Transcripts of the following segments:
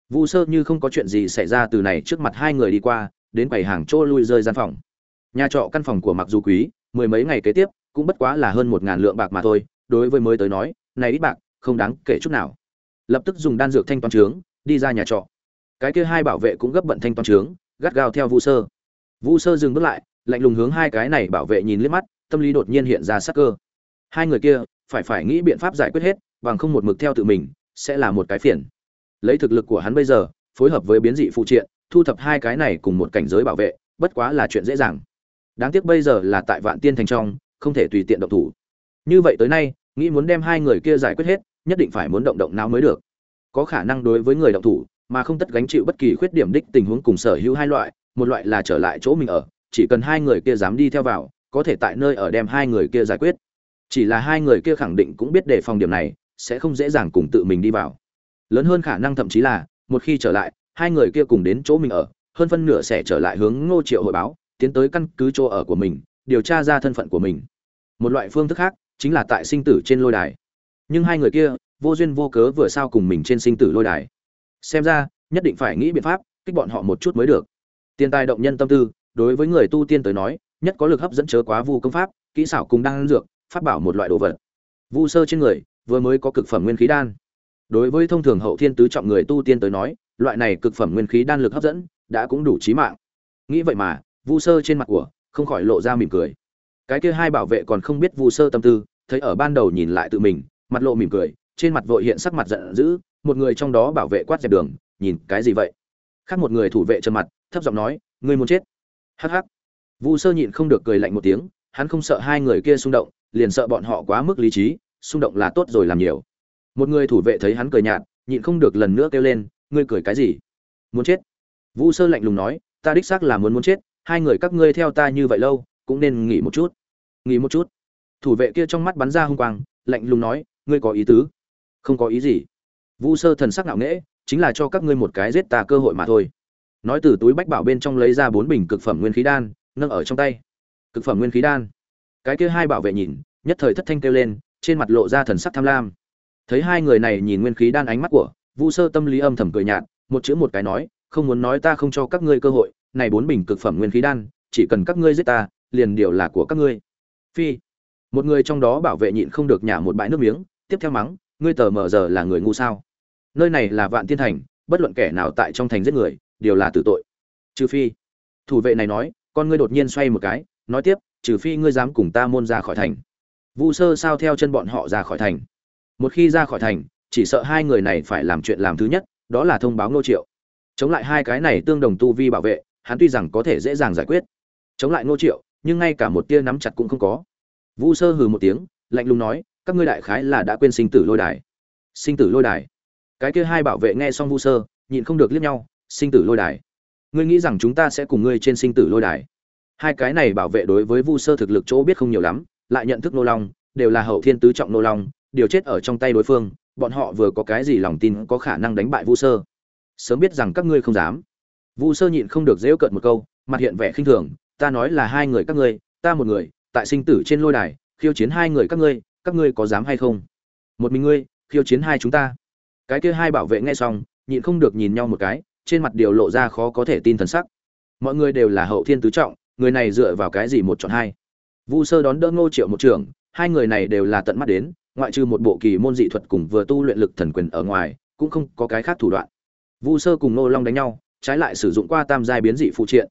Vu Sơ như không có chuyện gì xảy ra từ này trước mặt hai người đi qua, đến quầy hàng chỗ lui rơi gian phòng. Nhà trọ căn phòng của mặc dù quý, mười mấy ngày kế tiếp cũng bất quá là hơn 1.000 lượng bạc mà thôi, đối với mới tới nói, này ít bạc, không đáng kể chút nào. Lập tức dùng đan dược thanh toán trướng, đi ra nhà trọ. Cái kia hai bảo vệ cũng gấp bận thanh toán trướng, gắt gao theo Vu Sơ. Vu Sơ dừng bước lại, lạnh lùng hướng hai cái này bảo vệ nhìn liếc mắt, tâm lý đột nhiên hiện ra sắc cơ. Hai người kia phải nghĩ biện pháp giải quyết hết, bằng không một mực theo tự mình, sẽ là một cái phiền. Lấy thực lực của hắn bây giờ, phối hợp với biến dị phụ triện, thu thập hai cái này cùng một cảnh giới bảo vệ, bất quá là chuyện dễ dàng. Đáng tiếc bây giờ là tại Vạn Tiên thành trong, không thể tùy tiện động thủ. Như vậy tới nay, nghĩ muốn đem hai người kia giải quyết hết, nhất định phải muốn động não mới được. Có khả năng đối với người động thủ, mà không tất gánh chịu bất kỳ khuyết điểm đích tình huống cùng sở hữu hai loại, một loại là trở lại chỗ mình ở, chỉ cần hai người kia dám đi theo vào, có thể tại nơi ở đem hai người kia giải quyết. Chỉ là hai người kia khẳng định cũng biết đề phòng điểm này, sẽ không dễ dàng cùng tự mình đi vào. Lớn hơn khả năng thậm chí là, một khi trở lại, hai người kia cùng đến chỗ mình ở, hơn phân nửa sẽ trở lại hướng Ngô Triệu hội báo, tiến tới căn cứ chỗ ở của mình, điều tra ra thân phận của mình. Một loại phương thức khác, chính là tại sinh tử trên lôi đài. Nhưng hai người kia, vô duyên vô cớ vừa sao cùng mình trên sinh tử lôi đài. Xem ra, nhất định phải nghĩ biện pháp, kích bọn họ một chút mới được. Tiền tài động nhân tâm tư, đối với người tu tiên tới nói, nhất có lực hấp dẫn chớ quá vu công pháp, kỹ xảo cùng đan dược, pháp bảo một loại đồ vật. Vu Sơ trên người vừa mới có cực phẩm nguyên khí đan. Đối với thông thường hậu thiên tứ trọng người tu tiên tới nói, loại này cực phẩm nguyên khí đan lực hấp dẫn đã cũng đủ chí mạng. Nghĩ vậy mà, Vu Sơ trên mặt của không khỏi lộ ra mỉm cười. Cái kia hai bảo vệ còn không biết Vu Sơ tâm tư, thấy ở ban đầu nhìn lại tự mình, mặt lộ mỉm cười, trên mặt vội hiện sắc mặt giận dữ, một người trong đó bảo vệ quát dẹp đường, nhìn cái gì vậy? Khác một người thủ vệ trầm mặt, thấp giọng nói, ngươi muốn chết? Hắc hắc. Vu Sơ nhịn không được cười lạnh một tiếng, hắn không sợ hai người kia xung động, liền sợ bọn họ quá mức lý trí, xung động là tốt rồi làm nhiều. Một người thủ vệ thấy hắn cười nhạt, nhịn không được lần nữa kêu lên, ngươi cười cái gì? Muốn chết? Vu Sơ lạnh lùng nói, ta đích xác là muốn chết, hai người các ngươi theo ta như vậy lâu, cũng nên nghỉ một chút. Nghỉ một chút? Thủ vệ kia trong mắt bắn ra hung quang, lạnh lùng nói, ngươi có ý tứ? Không có ý gì. Vu Sơ thần sắc ngạo nghễ, chính là cho các ngươi một cái giết ta cơ hội mà thôi. Nói từ túi bách bảo bên trong lấy ra 4 bình cực phẩm nguyên khí đan, nâng ở trong tay. Cực phẩm nguyên khí đan? Cái kia hai bảo vệ nhìn, nhất thời thất thanh kêu lên, trên mặt lộ ra thần sắc tham lam. Thấy hai người này nhìn nguyên khí đan ánh mắt của, Vu Sơ tâm lý âm thầm cười nhạt, một chữ một cái nói, không muốn nói ta không cho các ngươi cơ hội, này 4 bình cực phẩm nguyên khí đan, chỉ cần các ngươi giết ta, liền điều là của các ngươi. Phi. Một người trong đó bảo vệ nhịn không được nhả một bãi nước miếng, tiếp theo mắng, ngươi tờ mờ giờ là người ngu sao? Nơi này là Vạn Tiên thành, bất luận kẻ nào tại trong thành giết người, đều là tử tội. Trừ phi. Thủ vệ này nói, con ngươi đột nhiên xoay một cái, nói tiếp, trừ phi ngươi dám cùng ta môn ra khỏi thành. Vu Sơ sao theo chân bọn họ ra khỏi thành. Một khi ra khỏi thành, chỉ sợ hai người này phải làm chuyện làm thứ nhất, đó là thông báo Ngô Triệu. Chống lại hai cái này tương đồng tu vi bảo vệ, hắn tuy rằng có thể dễ dàng giải quyết. Chống lại Ngô Triệu, nhưng ngay cả một tia nắm chặt cũng không có. Vu Sơ hừ một tiếng, lạnh lùng nói, các ngươi đại khái là đã quên sinh tử lôi đài. Sinh tử lôi đài? Cái kia hai bảo vệ nghe xong Vu Sơ, nhịn không được liếc nhau, sinh tử lôi đài? Ngươi nghĩ rằng chúng ta sẽ cùng ngươi trên sinh tử lôi đài? Hai cái này bảo vệ đối với Vu Sơ thực lực chỗ biết không nhiều lắm, lại nhận thức nô long, đều là hậu thiên tứ trọng nô long, điều chết ở trong tay đối phương, bọn họ vừa có cái gì lòng tin có khả năng đánh bại Vu Sơ. Sớm biết rằng các ngươi không dám. Vu Sơ nhịn không được giễu cợt một câu, mặt hiện vẻ khinh thường, ta nói là hai người các ngươi, ta một người, tại sinh tử trên lôi đài, khiêu chiến hai người các ngươi có dám hay không? Một mình ngươi, khiêu chiến hai chúng ta? Cái kia hai bảo vệ nghe xong, nhịn không được nhìn nhau một cái, trên mặt đều lộ ra khó có thể tin thần sắc. Mọi người đều là hậu thiên tứ trọng, người này dựa vào cái gì một chọn hai? Vu Sơ đón đỡ Ngô Triệu một trường, hai người này đều là tận mắt đến, ngoại trừ một bộ kỳ môn dị thuật cùng vừa tu luyện lực thần quyền ở ngoài, cũng không có cái khác thủ đoạn. Vu Sơ cùng Ngô Long đánh nhau, trái lại sử dụng qua tam giai biến dị phụ triện,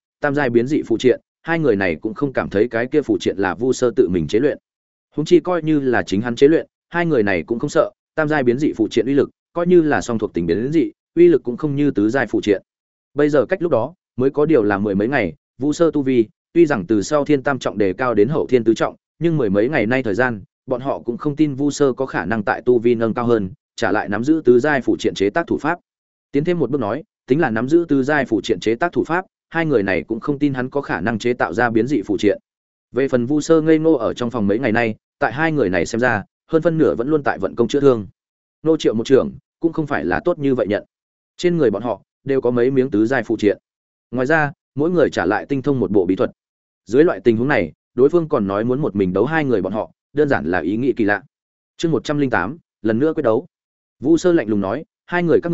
hai người này cũng không cảm thấy cái kia phụ triện là Vu Sơ tự mình chế luyện. Huống chi coi như là chính hắn chế luyện, hai người này cũng không sợ, tam giai biến dị phụ triện uy lực, coi như là song thuộc tính biến dị, uy lực cũng không như tứ giai phụ triện. Bây giờ cách lúc đó, mới có điều là mười mấy ngày, Vu Sơ tu vi, tuy rằng từ sau thiên tam trọng đề cao đến hậu thiên tứ trọng, nhưng mười mấy ngày nay thời gian, bọn họ cũng không tin Vu Sơ có khả năng tại tu vi nâng cao hơn, trả lại nắm giữ tứ giai phụ triện chế tác thủ pháp. Tiến thêm một bước nói, tính là nắm giữ tứ giai phụ triện chế tác thủ pháp, hai người này cũng không tin hắn có khả năng chế tạo ra biến dị phụ triện. Về phần Vu Sơ ngây ngô ở trong phòng mấy ngày nay, tại hai người này xem ra, hơn phân nửa vẫn luôn tại vận công chữa thương. Nô Triệu một trưởng, cũng không phải là tốt như vậy nhận. Trên người bọn họ đều có mấy miếng tứ giai phụ triện. Ngoài ra, mỗi người trả lại tinh thông một bộ bí thuật. Dưới loại tình huống này, đối phương còn nói muốn một mình đấu hai người bọn họ, đơn giản là ý nghĩ kỳ lạ. Chương 108, lần nữa quyết đấu. Vu Sơ lạnh lùng nói, hai người các ngươi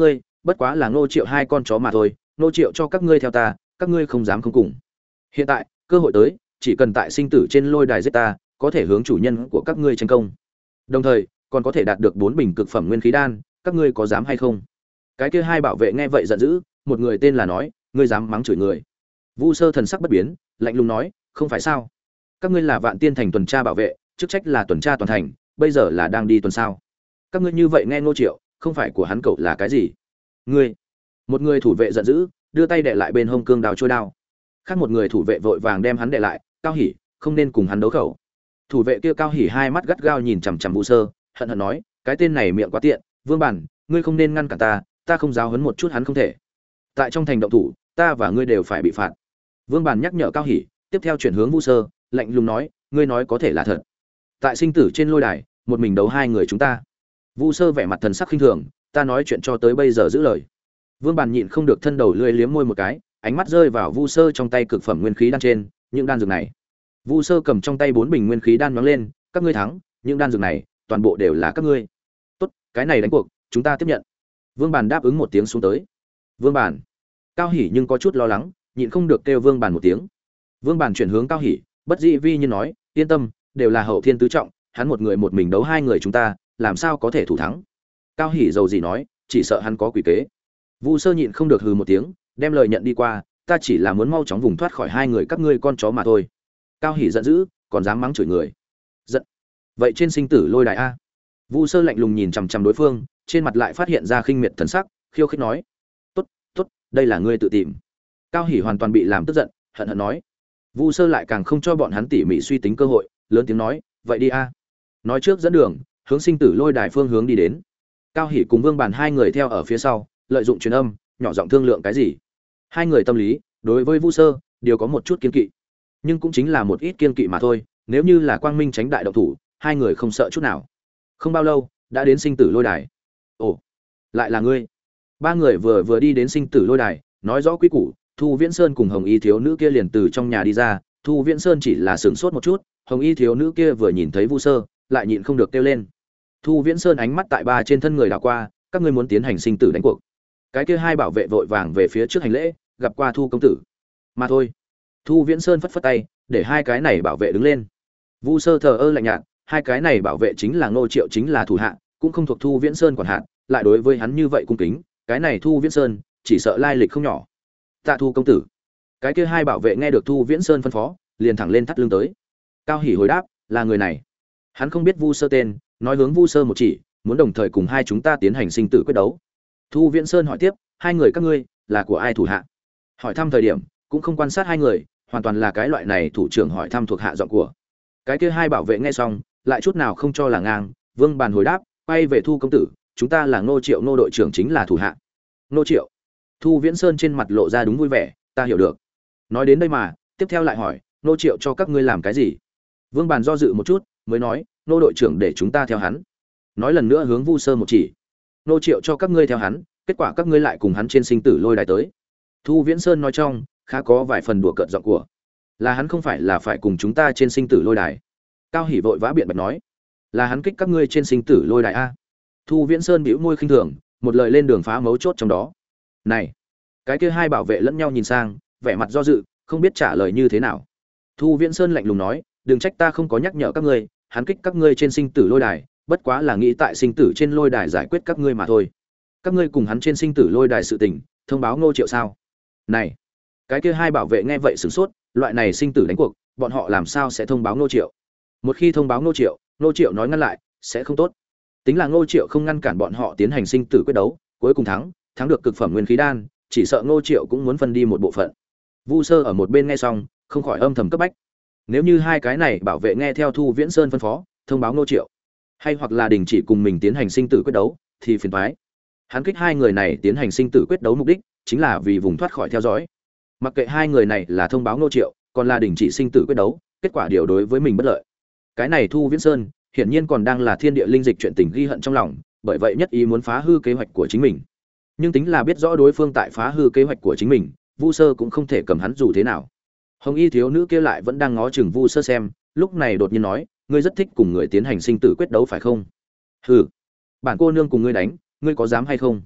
bất quá là Ngô Triệu hai con chó mà thôi, Ngô Triệu cho các ngươi theo ta, các ngươi không dám không cùng. Hiện tại, cơ hội tới, chỉ cần tại sinh tử trên lôi đài giết ta, có thể hướng chủ nhân của các ngươi tranh công. Đồng thời, còn có thể đạt được 4 bình cực phẩm nguyên khí đan, các ngươi có dám hay không? Cái kia hai bảo vệ nghe vậy giận dữ, một người tên là nói, ngươi dám mắng chửi người. Vu Sơ thần sắc bất biến, lạnh lùng nói, không phải sao? Các ngươi là Vạn Tiên thành tuần tra bảo vệ, chức trách là tuần tra toàn thành, bây giờ là đang đi tuần sao? Các ngươi như vậy nghe Ngô Triệu, không phải của hắn cậu là cái gì? Ngươi. Một người thủ vệ giận dữ, đưa tay đè lại bên hông cương đao trôi đao. Khác một người thủ vệ vội vàng đem hắn đè lại, Cao Hỉ, không nên cùng hắn đấu khẩu. Thủ vệ kia Cao Hỉ hai mắt gắt gao nhìn chằm chằm Vu Sơ, hận hận nói, cái tên này miệng quá tiện, Vương Bản, ngươi không nên ngăn cản ta không giáo huấn một chút hắn không thể. Tại trong thành động thủ, ta và ngươi đều phải bị phạt. Vương Bản nhắc nhở Cao Hỉ, tiếp theo chuyển hướng Vu Sơ, lạnh lùng nói, ngươi nói có thể là thật. Tại sinh tử trên lôi đài, một mình đấu hai người chúng ta. Vu Sơ vẻ mặt thần sắc khinh thường, ta nói chuyện cho tới bây giờ giữ lời. Vương Bản nhịn không được thân đầu lưỡi liếm môi một cái, ánh mắt rơi vào Vu Sơ trong tay cực phẩm nguyên khí đan trên, những đan dược này. Vu Sơ cầm trong tay 4 bình nguyên khí đan nhoáng lên, các ngươi thắng, những đan dược này, toàn bộ đều là các ngươi. Tốt, cái này đánh cuộc, chúng ta tiếp nhận. Vương Bản đáp ứng một tiếng xuống tới. Vương Bản. Cao Hỉ nhưng có chút lo lắng, nhịn không được kêu Vương Bản một tiếng. Vương Bản chuyển hướng Cao Hỉ, bất dĩ vi nhiên nói, yên tâm, đều là hậu thiên tứ trọng, hắn một người một mình đấu hai người chúng ta, làm sao có thể thủ thắng. Cao Hỉ dầu gì nói, chỉ sợ hắn có quỷ kế. Vu Sơ nhịn không được hừ một tiếng, đem lời nhận đi qua, ta chỉ là muốn mau chóng vùng thoát khỏi hai người các ngươi con chó mà thôi. Cao Hỉ giận dữ, còn dám mắng chửi người. Giận. Vậy trên sinh tử lôi đài a? Vu Sơ lạnh lùng nhìn chằm chằm đối phương, trên mặt lại phát hiện ra khinh miệt thần sắc, khiêu khích nói: "Tốt, tốt, đây là ngươi tự tìm." Cao Hỉ hoàn toàn bị làm tức giận, hận hận nói. Vu Sơ lại càng không cho bọn hắn tỉ mỉ suy tính cơ hội, lớn tiếng nói: "Vậy đi a." Nói trước dẫn đường, hướng sinh tử lôi đài phương hướng đi đến. Cao Hỉ cùng Vương Bàn hai người theo ở phía sau, lợi dụng truyền âm, nhỏ giọng thương lượng cái gì. Hai người tâm lý, đối với Vu Sơ, đều có một chút kiên kỵ. Nhưng cũng chính là một ít kiên kỵ mà thôi, nếu như là quang minh tránh đại động thủ, hai người không sợ chút nào. Không bao lâu, đã đến sinh tử lôi đài. Ồ, lại là ngươi. Ba người vừa đi đến sinh tử lôi đài, nói rõ quy củ, Thu Viễn Sơn cùng Hồng Y thiếu nữ kia liền từ trong nhà đi ra, Thu Viễn Sơn chỉ là sửng sốt một chút, Hồng Y thiếu nữ kia vừa nhìn thấy Vu Sơ, lại nhịn không được kêu lên. Thu Viễn Sơn ánh mắt tại ba trên thân người đảo qua, các ngươi muốn tiến hành sinh tử đánh cuộc. Cái kia hai bảo vệ vội vàng về phía trước hành lễ, gặp qua Thu công tử. Mà thôi. Thu Viễn Sơn phất phất tay, để hai cái này bảo vệ đứng lên. Vu Sơ thờ ơ lạnh nhạt, hai cái này bảo vệ chính là Ngô Triệu chính là thủ hạ, cũng không thuộc Thu Viễn Sơn quản hạt, lại đối với hắn như vậy cung kính, cái này Thu Viễn Sơn chỉ sợ lai lịch không nhỏ. Tạ Thu công tử. Cái kia hai bảo vệ nghe được Thu Viễn Sơn phân phó, liền thẳng lên thắt lưng tới. Cao Hỉ hồi đáp, là người này. Hắn không biết Vu Sơ tên, nói hướng Vu Sơ một chỉ, muốn đồng thời cùng hai chúng ta tiến hành sinh tử quyết đấu. Thu Viễn Sơn hỏi tiếp, hai người các ngươi là của ai thủ hạ? Hỏi thăm thời điểm, cũng không quan sát hai người, hoàn toàn là cái loại này thủ trưởng hỏi thăm thuộc hạ giọng của. Cái kia hai bảo vệ nghe xong, lại chút nào không cho là ngang, Vương Bàn hồi đáp, quay về Thu công tử, chúng ta là Ngô Triệu Ngô đội trưởng chính là thủ hạ. Ngô Triệu. Thu Viễn Sơn trên mặt lộ ra đúng vui vẻ, ta hiểu được. Nói đến đây mà, tiếp theo lại hỏi, Ngô Triệu cho các ngươi làm cái gì? Vương Bàn do dự một chút, mới nói, Ngô đội trưởng để chúng ta theo hắn. Nói lần nữa hướng Vu Sơ một chỉ. Ngô Triệu cho các ngươi theo hắn, kết quả các ngươi lại cùng hắn trên sinh tử lôi đài tới. Thu Viễn Sơn nói trong, khá có vài phần đùa cợt giọng của. Là hắn không phải là phải cùng chúng ta trên sinh tử lôi đài. Cao Hỉ vội vã biện bạch nói, là hắn kích các ngươi trên sinh tử lôi đài a. Thu Viễn Sơn bĩu môi khinh thường, một lời lên đường phá mấu chốt trong đó. Này, cái kia hai bảo vệ lẫn nhau nhìn sang, vẻ mặt do dự, không biết trả lời như thế nào. Thu Viễn Sơn lạnh lùng nói, đừng trách ta không có nhắc nhở các ngươi, hắn kích các ngươi trên sinh tử lôi đài, bất quá là nghĩ tại sinh tử trên lôi đài giải quyết các ngươi mà thôi. Các ngươi cùng hắn trên sinh tử lôi đài sự tình, thông báo Ngô Triệu sao? Này, cái kia hai bảo vệ nghe vậy sửng sốt, loại này sinh tử đánh cuộc, bọn họ làm sao sẽ thông báo Ngô Triệu? Một khi thông báo Ngô Triệu nói ngăn lại, sẽ không tốt. Tính là Ngô Triệu không ngăn cản bọn họ tiến hành sinh tử quyết đấu, cuối cùng thắng được cực phẩm nguyên khí đan, chỉ sợ Ngô Triệu cũng muốn phân đi một bộ phận. Vu Sơ ở một bên nghe xong, không khỏi âm thầm cấp bách. Nếu như hai cái này bảo vệ nghe theo Thu Viễn Sơn phân phó, thông báo Ngô Triệu, hay hoặc là đình chỉ cùng mình tiến hành sinh tử quyết đấu, thì phiền toái. Hắn kích hai người này tiến hành sinh tử quyết đấu mục đích chính là vì vùng thoát khỏi theo dõi. Mặc kệ hai người này là thông báo Ngô Triệu, còn là đình chỉ sinh tử quyết đấu, kết quả điều đối với mình bất lợi. Cái này Thu Viễn Sơn, hiển nhiên còn đang là thiên địa linh dịch chuyện tình ghi hận trong lòng, bởi vậy nhất ý muốn phá hư kế hoạch của chính mình. Nhưng tính là biết rõ đối phương tại phá hư kế hoạch của chính mình, Vu Sơ cũng không thể cầm hắn dù thế nào. Hồng Y thiếu nữ kia lại vẫn đang ngó chừng Vu Sơ xem, lúc này đột nhiên nói, ngươi rất thích cùng người tiến hành sinh tử quyết đấu phải không? Hừ, bản cô nương cùng ngươi đánh, ngươi có dám hay không?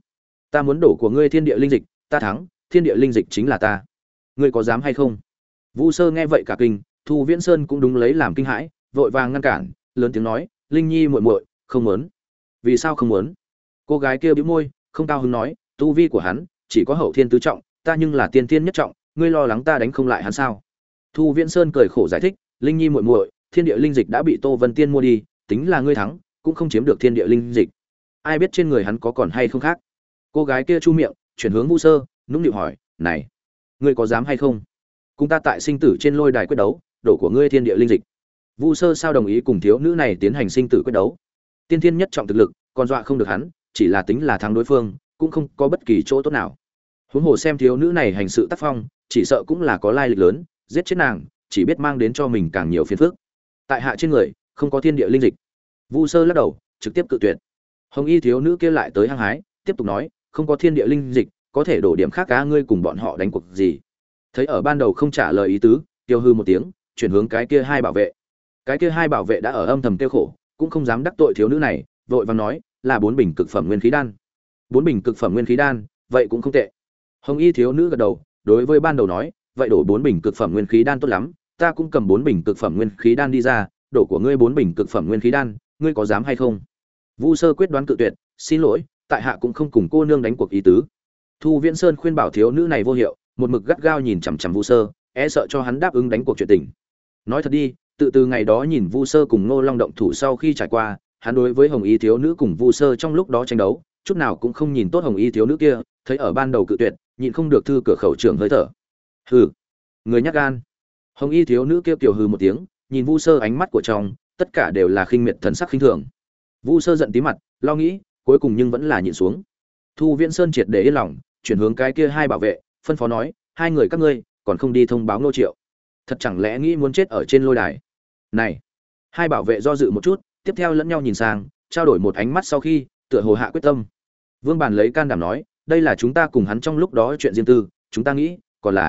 Ta muốn đổ của ngươi thiên địa linh dịch, ta thắng, thiên địa linh dịch chính là ta. Ngươi có dám hay không? Vu Sơ nghe vậy cả kinh, Thu Viễn Sơn cũng đúng lấy làm kinh hãi, vội vàng ngăn cản, lớn tiếng nói, "Linh Nhi muội muội, không muốn." "Vì sao không muốn?" Cô gái kia bĩu môi, không cao hứng nói, "Tu vi của hắn chỉ có hậu thiên tứ trọng, ta nhưng là tiên thiên nhất trọng, ngươi lo lắng ta đánh không lại hắn sao?" Thu Viễn Sơn cười khổ giải thích, "Linh Nhi muội muội, thiên địa linh dịch đã bị Tô Vân Tiên mua đi, tính là ngươi thắng, cũng không chiếm được thiên địa linh dịch. Ai biết trên người hắn có còn hay không khác." Cô gái kia chu miệng, chuyển hướng Vu Sơ, nũng nịu hỏi, "Này, ngươi có dám hay không? Cùng ta tại sinh tử trên lôi đài quyết đấu, đổ của ngươi thiên địa linh dịch." Vu Sơ sao đồng ý cùng thiếu nữ này tiến hành sinh tử quyết đấu? Tiên thiên nhất trọng thực lực, còn dọa không được hắn, chỉ là tính là thắng đối phương, cũng không có bất kỳ chỗ tốt nào. Huống hồ xem thiếu nữ này hành sự tác phong, chỉ sợ cũng là có lai lịch lớn, giết chết nàng, chỉ biết mang đến cho mình càng nhiều phiền phức. Tại hạ trên người, không có thiên địa linh dịch. Vu Sơ lắc đầu, trực tiếp cự tuyệt. Hồng y thiếu nữ kia lại tới hăng hái, tiếp tục nói, không có thiên địa linh dịch, có thể đổ điểm khác cá ngươi cùng bọn họ đánh cuộc gì? Thấy ở ban đầu không trả lời ý tứ, tiêu hư một tiếng, chuyển hướng cái kia hai bảo vệ. Cái kia hai bảo vệ đã ở âm thầm tiêu khổ, cũng không dám đắc tội thiếu nữ này, vội vàng nói, là 4 bình cực phẩm nguyên khí đan. 4 bình cực phẩm nguyên khí đan, vậy cũng không tệ. Hồng y thiếu nữ gật đầu, đối với ban đầu nói, vậy đổ 4 bình cực phẩm nguyên khí đan tốt lắm, ta cũng cầm 4 bình cực phẩm nguyên khí đan đi ra, đổ của ngươi 4 bình cực phẩm nguyên khí đan, ngươi có dám hay không? Vu Sơ quyết đoán cự tuyệt, xin lỗi, tại hạ cũng không cùng cô nương đánh cuộc ý tứ. Thu Viễn Sơn khuyên bảo thiếu nữ này vô hiệu, một mực gắt gao nhìn chằm chằm Vu Sơ, e sợ cho hắn đáp ứng đánh cuộc chuyện tình. Nói thật đi, từ ngày đó nhìn Vu Sơ cùng Ngô Long động thủ sau khi trải qua, hắn đối với Hồng Y thiếu nữ cùng Vu Sơ trong lúc đó tranh đấu, chút nào cũng không nhìn tốt Hồng Y thiếu nữ kia, thấy ở ban đầu cự tuyệt, nhịn không được thư cửa khẩu trưởng hơi thở. Hừ, người nhát gan. Hồng Y thiếu nữ kia kiều hừ một tiếng, nhìn Vu Sơ ánh mắt của trong, tất cả đều là khinh miệt thần sắc khinh thường. Vu Sơ giận tí mặt, lo nghĩ, cuối cùng nhưng vẫn là nhịn xuống. Thu Viễn Sơn triệt để yên lòng, chuyển hướng cái kia hai bảo vệ, phân phó nói, hai người các ngươi còn không đi thông báo Ngô Triệu? Thật chẳng lẽ nghĩ muốn chết ở trên lôi đài? Này, hai bảo vệ do dự một chút, tiếp theo lẫn nhau nhìn sang, trao đổi một ánh mắt sau khi, tựa hồ hạ quyết tâm. Vương Bàn lấy can đảm nói, đây là chúng ta cùng hắn trong lúc đó chuyện riêng tư, chúng ta nghĩ,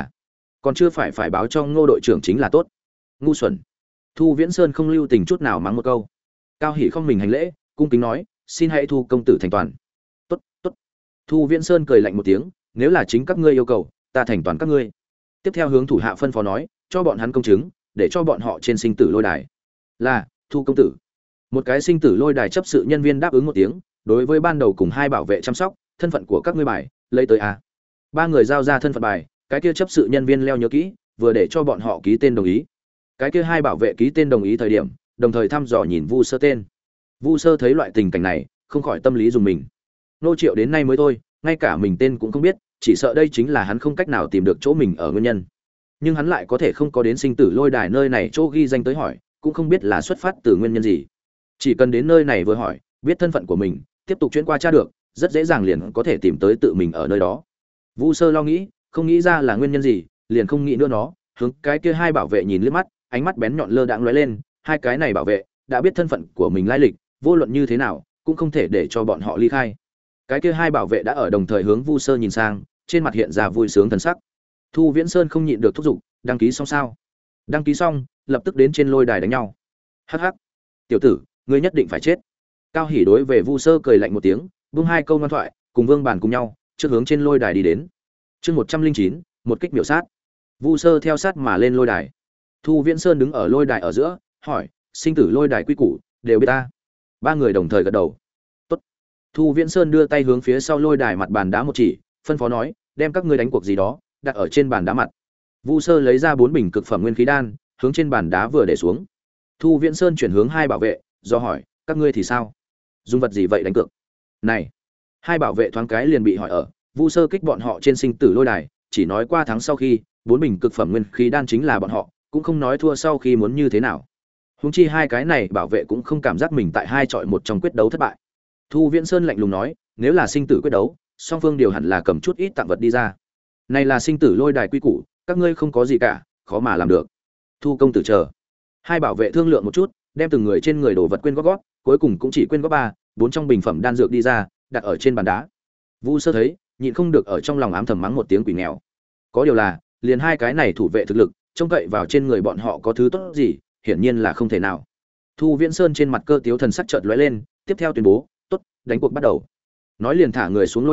còn chưa phải báo cho Ngô đội trưởng chính là tốt. Ngu xuẩn. Thu Viễn Sơn không lưu tình chút nào mắng một câu. Cao Hỷ không mình hành lễ, cung kính nói, xin hãy thu công tử thành toàn. Tốt, tốt. Thu Viễn Sơn cười lạnh một tiếng, nếu là chính các ngươi yêu cầu, ta thành toàn các ngươi. Tiếp theo hướng thủ hạ phân phó nói, cho bọn hắn công chứng, để cho bọn họ trên sinh tử lôi đài. Là, Thu công tử. Một cái sinh tử lôi đài chấp sự nhân viên đáp ứng một tiếng, đối với ban đầu cùng hai bảo vệ chăm sóc, thân phận của các ngươi bài, lấy tới a. Ba người giao ra thân phận bài, cái kia chấp sự nhân viên leo nhớ kỹ, vừa để cho bọn họ ký tên đồng ý. Cái kia hai bảo vệ ký tên đồng ý thời điểm, đồng thời thăm dò nhìn Vu Sơ tên. Vu Sơ thấy loại tình cảnh này, không khỏi tâm lý dùng mình. Nô Triệu đến nay mới thôi, ngay cả mình tên cũng không biết, chỉ sợ đây chính là hắn không cách nào tìm được chỗ mình ở nguyên nhân. Nhưng hắn lại có thể không có đến sinh tử lôi đài nơi này chỗ ghi danh tới hỏi, cũng không biết là xuất phát từ nguyên nhân gì. Chỉ cần đến nơi này vừa hỏi, biết thân phận của mình, tiếp tục chuyển qua tra được, rất dễ dàng liền có thể tìm tới tự mình ở nơi đó. Vu Sơ lo nghĩ, không nghĩ ra là nguyên nhân gì, liền không nghĩ nữa nó, hướng cái kia hai bảo vệ nhìn liếc mắt, ánh mắt bén nhọn lơ đãng lóe lên, hai cái này bảo vệ đã biết thân phận của mình lai lịch, vô luận như thế nào cũng không thể để cho bọn họ ly khai. Cái kia hai bảo vệ đã ở đồng thời hướng Vu Sơ nhìn sang, trên mặt hiện ra vui sướng thần sắc. Thu Viễn Sơn không nhịn được thúc giục, đăng ký xong sao? Đăng ký xong, lập tức đến trên lôi đài đánh nhau. Hắc hắc, tiểu tử, ngươi nhất định phải chết. Cao Hỷ đối về Vu Sơ cười lạnh một tiếng, buông hai câu ngoan thoại, cùng Vương Bản cùng nhau, trước hướng trên lôi đài đi đến. Chương 109, một kích miểu sát. Vu Sơ theo sát mà lên lôi đài. Thu Viễn Sơn đứng ở lôi đài ở giữa, hỏi, sinh tử lôi đài quy củ, đều biết ta. Ba người đồng thời gật đầu. Tốt. Thu Viễn Sơn đưa tay hướng phía sau lôi đài mặt bàn đá một chỉ, phân phó nói, đem các ngươi đánh cuộc gì đó, đặt ở trên bàn đá mặt. Vu Sơ lấy ra 4 bình cực phẩm nguyên khí đan, hướng trên bàn đá vừa để xuống. Thu Viễn Sơn chuyển hướng hai bảo vệ, do hỏi, các ngươi thì sao? Dùng vật gì vậy đánh cược? Này, hai bảo vệ thoáng cái liền bị hỏi ở, Vu Sơ kích bọn họ trên sinh tử lôi đài, chỉ nói qua thắng sau khi, 4 bình cực phẩm nguyên khí đan chính là bọn họ, cũng không nói thua sau khi muốn như thế nào. Huống chi hai cái này bảo vệ cũng không cảm giác mình tại hai chọi một trong quyết đấu thất bại. Thu Viễn Sơn lạnh lùng nói, nếu là sinh tử quyết đấu, song phương điều hẳn là cầm chút ít tặng vật đi ra. Này là sinh tử lôi đài quy củ, các ngươi không có gì cả, khó mà làm được. Thu công tử chờ. Hai bảo vệ thương lượng một chút, đem từng người trên người đồ vật quên gót, cuối cùng cũng chỉ quên gót 3, 4 trong bình phẩm đan dược đi ra, đặt ở trên bàn đá. Vu Sơ thấy, nhịn không được ở trong lòng ám thầm mắng một tiếng quỷ nghèo. Có điều là, liền hai cái này thủ vệ thực lực, trông cậy vào trên người bọn họ có thứ tốt gì, hiển nhiên là không thể nào. Thu Viễn Sơn trên mặt cơ tiếu thần sắc chợt lóe lên, tiếp theo tuyên bố, "Tốt, đánh cuộc bắt đầu." Nói liền thả người xuống lôi đài,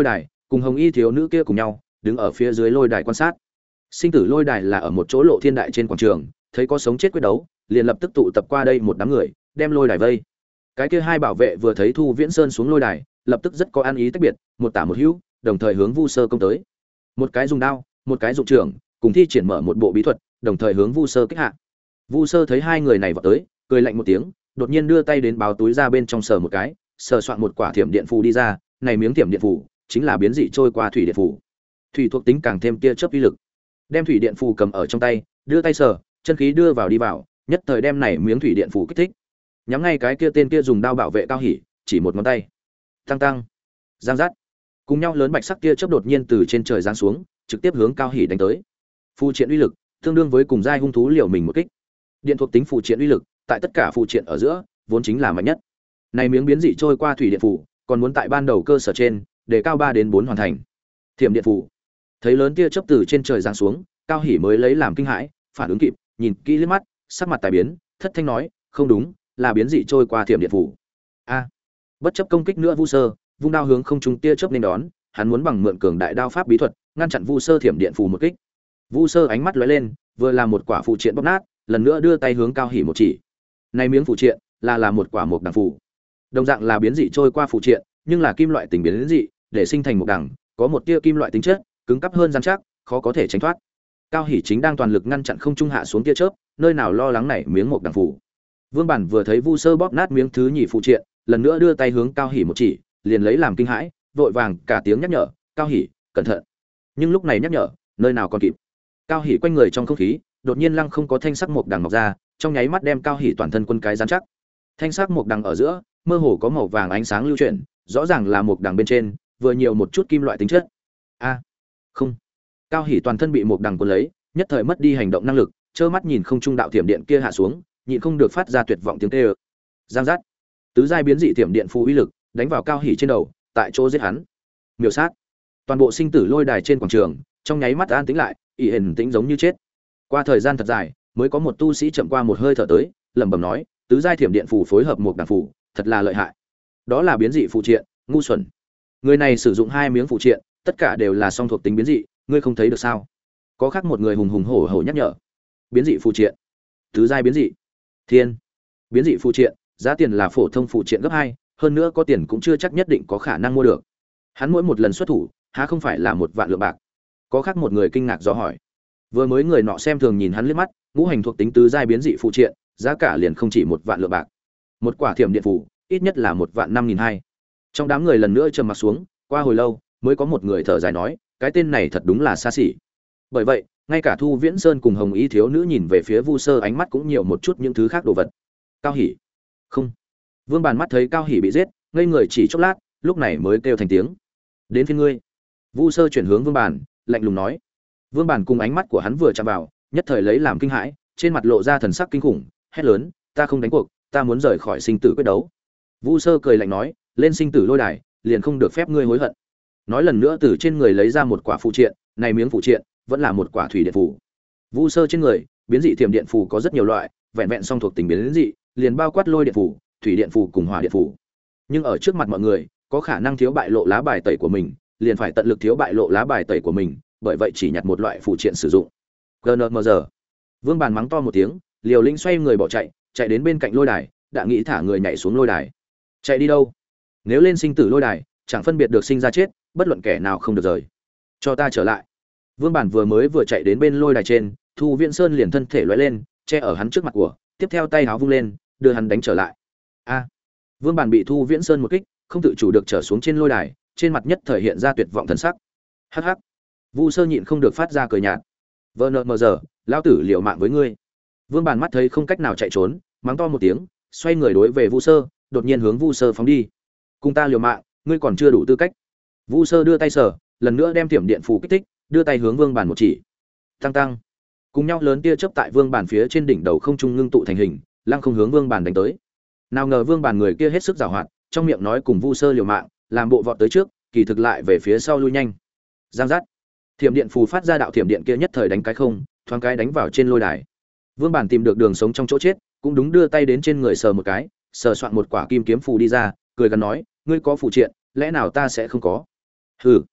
cùng hồng y thiếu nữ kia cùng nhau đứng ở phía dưới lôi đài quan sát. Sinh tử lôi đài là ở một chỗ lộ thiên đại trên quảng trường, thấy có sống chết quyết đấu, liền lập tức tụ tập qua đây một đám người, đem lôi đài vây. Cái kia hai bảo vệ vừa thấy Thu Viễn Sơn xuống lôi đài, lập tức rất có ăn ý tách biệt, một tả một hữu, đồng thời hướng Vu Sơ công tới. Một cái dùng đao, một cái dụng trường, cùng thi triển mở một bộ bí thuật, đồng thời hướng Vu Sơ kích hạ. Vu Sơ thấy hai người này vọt tới, cười lạnh một tiếng, đột nhiên đưa tay đến báo túi ra bên trong sờ một cái, sờ soạn một quả thiểm điện phù đi ra, này miếng thiểm điện phù chính là biến dị trôi qua thủy điện phù. Thủy thuộc tính càng thêm tia chớp uy lực. Đem thủy điện phù cầm ở trong tay, đưa tay sờ, chân khí đưa vào đi vào, nhất thời đem này miếng thủy điện phù kích thích. Nhắm ngay cái kia tên kia dùng đao bảo vệ Cao Hỉ, chỉ một ngón tay. Tăng tăng, giang rát. Cùng nhau lớn bạch sắc tia chớp đột nhiên từ trên trời giáng xuống, trực tiếp hướng Cao Hỉ đánh tới. Phù triện uy lực tương đương với cùng giai hung thú liều mình một kích. Điện thuộc tính phù triện uy lực, tại tất cả phù triện ở giữa, vốn chính là mạnh nhất. Này miếng biến dị trôi qua thủy điện phù, còn muốn tại ban đầu cơ sở trên, để cao 3 đến 4 hoàn thành. Thiểm điện phù. Thấy lớn tia chớp từ trên trời giáng xuống, Cao Hỉ mới lấy làm kinh hãi, phản ứng kịp, nhìn kỹ liếc mắt, sắc mặt tài biến, thất thanh nói, không đúng, là biến dị trôi qua thiểm điện phù. A! Bất chấp công kích nữa Vu Sơ, vung đao hướng không trung tia chớp nên đón, hắn muốn bằng mượn cường đại đao pháp bí thuật, ngăn chặn Vu Sơ thiểm điện phù một kích. Vu Sơ ánh mắt lóe lên, vừa làm một quả phù triện bóp nát, lần nữa đưa tay hướng Cao Hỉ một chỉ. Này miếng phù triện là một quả mộc đằng phù. Đồng dạng là biến dị trôi qua phù triện, nhưng là kim loại tình biến dị, để sinh thành mộc đằng, có một tia kim loại tính chất, cứng cáp hơn rắn chắc, khó có thể tránh thoát. Cao Hỉ chính đang toàn lực ngăn chặn không trung hạ xuống tia chớp, nơi nào lo lắng này miếng mộc đằng phù. Vương Bản vừa thấy Vu Sơ bóp nát miếng thứ nhì phù triện, lần nữa đưa tay hướng Cao Hỉ một chỉ, liền lấy làm kinh hãi, vội vàng cả tiếng nhắc nhở, "Cao Hỉ, cẩn thận." Nhưng lúc này nhắc nhở, nơi nào còn kịp. Cao Hỉ quanh người trong không khí, đột nhiên lăng không có thanh sắc mộc đằng mọc ra, trong nháy mắt đem Cao Hỉ toàn thân quân cái rắn chắc. Thanh sắc mộc đằng ở giữa, mơ hồ có màu vàng ánh sáng lưu chuyển, rõ ràng là mộc đằng bên trên vừa nhiều một chút kim loại tính chất. A, không. Cao Hỉ toàn thân bị mộc đằng cuốn lấy, nhất thời mất đi hành động năng lực, trơ mắt nhìn không trung đạo thiểm điện kia hạ xuống, nhịn không được phát ra tuyệt vọng tiếng kêu. Giang giác. Tứ giai biến dị thiểm điện phù uy lực, đánh vào Cao Hỉ trên đầu, tại chỗ giết hắn. Miểu sát. Toàn bộ sinh tử lôi đài trên quảng trường, trong nháy mắt an tĩnh lại, y hển tĩnh giống như chết. Qua thời gian thật dài, mới có một tu sĩ chậm qua một hơi thở tới, lẩm bẩm nói, tứ giai thiểm điện phù phối hợp một đằng phù, thật là lợi hại. Đó là biến dị phù triện, ngu xuẩn. Người này sử dụng 2 miếng phù triện, tất cả đều là song thuộc tính biến dị, ngươi không thấy được sao? Có khác một người hùng hùng hổ hổ nhắc nhở. Biến dị phù triện, tứ giai biến dị, thiên. Biến dị phù triện, giá tiền là phổ thông phù triện gấp 2, hơn nữa có tiền cũng chưa chắc nhất định có khả năng mua được. Hắn mỗi một lần xuất thủ, há không phải là 1 vạn lượng bạc? Có khác một người kinh ngạc dò hỏi. Vừa mới người nọ xem thường nhìn hắn liếc mắt, ngũ hành thuộc tính tứ giai biến dị phù triện, giá cả liền không chỉ 1 vạn lượng bạc. Một quả thiểm điện phù, ít nhất là 1.5.200. Trong đám người lần nữa trầm mặc xuống, qua hồi lâu, mới có một người thở dài nói, cái tên này thật đúng là xa xỉ. Bởi vậy, ngay cả Thu Viễn Sơn cùng Hồng Y thiếu nữ nhìn về phía Vu Sơ ánh mắt cũng nhiều một chút những thứ khác đồ vật. Cao Hỉ. Không. Vương Bàn mắt thấy Cao Hỉ bị giết, ngây người chỉ chốc lát, lúc này mới kêu thành tiếng. Đến phiên ngươi. Vu Sơ chuyển hướng Vương Bàn, lạnh lùng nói. Vương Bàn cùng ánh mắt của hắn vừa chạm vào, nhất thời lấy làm kinh hãi, trên mặt lộ ra thần sắc kinh khủng, hét lớn, ta không đánh cuộc, ta muốn rời khỏi sinh tử quyết đấu. Vu Sơ cười lạnh nói, lên sinh tử lôi đài, liền không được phép ngươi hối hận. Nói lần nữa từ trên người lấy ra một quả phù triện, này miếng phù triện vẫn là một quả thủy điện phù. Vu Sơ trên người, biến dị thiểm điện phù có rất nhiều loại, vẹn vẹn song thuộc tính biến dị, liền bao quát lôi điện phù, thủy điện phù cùng hỏa điện phù. Nhưng ở trước mặt mọi người, có khả năng thiếu bại lộ lá bài tẩy của mình, liền phải tận lực thiếu bại lộ lá bài tẩy của mình, bởi vậy chỉ nhặt một loại phù triện sử dụng. GNMR. Vương Bàn mắng to một tiếng, liều lĩnh xoay người bỏ chạy, chạy đến bên cạnh lôi đài, đã nghĩ thả người nhảy xuống lôi đài. Chạy đi đâu? Nếu lên sinh tử lôi đài, chẳng phân biệt được sinh ra chết, bất luận kẻ nào không được rời. Cho ta trở lại. Vương Bản vừa chạy đến bên lôi đài trên, Thu Viễn Sơn liền thân thể lóe lên, che ở hắn trước mặt của, tiếp theo tay háo vung lên, đưa hắn đánh trở lại. A! Vương Bản bị Thu Viễn Sơn một kích, không tự chủ được trở xuống trên lôi đài, trên mặt nhất thời hiện ra tuyệt vọng thần sắc. Hắc hắc. Vu Sơ nhịn không được phát ra cười nhạt. VNMR, lão tử liều mạng với ngươi. Vương Bản mắt thấy không cách nào chạy trốn, mắng to một tiếng, xoay người đối về Vu Sơ, đột nhiên hướng Vu Sơ phóng đi. Cùng ta liều mạng, ngươi còn chưa đủ tư cách. Vu Sơ đưa tay sờ, lần nữa đem tiềm điện phù kích thích, đưa tay hướng Vương Bản một chỉ. Tăng tăng. Cùng nhau lớn tia chớp tại Vương Bản phía trên đỉnh đầu không trung ngưng tụ thành hình, lăng không hướng Vương Bản đánh tới. Nào ngờ Vương Bản người kia hết sức giàu hoạt, trong miệng nói cùng Vu Sơ liều mạng, làm bộ vọt tới trước, kỳ thực lại về phía sau lui nhanh. Giang giác. Thiểm điện phù phát ra đạo thiểm điện kia nhất thời đánh cái không, thoáng cái đánh vào trên lôi đài. Vương Bản tìm được đường sống trong chỗ chết, cũng đúng đưa tay đến trên người sờ một cái, sờ soạn một quả kim kiếm phù đi ra, cười gần nói, ngươi có phù triện, lẽ nào ta sẽ không có? Hừ.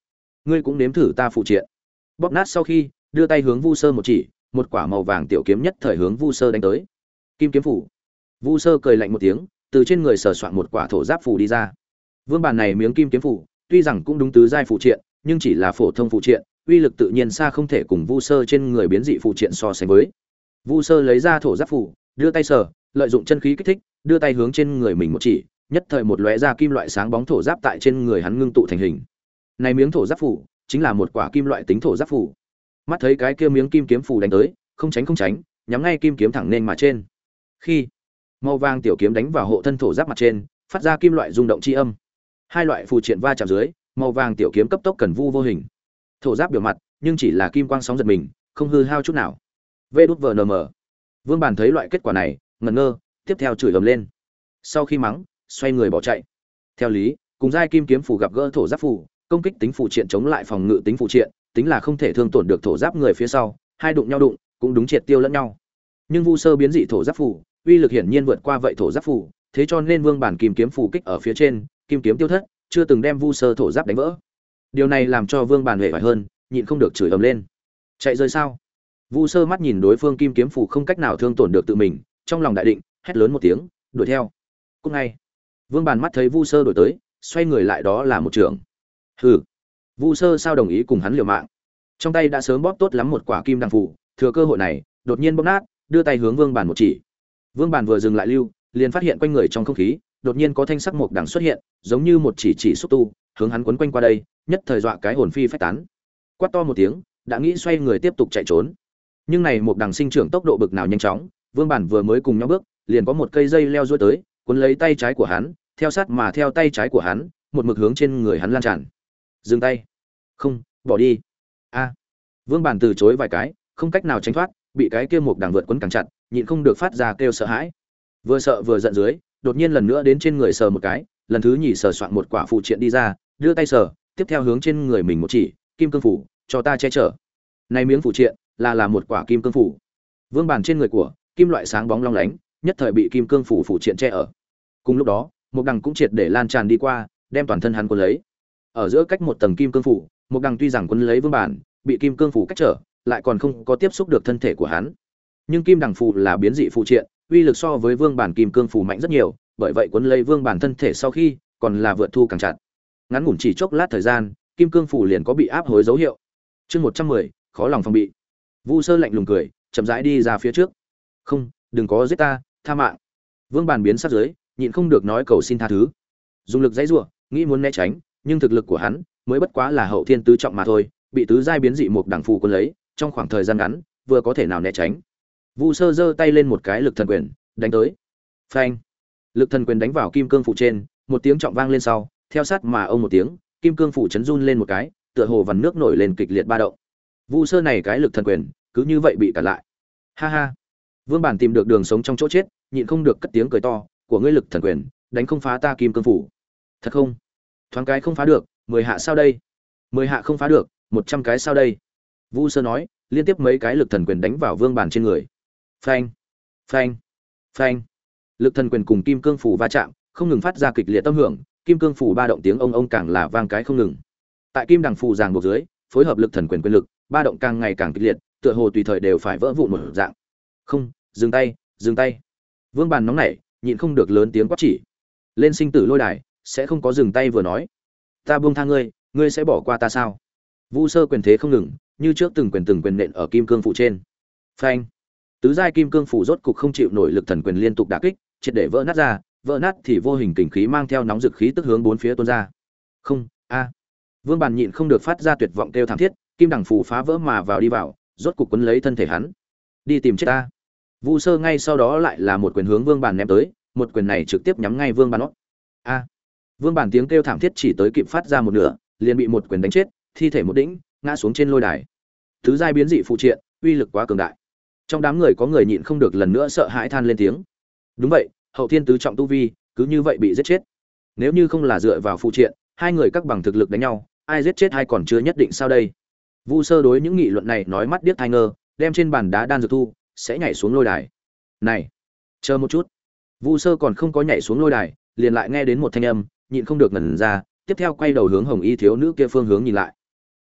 ngươi cũng nếm thử ta phụ triện. Bóp nát sau khi, đưa tay hướng Vu Sơ một chỉ, một quả màu vàng tiểu kiếm nhất thời hướng Vu Sơ đánh tới. Kim kiếm phủ. Vu Sơ cười lạnh một tiếng, từ trên người sờ soạn một quả thổ giáp phù đi ra. Vương Bàn này miếng kim kiếm phủ, tuy rằng cũng đúng tứ giai phụ triện, nhưng chỉ là phổ thông phụ triện, uy lực tự nhiên xa không thể cùng Vu Sơ trên người biến dị phụ triện so sánh với. Vu Sơ lấy ra thổ giáp phủ, đưa tay sờ, lợi dụng chân khí kích thích, đưa tay hướng trên người mình một chỉ, nhất thời một lóe ra kim loại sáng bóng thổ giáp tại trên người hắn ngưng tụ thành hình. Này miếng thổ giáp phủ chính là một quả kim loại tính thổ giáp phủ. Mắt thấy cái kia miếng kim kiếm phủ đánh tới, không tránh, nhắm ngay kim kiếm thẳng nên mà trên. Khi màu vàng tiểu kiếm đánh vào hộ thân thổ giáp mặt trên, phát ra kim loại rung động chi âm. Hai loại phù triện va chạm dưới, màu vàng tiểu kiếm cấp tốc cần vu vô hình. Thổ giáp biểu mặt, nhưng chỉ là kim quang sóng giật mình, không hư hao chút nào. VĐVNM. Vương Bàn thấy loại kết quả này, ngẩn ngơ, tiếp theo chửi ầm lên. Sau khi mắng, xoay người bỏ chạy. Theo lý, cùng giai kim kiếm phù gặp gỡ thổ giáp phù, công kích tính phụ triện chống lại phòng ngự tính phụ triện, tính là không thể thương tổn được thổ giáp người phía sau, hai đụng nhau đụng, cũng đúng triệt tiêu lẫn nhau. Nhưng Vu Sơ biến dị thổ giáp phù, uy lực hiển nhiên vượt qua vậy thổ giáp phù, thế cho nên Vương Bản kim kiếm phù kích ở phía trên, kim kiếm tiêu thất, chưa từng đem Vu Sơ thổ giáp đánh vỡ. Điều này làm cho Vương Bản huệ vải hơn, nhịn không được chửi ầm lên. Chạy rơi sao? Vu Sơ mắt nhìn đối phương kim kiếm phù không cách nào thương tổn được tự mình, trong lòng đại định, hét lớn một tiếng, đuổi theo. Cũng ngay, Vương Bản mắt thấy Vu Sơ đuổi tới, xoay người lại đó là một trường. Hừ. Vu Sơ sao đồng ý cùng hắn liều mạng? Trong tay đã sớm bóp tốt lắm một quả kim đằng phù, thừa cơ hội này, đột nhiên bóp nát, đưa tay hướng Vương Bản một chỉ. Vương Bản vừa dừng lại lưu, liền phát hiện quanh người trong không khí, đột nhiên có thanh sắc mộc đằng xuất hiện, giống như một chỉ xúc tu, hướng hắn quấn quanh qua đây, nhất thời dọa cái hồn phi phách tán. Quát to một tiếng, đã nghĩ xoay người tiếp tục chạy trốn. Nhưng này mộc đằng sinh trưởng tốc độ bực nào nhanh chóng, Vương Bản vừa mới cùng nhau bước, liền có một cây dây leo duỗi tới, cuốn lấy tay trái của hắn, theo sát mà theo tay trái của hắn, một mực hướng trên người hắn lan tràn. Dừng tay. Không, bỏ đi. A. Vương Bản từ chối vài cái, không cách nào tránh thoát, bị cái kia mộc đằng vượt quấn càng chặt, nhịn không được phát ra kêu sợ hãi. Vừa sợ vừa giận dưới, đột nhiên lần nữa đến trên người sờ một cái, lần thứ nhì sờ soạn một quả phụ triện đi ra, đưa tay sờ, tiếp theo hướng trên người mình một chỉ, kim cương phủ, cho ta che chở. Này miếng phụ triện là một quả kim cương phủ. Vương Bản trên người của kim loại sáng bóng long lánh, nhất thời bị kim cương phủ phụ triện che ở. Cùng lúc đó, một đằng cũng triệt để lan tràn đi qua, đem toàn thân hắn cuốn lấy. Ở giữa cách một tầng kim cương phủ, một đằng tuy rằng cuốn lấy Vương Bản, bị kim cương phủ cách trở, lại còn không có tiếp xúc được thân thể của hắn. Nhưng kim đằng phù là biến dị phụ triện, uy lực so với Vương Bản kim cương phù mạnh rất nhiều, bởi vậy cuốn lấy Vương Bản thân thể sau khi, còn là vượt thu càng chặt. Ngắn ngủn chỉ chốc lát thời gian, kim cương phù liền có bị áp hối dấu hiệu. Chương 110, khó lòng phòng bị. Vu Sơ lạnh lùng cười, chậm rãi đi ra phía trước. "Không, đừng có giết ta, tha mạng." Vương Bản biến sắc dưới, nhịn không được nói cầu xin tha thứ. Dùng lực giãy giụa, nghĩ muốn né tránh, nhưng thực lực của hắn mới bất quá là hậu thiên tứ trọng mà thôi, bị tứ giai biến dị một đẳng phù cuốn lấy, trong khoảng thời gian ngắn, vừa có thể nào né tránh. Vu Sơ giơ tay lên một cái lực thần quyền, đánh tới. Phanh! Lực thần quyền đánh vào kim cương phủ trên, một tiếng trọng vang lên sau, theo sát mà ông một tiếng, kim cương phủ chấn run lên một cái, tựa hồ vằn nước nổi lên kịch liệt ba động. Vu Sơ này cái lực thần quyền, cứ như vậy bị cản lại. Ha ha! Vương Bản tìm được đường sống trong chỗ chết, nhịn không được cất tiếng cười to, của ngươi lực thần quyền, đánh không phá ta kim cương phủ. Thật không? Thoáng cái không phá được, 10 hạ sao đây? 10 hạ không phá được, 100 cái sao đây? Vu Sơ nói, liên tiếp mấy cái lực thần quyền đánh vào Vương Bản trên người. Phanh, phanh, phanh. Lực thần quyền cùng kim cương phủ va chạm, không ngừng phát ra kịch liệt âm hưởng, kim cương phủ ba động tiếng ông càng là vang cái không ngừng. Tại kim đằng phù giằng buộc dưới, phối hợp lực thần quyền quyền lực, ba động càng ngày càng kịch liệt, tựa hồ tùy thời đều phải vỡ vụn một dạng. Không, dừng tay, dừng tay. Vương Bản nóng nảy, nhịn không được lớn tiếng quát chỉ. Lên sinh tử lôi đài, sẽ không có dừng tay vừa nói. Ta buông tha ngươi, ngươi sẽ bỏ qua ta sao? Vu Sơ quyền thế không ngừng, như trước từng quyền nện ở kim cương phủ trên. Phanh. Tứ giai kim cương phủ rốt cục không chịu nổi lực thần quyền liên tục đả kích, triệt để vỡ nát ra, vỡ nát thì vô hình kình khí mang theo nóng dực khí tức hướng bốn phía tuôn ra. Không, a. Vương Bản nhịn không được phát ra tuyệt vọng kêu thảm thiết, kim đằng phủ phá vỡ mà vào đi vào, rốt cục quấn lấy thân thể hắn. Đi tìm chết ta. Vu Sơ ngay sau đó lại là một quyền hướng Vương Bản ném tới, một quyền này trực tiếp nhắm ngay Vương Bản nót. A. Vương Bản tiếng kêu thảm thiết chỉ tới kịp phát ra một nửa, liền bị một quyền đánh chết, thi thể một đĩnh, ngã xuống trên lôi đài. Tứ giai biến dị phụ triện, uy lực quá cường đại. Trong đám người có người nhịn không được lần nữa sợ hãi than lên tiếng. Đúng vậy, hậu thiên tứ trọng tu vi, cứ như vậy bị giết chết. Nếu như không là dựa vào phụ triện, hai người các bằng thực lực đánh nhau, ai giết chết ai còn chưa nhất định sao đây. Vu Sơ đối những nghị luận này nói mắt điếc tai ngơ, đem trên bàn đá đan dược thu, sẽ nhảy xuống lôi đài. Này, chờ một chút. Vu Sơ còn không có nhảy xuống lôi đài, liền lại nghe đến một thanh âm, nhịn không được ngẩn ra, tiếp theo quay đầu hướng Hồng Y thiếu nữ kia phương hướng nhìn lại.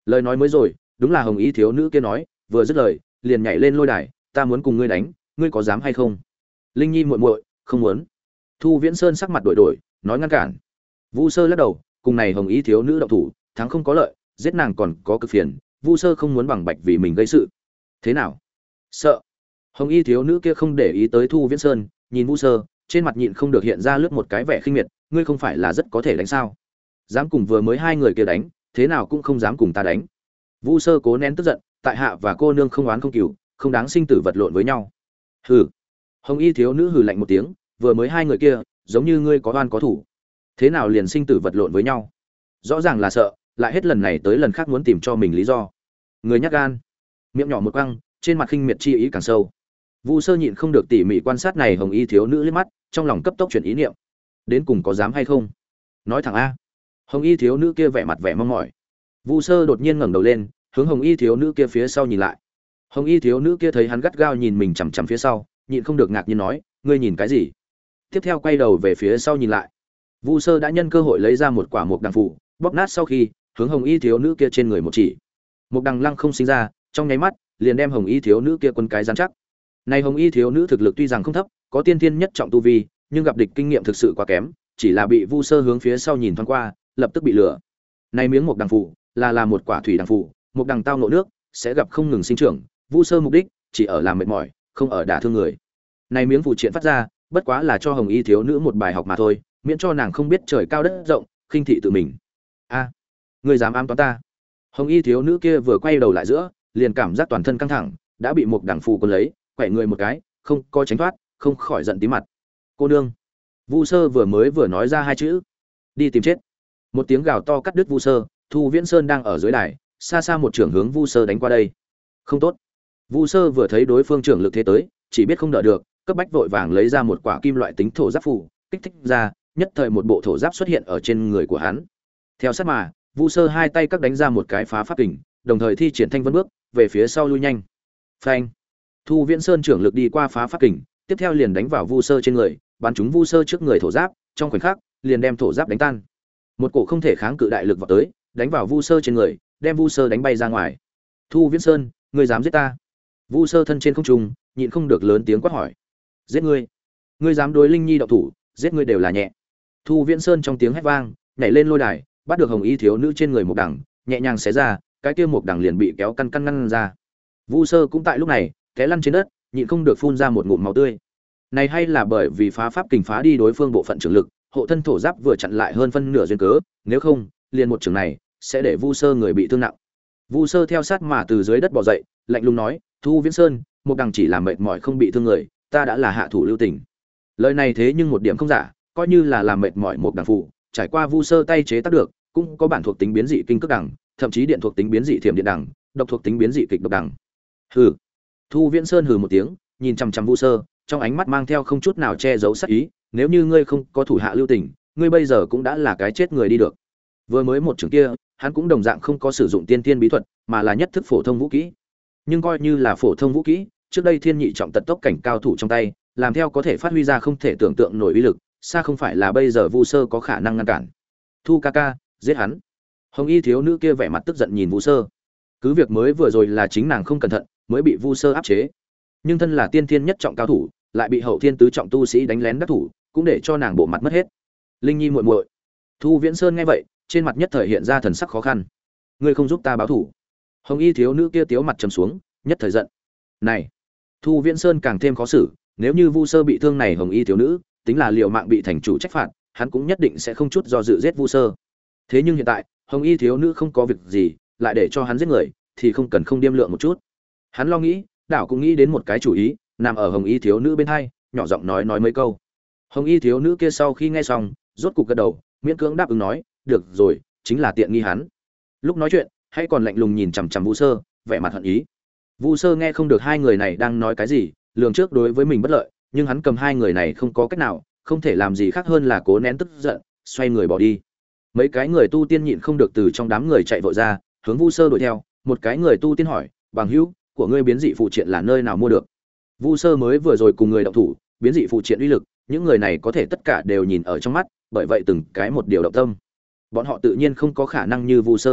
Lời nói mới rồi, đúng là hồng y thiếu nữ kia nói, vừa dứt lời liền nhảy lên lôi đài, ta muốn cùng ngươi đánh, ngươi có dám hay không? Linh Nhi muội muội, không muốn. Thu Viễn Sơn sắc mặt đổi đổi, nói ngăn cản. Vu Sơ lắc đầu, cùng này hồng y thiếu nữ động thủ, thắng không có lợi, giết nàng còn có cực phiền, Vu Sơ không muốn bằng bạch vì mình gây sự. Thế nào? Sợ? Hồng y thiếu nữ kia không để ý tới Thu Viễn Sơn, nhìn Vu Sơ, trên mặt nhịn không được hiện ra lướt một cái vẻ khinh miệt, ngươi không phải là rất có thể đánh sao? Dám cùng vừa mới hai người kia đánh, thế nào cũng không dám cùng ta đánh. Vu Sơ cố nén tức giận, tại hạ và cô nương không oán không cừu, không đáng sinh tử vật lộn với nhau. Hừ. Hồng y thiếu nữ hừ lạnh một tiếng, vừa mới hai người kia, giống như ngươi có oan có thủ, thế nào liền sinh tử vật lộn với nhau? Rõ ràng là sợ, lại hết lần này tới lần khác muốn tìm cho mình lý do. Người nhát gan. Miệng nhỏ một quăng, trên mặt khinh miệt chi ý càng sâu. Vu Sơ nhịn không được tỉ mỉ quan sát này hồng y thiếu nữ liếc mắt, trong lòng cấp tốc chuyển ý niệm. Đến cùng có dám hay không? Nói thẳng a. Hồng y thiếu nữ kia vẻ mặt vẻ mong mỏi. Vu Sơ đột nhiên ngẩng đầu lên, hướng hồng y thiếu nữ kia phía sau nhìn lại. Hồng y thiếu nữ kia thấy hắn gắt gao nhìn mình chằm chằm phía sau, nhịn không được ngạc nhiên nói, ngươi nhìn cái gì? Tiếp theo quay đầu về phía sau nhìn lại. Vu Sơ đã nhân cơ hội lấy ra một quả mục đằng phù, bóp nát sau khi, hướng hồng y thiếu nữ kia trên người một chỉ. Mục đằng lăng không sinh ra, trong nháy mắt, liền đem hồng y thiếu nữ kia quân cái rắn chắc. Này hồng y thiếu nữ thực lực tuy rằng không thấp, có tiên thiên nhất trọng tu vi, nhưng gặp địch kinh nghiệm thực sự quá kém, chỉ là bị Vu Sơ hướng phía sau nhìn thoáng qua, lập tức bị lừa. Này miếng mục đằng phù là một quả thủy đằng phù, mục đằng tao nộ nước, sẽ gặp không ngừng sinh trưởng, Vu Sơ mục đích chỉ ở làm mệt mỏi, không ở đả thương người. Này miếng phù triện phát ra, bất quá là cho hồng y thiếu nữ một bài học mà thôi, miễn cho nàng không biết trời cao đất rộng, khinh thị tự mình. A, ngươi dám ám toán ta? Hồng y thiếu nữ kia vừa quay đầu lại giữa, liền cảm giác toàn thân căng thẳng, đã bị một đằng phù cuốn lấy, quẩy người một cái, không có tránh thoát, không khỏi giận tí mặt. Cô nương. Vu Sơ vừa nói ra hai chữ, đi tìm chết. Một tiếng gào to cắt đứt Vu Sơ, Thu Viễn Sơn đang ở dưới đài, xa xa một trưởng hướng Vu Sơ đánh qua đây. Không tốt. Vu Sơ vừa thấy đối phương trưởng lực thế tới, chỉ biết không đỡ được, cấp bách vội vàng lấy ra một quả kim loại tính thổ giáp phù, kích thích ra, nhất thời một bộ thổ giáp xuất hiện ở trên người của hắn. Theo sát mà, Vu Sơ hai tay các đánh ra một cái phá pháp kình, đồng thời thi triển thanh vân bước, về phía sau lui nhanh. Phanh! Thu Viễn Sơn trưởng lực đi qua phá pháp kình, tiếp theo liền đánh vào Vu Sơ trên người, bắn trúng Vu Sơ trước người thổ giáp, trong khoảnh khắc, liền đem thổ giáp đánh tan. Một cổ không thể kháng cự đại lực vọt tới, đánh vào Vu Sơ trên người, đem Vu Sơ đánh bay ra ngoài. Thu Viễn Sơn, ngươi dám giết ta? Vu Sơ thân trên không trung, nhịn không được lớn tiếng quát hỏi. Giết ngươi? Ngươi dám đối Linh Nhi động thủ, giết ngươi đều là nhẹ. Thu Viễn Sơn trong tiếng hét vang, nhảy lên lôi đài, bắt được hồng y thiếu nữ trên người một đằng, nhẹ nhàng xé ra, cái kia một đằng liền bị kéo căn ngăn ra. Vu Sơ cũng tại lúc này, té lăn trên đất, nhịn không được phun ra một ngụm máu tươi. Này hay là bởi vì phá pháp kình phá đi đối phương bộ phận trưởng lực, hộ thân thổ giáp vừa chặn lại hơn phân nửa duyên cớ, nếu không, liền một trường này sẽ để Vu Sơ người bị thương nặng. Vu Sơ theo sát mà từ dưới đất bò dậy, lạnh lùng nói, Thu Viễn Sơn, một đằng chỉ làm mệt mỏi không bị thương người, ta đã là hạ thủ lưu tình. Lời này thế nhưng một điểm không giả, coi như là làm mệt mỏi một đằng phụ, trải qua Vu Sơ tay chế tác được, cũng có bản thuộc tính biến dị kinh cước đằng, thậm chí điện thuộc tính biến dị thiểm điện đằng, độc thuộc tính biến dị kịch độc đằng. Hừ. Thu Viễn Sơn hừ một tiếng, nhìn chằm chằm Vu Sơ, trong ánh mắt mang theo không chút nào che giấu sát ý, nếu như ngươi không có thủ hạ lưu tình, ngươi bây giờ cũng đã là cái chết người đi được. Vừa mới một trường kia, hắn cũng đồng dạng không có sử dụng tiên tiên bí thuật, mà là nhất thức phổ thông vũ kỹ. Nhưng coi như là phổ thông vũ kỹ, trước đây thiên nhị trọng tật tốc cảnh cao thủ trong tay, làm theo có thể phát huy ra không thể tưởng tượng nổi uy lực, xa không phải là bây giờ Vu Sơ có khả năng ngăn cản. Thu ca ca, giết hắn. Hồng y thiếu nữ kia vẻ mặt tức giận nhìn Vu Sơ. Cứ việc mới vừa rồi là chính nàng không cẩn thận, mới bị Vu Sơ áp chế. Nhưng thân là tiên thiên nhất trọng cao thủ, lại bị hậu thiên tứ trọng tu sĩ đánh lén đắc thủ, cũng để cho nàng bộ mặt mất hết. Linh Nhi muội muội. Thu Viễn Sơn nghe vậy, trên mặt nhất thời hiện ra thần sắc khó khăn. Ngươi không giúp ta báo thủ? Hồng y thiếu nữ kia tiếu mặt trầm xuống, nhất thời giận. Này, Thu Viễn Sơn càng thêm khó xử, nếu như Vu Sơ bị thương này hồng y thiếu nữ, tính là liều mạng bị thành chủ trách phạt, hắn cũng nhất định sẽ không chút do dự giết Vu Sơ. Thế nhưng hiện tại, hồng y thiếu nữ không có việc gì, lại để cho hắn giết người, thì không cần không điềm lượng một chút. Hắn lo nghĩ, đảo cũng nghĩ đến một cái chủ ý, nằm ở hồng y thiếu nữ bên hai, nhỏ giọng nói mấy câu. Hồng y thiếu nữ kia sau khi nghe xong, rốt cục gật đầu, miễn cưỡng đáp ứng nói, được rồi, chính là tiện nghi hắn. Lúc nói chuyện, hay còn lạnh lùng nhìn chằm chằm Vu Sơ, vẻ mặt hận ý. Vu Sơ nghe không được hai người này đang nói cái gì, lường trước đối với mình bất lợi, nhưng hắn cầm hai người này không có cách nào, không thể làm gì khác hơn là cố nén tức giận, xoay người bỏ đi. Mấy cái người tu tiên nhịn không được từ trong đám người chạy vội ra, hướng Vu Sơ đuổi theo. Một cái người tu tiên hỏi, bằng hữu của ngươi biến dị phụ triện là nơi nào mua được? Vu Sơ mới vừa rồi cùng người động thủ, biến dị phụ triện uy lực, những người này có thể tất cả đều nhìn ở trong mắt, bởi vậy từng cái một điều động tâm. Bọn họ tự nhiên không có khả năng như Vu Sơ một dạng,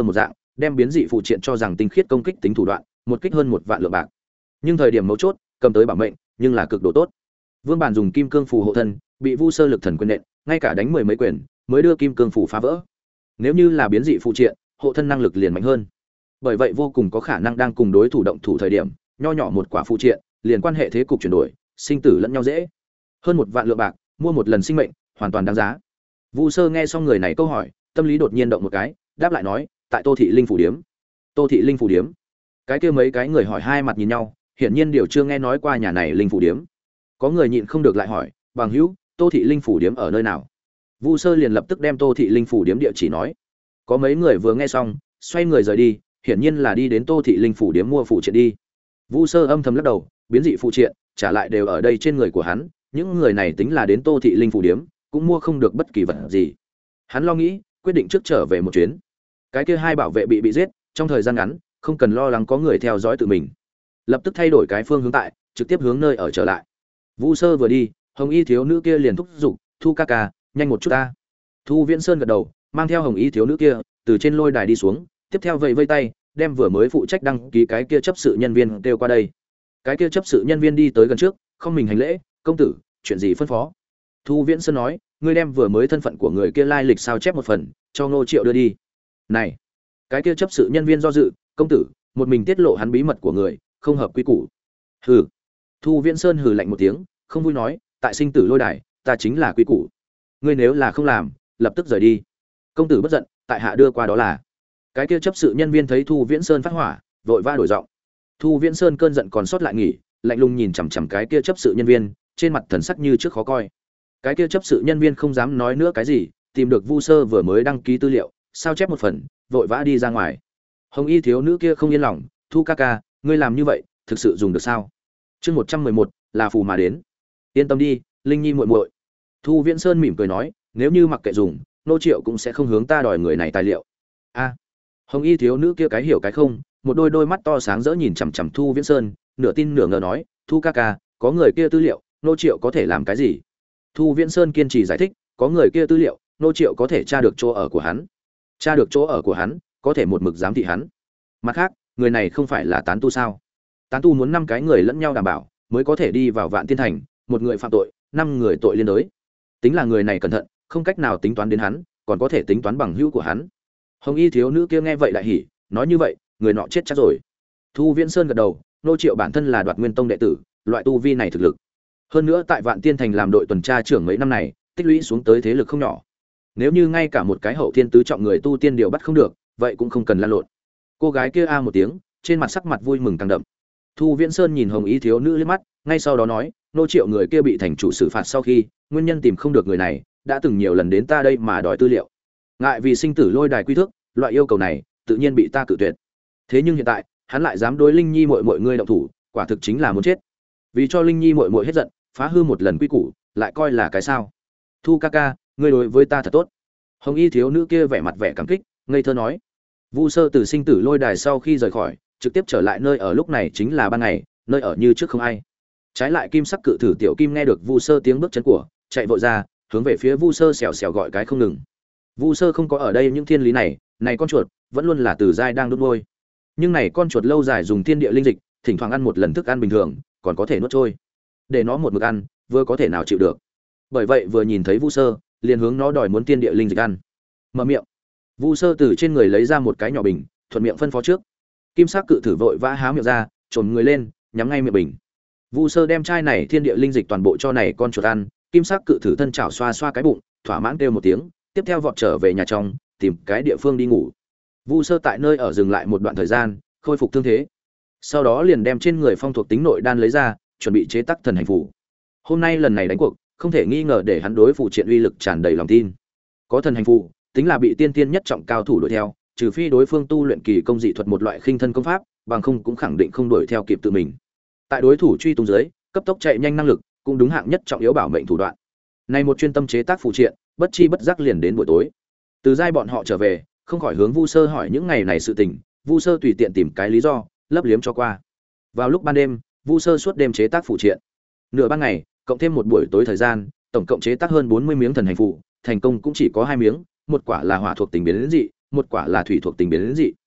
đem biến dị phụ triện cho rằng tinh khiết công kích tính thủ đoạn, một kích hơn 1 vạn lượng bạc. Nhưng thời điểm mấu chốt, cầm tới bảo mệnh, nhưng là cực độ tốt. Vương Bản dùng kim cương phù hộ thân, bị Vu Sơ lực thần quyền nện, ngay cả đánh 10 mấy quyền, mới đưa kim cương phù phá vỡ. Nếu như là biến dị phụ triện, hộ thân năng lực liền mạnh hơn. Bởi vậy vô cùng có khả năng đang cùng đối thủ động thủ thời điểm, nho nhỏ một quả phụ triện, liền quan hệ thế cục chuyển đổi, sinh tử lẫn nhau dễ. Hơn 1 vạn lượng bạc, mua một lần sinh mệnh, hoàn toàn đáng giá. Vu Sơ nghe xong người này câu hỏi, tâm lý đột nhiên động một cái, đáp lại nói, tại Tô thị Linh phủ điếm. Tô thị Linh phủ điếm? Cái kia mấy cái người hỏi hai mặt nhìn nhau, hiển nhiên đều chưa nghe nói qua nhà này Linh phủ điếm. Có người nhịn không được lại hỏi, bằng hữu, Tô thị Linh phủ điếm ở nơi nào? Vu Sơ liền lập tức đem Tô thị Linh phủ điếm địa chỉ nói. Có mấy người vừa nghe xong, xoay người rời đi, hiển nhiên là đi đến Tô thị Linh phủ điếm mua phụ triện đi. Vu Sơ âm thầm lắc đầu, biến dị phụ triện, trả lại đều ở đây trên người của hắn, những người này tính là đến Tô thị Linh phủ điếm, cũng mua không được bất kỳ vật gì. Hắn lo nghĩ, quyết định trước trở về một chuyến. Cái kia hai bảo vệ bị giết, trong thời gian ngắn, không cần lo lắng có người theo dõi tự mình. Lập tức thay đổi cái phương hướng tại, trực tiếp hướng nơi ở trở lại. Vu Sơ vừa đi, Hồng Y thiếu nữ kia liền thúc giục, "Thu ca ca, nhanh một chút ta." Thu Viễn Sơn gật đầu, mang theo Hồng Y thiếu nữ kia, từ trên lôi đài đi xuống, tiếp theo vẫy vây tay, đem vừa mới phụ trách đăng ký cái kia chấp sự nhân viên kêu qua đây. Cái kia chấp sự nhân viên đi tới gần trước, không mình hành lễ, "Công tử, chuyện gì phân phó?" Thu Viễn Sơn nói, "Ngươi đem vừa mới thân phận của người kia lai lịch sao chép một phần, cho Ngô Triệu đưa đi." Này, cái kia chấp sự nhân viên do dự, "Công tử, một mình tiết lộ hắn bí mật của người, không hợp quy củ." Hừ. Thu Viễn Sơn hừ lạnh một tiếng, không vui nói, "Tại sinh tử lôi đài, ta chính là quy củ. Ngươi nếu là không làm, lập tức rời đi." "Công tử bất giận, tại hạ đưa qua đó là." Cái kia chấp sự nhân viên thấy Thu Viễn Sơn phát hỏa, vội vã đổi giọng. Thu Viễn Sơn cơn giận còn sót lại nghỉ, lạnh lùng nhìn chằm chằm cái kia chấp sự nhân viên, trên mặt thần sắc như trước khó coi. Cái kia chấp sự nhân viên không dám nói nữa cái gì, tìm được Vu Sơ vừa mới đăng ký tư liệu, sao chép một phần, vội vã đi ra ngoài. Hồng Y thiếu nữ kia không yên lòng, "Thu ca ca, ngươi làm như vậy, thực sự dùng được sao?" Chương 111, là phù mà đến. "Yên tâm đi, Linh Nhi muội muội." Thu Viễn Sơn mỉm cười nói, "Nếu như mặc kệ dùng, Nô Triệu cũng sẽ không hướng ta đòi người này tài liệu." A. Hồng Y thiếu nữ kia cái hiểu cái không, một đôi mắt to sáng rỡ nhìn chằm chằm Thu Viễn Sơn, nửa tin nửa ngờ nói, "Thu ca ca, có người kia tư liệu, Nô Triệu có thể làm cái gì?" Thu Viễn Sơn kiên trì giải thích, "Có người kia tư liệu, Nô Triệu có thể tra được chỗ ở của hắn. Tra được chỗ ở của hắn, có thể một mực giám thị hắn. Mặt khác, người này không phải là tán tu sao? Tán tu muốn 5 cái người lẫn nhau đảm bảo, mới có thể đi vào Vạn Tiên Thành, một người phạm tội, 5 người tội liên đới. Tính là người này cẩn thận, không cách nào tính toán đến hắn, còn có thể tính toán bằng hữu của hắn." Hồng Y thiếu nữ kia nghe vậy đại hỉ, nói, "Như vậy, người nọ chết chắc rồi." Thu Viễn Sơn gật đầu, Nô Triệu bản thân là Đoạt Nguyên Tông đệ tử, loại tu vi này thực lực. Hơn nữa tại Vạn Tiên Thành làm đội tuần tra trưởng mấy năm này, tích lũy xuống tới thế lực không nhỏ. Nếu như ngay cả một cái hậu thiên tứ trọng người tu tiên điều bắt không được, vậy cũng không cần lan lộn. Cô gái kia a một tiếng, trên mặt sắc mặt vui mừng càng đậm. Thu Viễn Sơn nhìn Hồng Y thiếu nữ liếc mắt, ngay sau đó nói, "Nô Triệu người kia bị thành chủ xử phạt sau khi, nguyên nhân tìm không được người này, đã từng nhiều lần đến ta đây mà đòi tư liệu. Ngại vì sinh tử lôi đài quy thước, loại yêu cầu này tự nhiên bị ta cự tuyệt. Thế nhưng hiện tại, hắn lại dám đối Linh Nhi muội muội ngươi động thủ, quả thực chính là muốn chết. Vì cho Linh Nhi muội muội hết giận, phá hư một lần quy củ, lại coi là cái sao? Thu ca ca, ngươi đối với ta thật tốt." Hồng Y thiếu nữ kia vẻ mặt vẻ cảm kích, ngây thơ nói. Vu Sơ từ sinh tử lôi đài sau khi rời khỏi, trực tiếp trở lại nơi ở lúc này chính là ban ngày, nơi ở như trước không ai. Trái lại kim sắc cự thử tiểu kim nghe được Vu Sơ tiếng bước chân của, chạy vội ra, hướng về phía Vu Sơ xèo xèo gọi cái không ngừng. Vu Sơ không có ở đây những thiên lý này, này con chuột vẫn luôn là Từ Giai đang đốt nuôi. Nhưng này con chuột lâu dài dùng thiên địa linh dịch, thỉnh thoảng ăn một lần thức ăn bình thường, còn có thể nuốt trôi. Để nó một mực ăn, vừa có thể nào chịu được. Bởi vậy vừa nhìn thấy Vu Sơ, liền hướng nó đòi muốn thiên địa linh dịch ăn. Mở miệng. Vu Sơ từ trên người lấy ra một cái nhỏ bình, thuận miệng phân phó trước. Kim sắc cự thử vội vã há miệng ra, trồm người lên, nhắm ngay miệng bình. Vu Sơ đem chai này thiên địa linh dịch toàn bộ cho này con chuột ăn, kim sắc cự thử thân chảo xoa xoa cái bụng, thỏa mãn kêu một tiếng, tiếp theo vọt trở về nhà trong, tìm cái địa phương đi ngủ. Vu Sơ tại nơi ở dừng lại một đoạn thời gian, khôi phục thương thế. Sau đó liền đem trên người phong thuộc tính nội đan lấy ra, chuẩn bị chế tác thần hành phù. Hôm nay lần này đánh cuộc, không thể nghi ngờ để hắn đối phụ triện uy lực tràn đầy lòng tin. Có thần hành phù, tính là bị tiên tiên nhất trọng cao thủ đuổi theo, trừ phi đối phương tu luyện kỳ công dị thuật một loại khinh thân công pháp, bằng không cũng khẳng định không đuổi theo kịp tự mình. Tại đối thủ truy tung dưới, cấp tốc chạy nhanh năng lực, cũng đúng hạng nhất trọng yếu bảo mệnh thủ đoạn. Này một chuyên tâm chế tác phụ triện, bất chi bất giác liền đến buổi tối. Từ Giai bọn họ trở về, không khỏi hướng Vu Sơ hỏi những ngày này sự tình, Vu Sơ tùy tiện tìm cái lý do, lấp liếm cho qua. Vào lúc ban đêm, Vu Sơ suốt đêm chế tác phụ triện. Nửa ban ngày, cộng thêm một buổi tối thời gian, tổng cộng chế tác hơn 40 miếng thần hành phù, thành công cũng chỉ có 2 miếng, một quả là hỏa thuộc tính biến dị, một quả là thủy thuộc tính biến dị.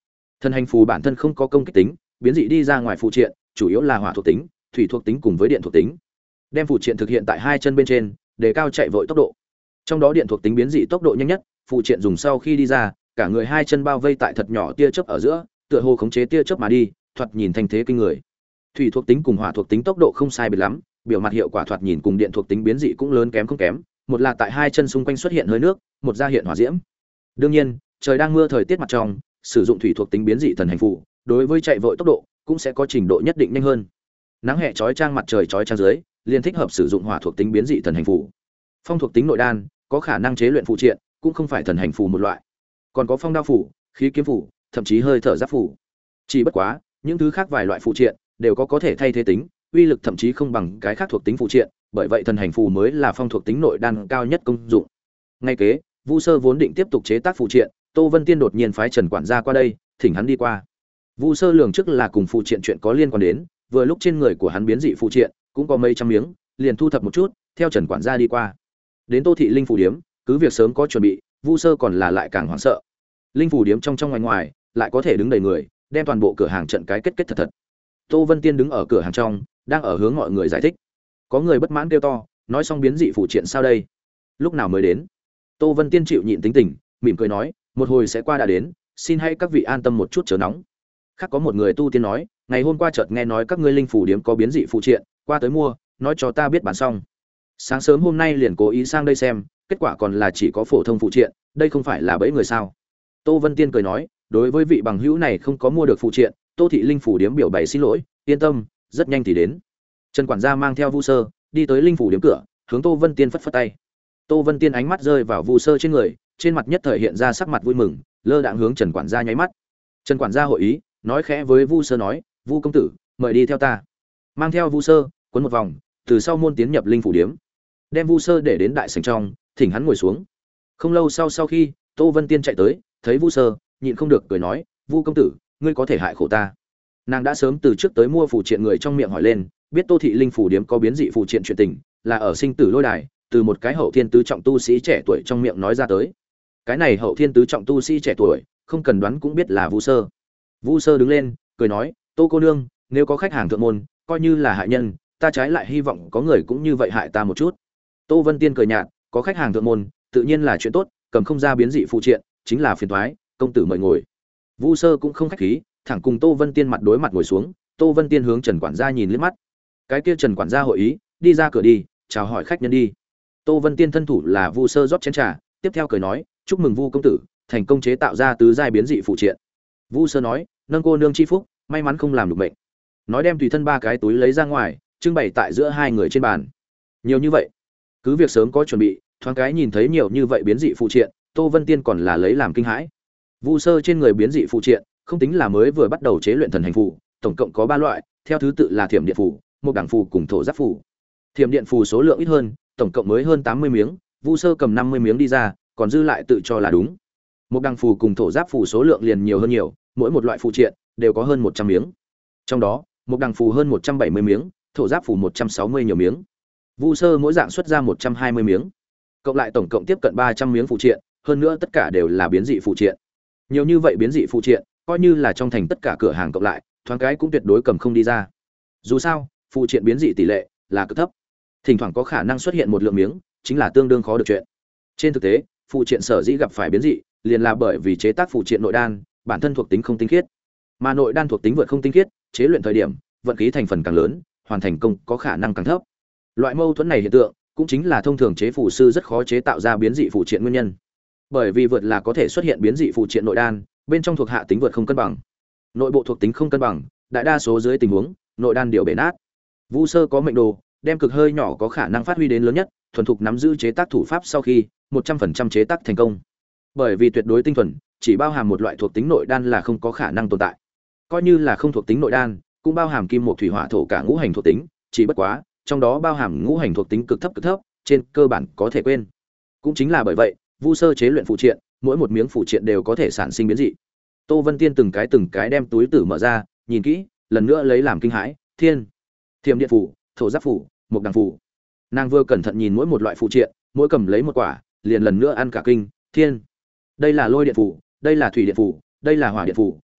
Thần hành phù bản thân không có công kích tính, biến dị đi ra ngoài phụ triện chủ yếu là hỏa thuộc tính, thủy thuộc tính cùng với điện thuộc tính. Đem phụ triện thực hiện tại hai chân bên trên, để cao chạy vội tốc độ. Trong đó điện thuộc tính biến dị tốc độ nhanh nhất, phụ triện dùng sau khi đi ra, cả người hai chân bao vây tại thật nhỏ tia chớp ở giữa, tựa hồ khống chế tia chớp mà đi, thoạt nhìn thành thế kinh người. Thủy thuộc tính cùng hỏa thuộc tính tốc độ không sai biệt lắm, biểu mặt hiệu quả thoạt nhìn cùng điện thuộc tính biến dị cũng lớn kém không kém, một là tại hai chân xung quanh xuất hiện hơi nước, một ra hiện hỏa diễm. Đương nhiên, trời đang mưa thời tiết mặt trong, sử dụng thủy thuộc tính biến dị thần hành phù, đối với chạy vội tốc độ cũng sẽ có trình độ nhất định nhanh hơn. Nắng hè chói chang mặt trời chói chang dưới, liền thích hợp sử dụng hỏa thuộc tính biến dị thần hành phù. Phong thuộc tính nội đan có khả năng chế luyện phụ triện, cũng không phải thần hành phù một loại. Còn có phong đao phù, khí kiếm phù, thậm chí hơi thở giáp phù. Chỉ bất quá, những thứ khác vài loại phụ triện đều có thể thay thế tính, uy lực thậm chí không bằng cái khác thuộc tính phụ triện, bởi vậy thần hành phù mới là phong thuộc tính nội đan cao nhất công dụng. Ngay kế, Vu Sơ vốn định tiếp tục chế tác phụ triện, Tô Vân Tiên đột nhiên phái Trần quản gia qua đây, thỉnh hắn đi qua. Vu Sơ lường trước là cùng phụ triện chuyện có liên quan đến, vừa lúc trên người của hắn biến dị phụ triện cũng có mấy trăm miếng, liền thu thập một chút, theo Trần quản gia đi qua. Đến Tô thị linh phủ điếm, cứ việc sớm có chuẩn bị, Vu Sơ còn là lại càng hoảng sợ. Linh phủ điếm trong trong ngoài ngoài, lại có thể đứng đầy người, đem toàn bộ cửa hàng trận cái kết thật thật. Tô Vân Tiên đứng ở cửa hàng trong, đang ở hướng mọi người giải thích. Có người bất mãn kêu to, nói xong biến dị phụ triện sao đây? Lúc nào mới đến? Tô Vân Tiên chịu nhịn tính tình, mỉm cười nói, một hồi sẽ qua đã đến, xin hãy các vị an tâm một chút chớ nóng. Khác có một người tu tiên nói, ngày hôm qua chợt nghe nói các ngươi linh phủ điếm có biến dị phụ triện, qua tới mua, nói cho ta biết bán xong. Sáng sớm hôm nay liền cố ý sang đây xem, kết quả còn là chỉ có phổ thông phụ triện, đây không phải là bẫy người sao? Tô Vân Tiên cười nói, đối với vị bằng hữu này không có mua được phụ triện, Tô thị linh phủ điếm biểu bày xin lỗi, yên tâm, rất nhanh thì đến. Trần quản gia mang theo Vu Sơ, đi tới linh phủ điếm cửa, hướng Tô Vân Tiên phất phất tay. Tô Vân Tiên ánh mắt rơi vào Vu Sơ trên người, trên mặt nhất thời hiện ra sắc mặt vui mừng, lơ đãng hướng Trần quản gia nháy mắt. Trần quản gia hội ý, nói khẽ với Vu Sơ nói, "Vu công tử, mời đi theo ta." Mang theo Vu Sơ, quấn một vòng, từ sau môn tiến nhập linh phủ điếm. Đem Vu Sơ để đến đại sảnh trong, thỉnh hắn ngồi xuống. Không lâu sau khi Tô Vân Tiên chạy tới, thấy Vu Sơ, nhịn không được cười nói, "Vu công tử, ngươi có thể hại khổ ta." Nàng đã sớm từ trước tới mua phụ triện người trong miệng hỏi lên, biết Tô thị linh phủ điếm có biến dị phụ triện chuyện tình, là ở sinh tử lôi đài, từ một cái hậu thiên tứ trọng tu sĩ trẻ tuổi trong miệng nói ra tới. Cái này hậu thiên tứ trọng tu sĩ trẻ tuổi, không cần đoán cũng biết là Vu Sơ. Vu Sơ đứng lên, cười nói, "Tô cô nương, nếu có khách hàng thượng môn, coi như là hại nhân, ta trái lại hy vọng có người cũng như vậy hại ta một chút." Tô Vân Tiên cười nhạt, "Có khách hàng thượng môn, tự nhiên là chuyện tốt, cầm không ra biến dị phụ triện, chính là phiền toái, công tử mời ngồi." Vu Sơ cũng không khách khí, thẳng cùng Tô Vân Tiên mặt đối mặt ngồi xuống. Tô Vân Tiên hướng Trần quản gia nhìn liếc mắt. Cái kia Trần quản gia hội ý, đi ra cửa đi, chào hỏi khách nhân đi. Tô Vân Tiên thân thủ là Vu Sơ rót chén trà, tiếp theo cười nói, "Chúc mừng Vu công tử, thành công chế tạo ra tứ giai biến dị phụ triện." Vu Sơ nói, "Nâng cô nương chi phúc, may mắn không làm được bệnh." Nói đem tùy thân ba cái túi lấy ra ngoài, trưng bày tại giữa hai người trên bàn. Nhiều như vậy, cứ việc sớm có chuẩn bị, thoáng cái nhìn thấy nhiều như vậy biến dị phụ triện, Tô Vân Tiên còn là lấy làm kinh hãi. Vu Sơ trên người biến dị phụ triện, không tính là mới vừa bắt đầu chế luyện thần hành phù, tổng cộng có 3 loại, theo thứ tự là Thiểm điện phù, Mộc đẳng phù cùng Thổ giáp phù. Thiểm điện phù số lượng ít hơn, tổng cộng mới hơn 80 miếng, Vu Sơ cầm 50 miếng đi ra, còn dư lại tự cho là đúng. Mộc đẳng phù cùng Thổ giáp phù số lượng liền nhiều hơn nhiều, mỗi một loại phụ triện đều có hơn 100 miếng. Trong đó, Mộc đẳng phù hơn 170 miếng, Thổ giáp phù 160 nhiều miếng. Vu Sơ mỗi dạng xuất ra 120 miếng. Cộng lại tổng cộng tiếp cận 300 miếng phụ triện, hơn nữa tất cả đều là biến dị phụ triện. Nhiều như vậy biến dị phụ triện, coi như là trong thành tất cả cửa hàng cộng lại, thoáng cái cũng tuyệt đối cầm không đi ra. Dù sao, phụ triện biến dị tỷ lệ là cực thấp. Thỉnh thoảng có khả năng xuất hiện một lượng miếng, chính là tương đương khó được chuyện. Trên thực tế, phụ triện sở dĩ gặp phải biến dị, liền là bởi vì chế tác phụ triện nội đan, bản thân thuộc tính không tinh khiết. Mà nội đan thuộc tính vượt không tinh khiết, chế luyện thời điểm, vận khí thành phần càng lớn, hoàn thành công có khả năng càng thấp. Loại mâu thuẫn này hiện tượng, cũng chính là thông thường chế phù sư rất khó chế tạo ra biến dị phụ triện nguyên nhân. Bởi vì vượt là có thể xuất hiện biến dị phụ triện nội đan, bên trong thuộc hạ tính vượt không cân bằng. Nội bộ thuộc tính không cân bằng, đại đa số dưới tình huống, nội đan điều bể nát. Vu Sơ có mệnh đồ, đem cực hơi nhỏ có khả năng phát huy đến lớn nhất, thuần thục nắm giữ chế tác thủ pháp sau khi 100% chế tác thành công. Bởi vì tuyệt đối tinh thuần, chỉ bao hàm một loại thuộc tính nội đan là không có khả năng tồn tại. Coi như là không thuộc tính nội đan, cũng bao hàm kim mộc thủy hỏa thổ cả ngũ hành thuộc tính, chỉ bất quá, trong đó bao hàm ngũ hành thuộc tính cực thấp, trên cơ bản có thể quên. Cũng chính là bởi vậy, Vu Sơ chế luyện phụ triện, mỗi một miếng phụ triện đều có thể sản sinh biến dị. Tô Vân Tiên từng cái đem túi tử mở ra, nhìn kỹ, lần nữa lấy làm kinh hãi, Thiểm điện phù, Thổ giáp phù, Mộc đẳng phù. Nàng vừa cẩn thận nhìn mỗi một loại phụ triện, mỗi cầm lấy một quả, liền lần nữa ăn cả kinh, Đây là Lôi điện phù, đây là Thủy điện phù, đây là Hỏa điện phù,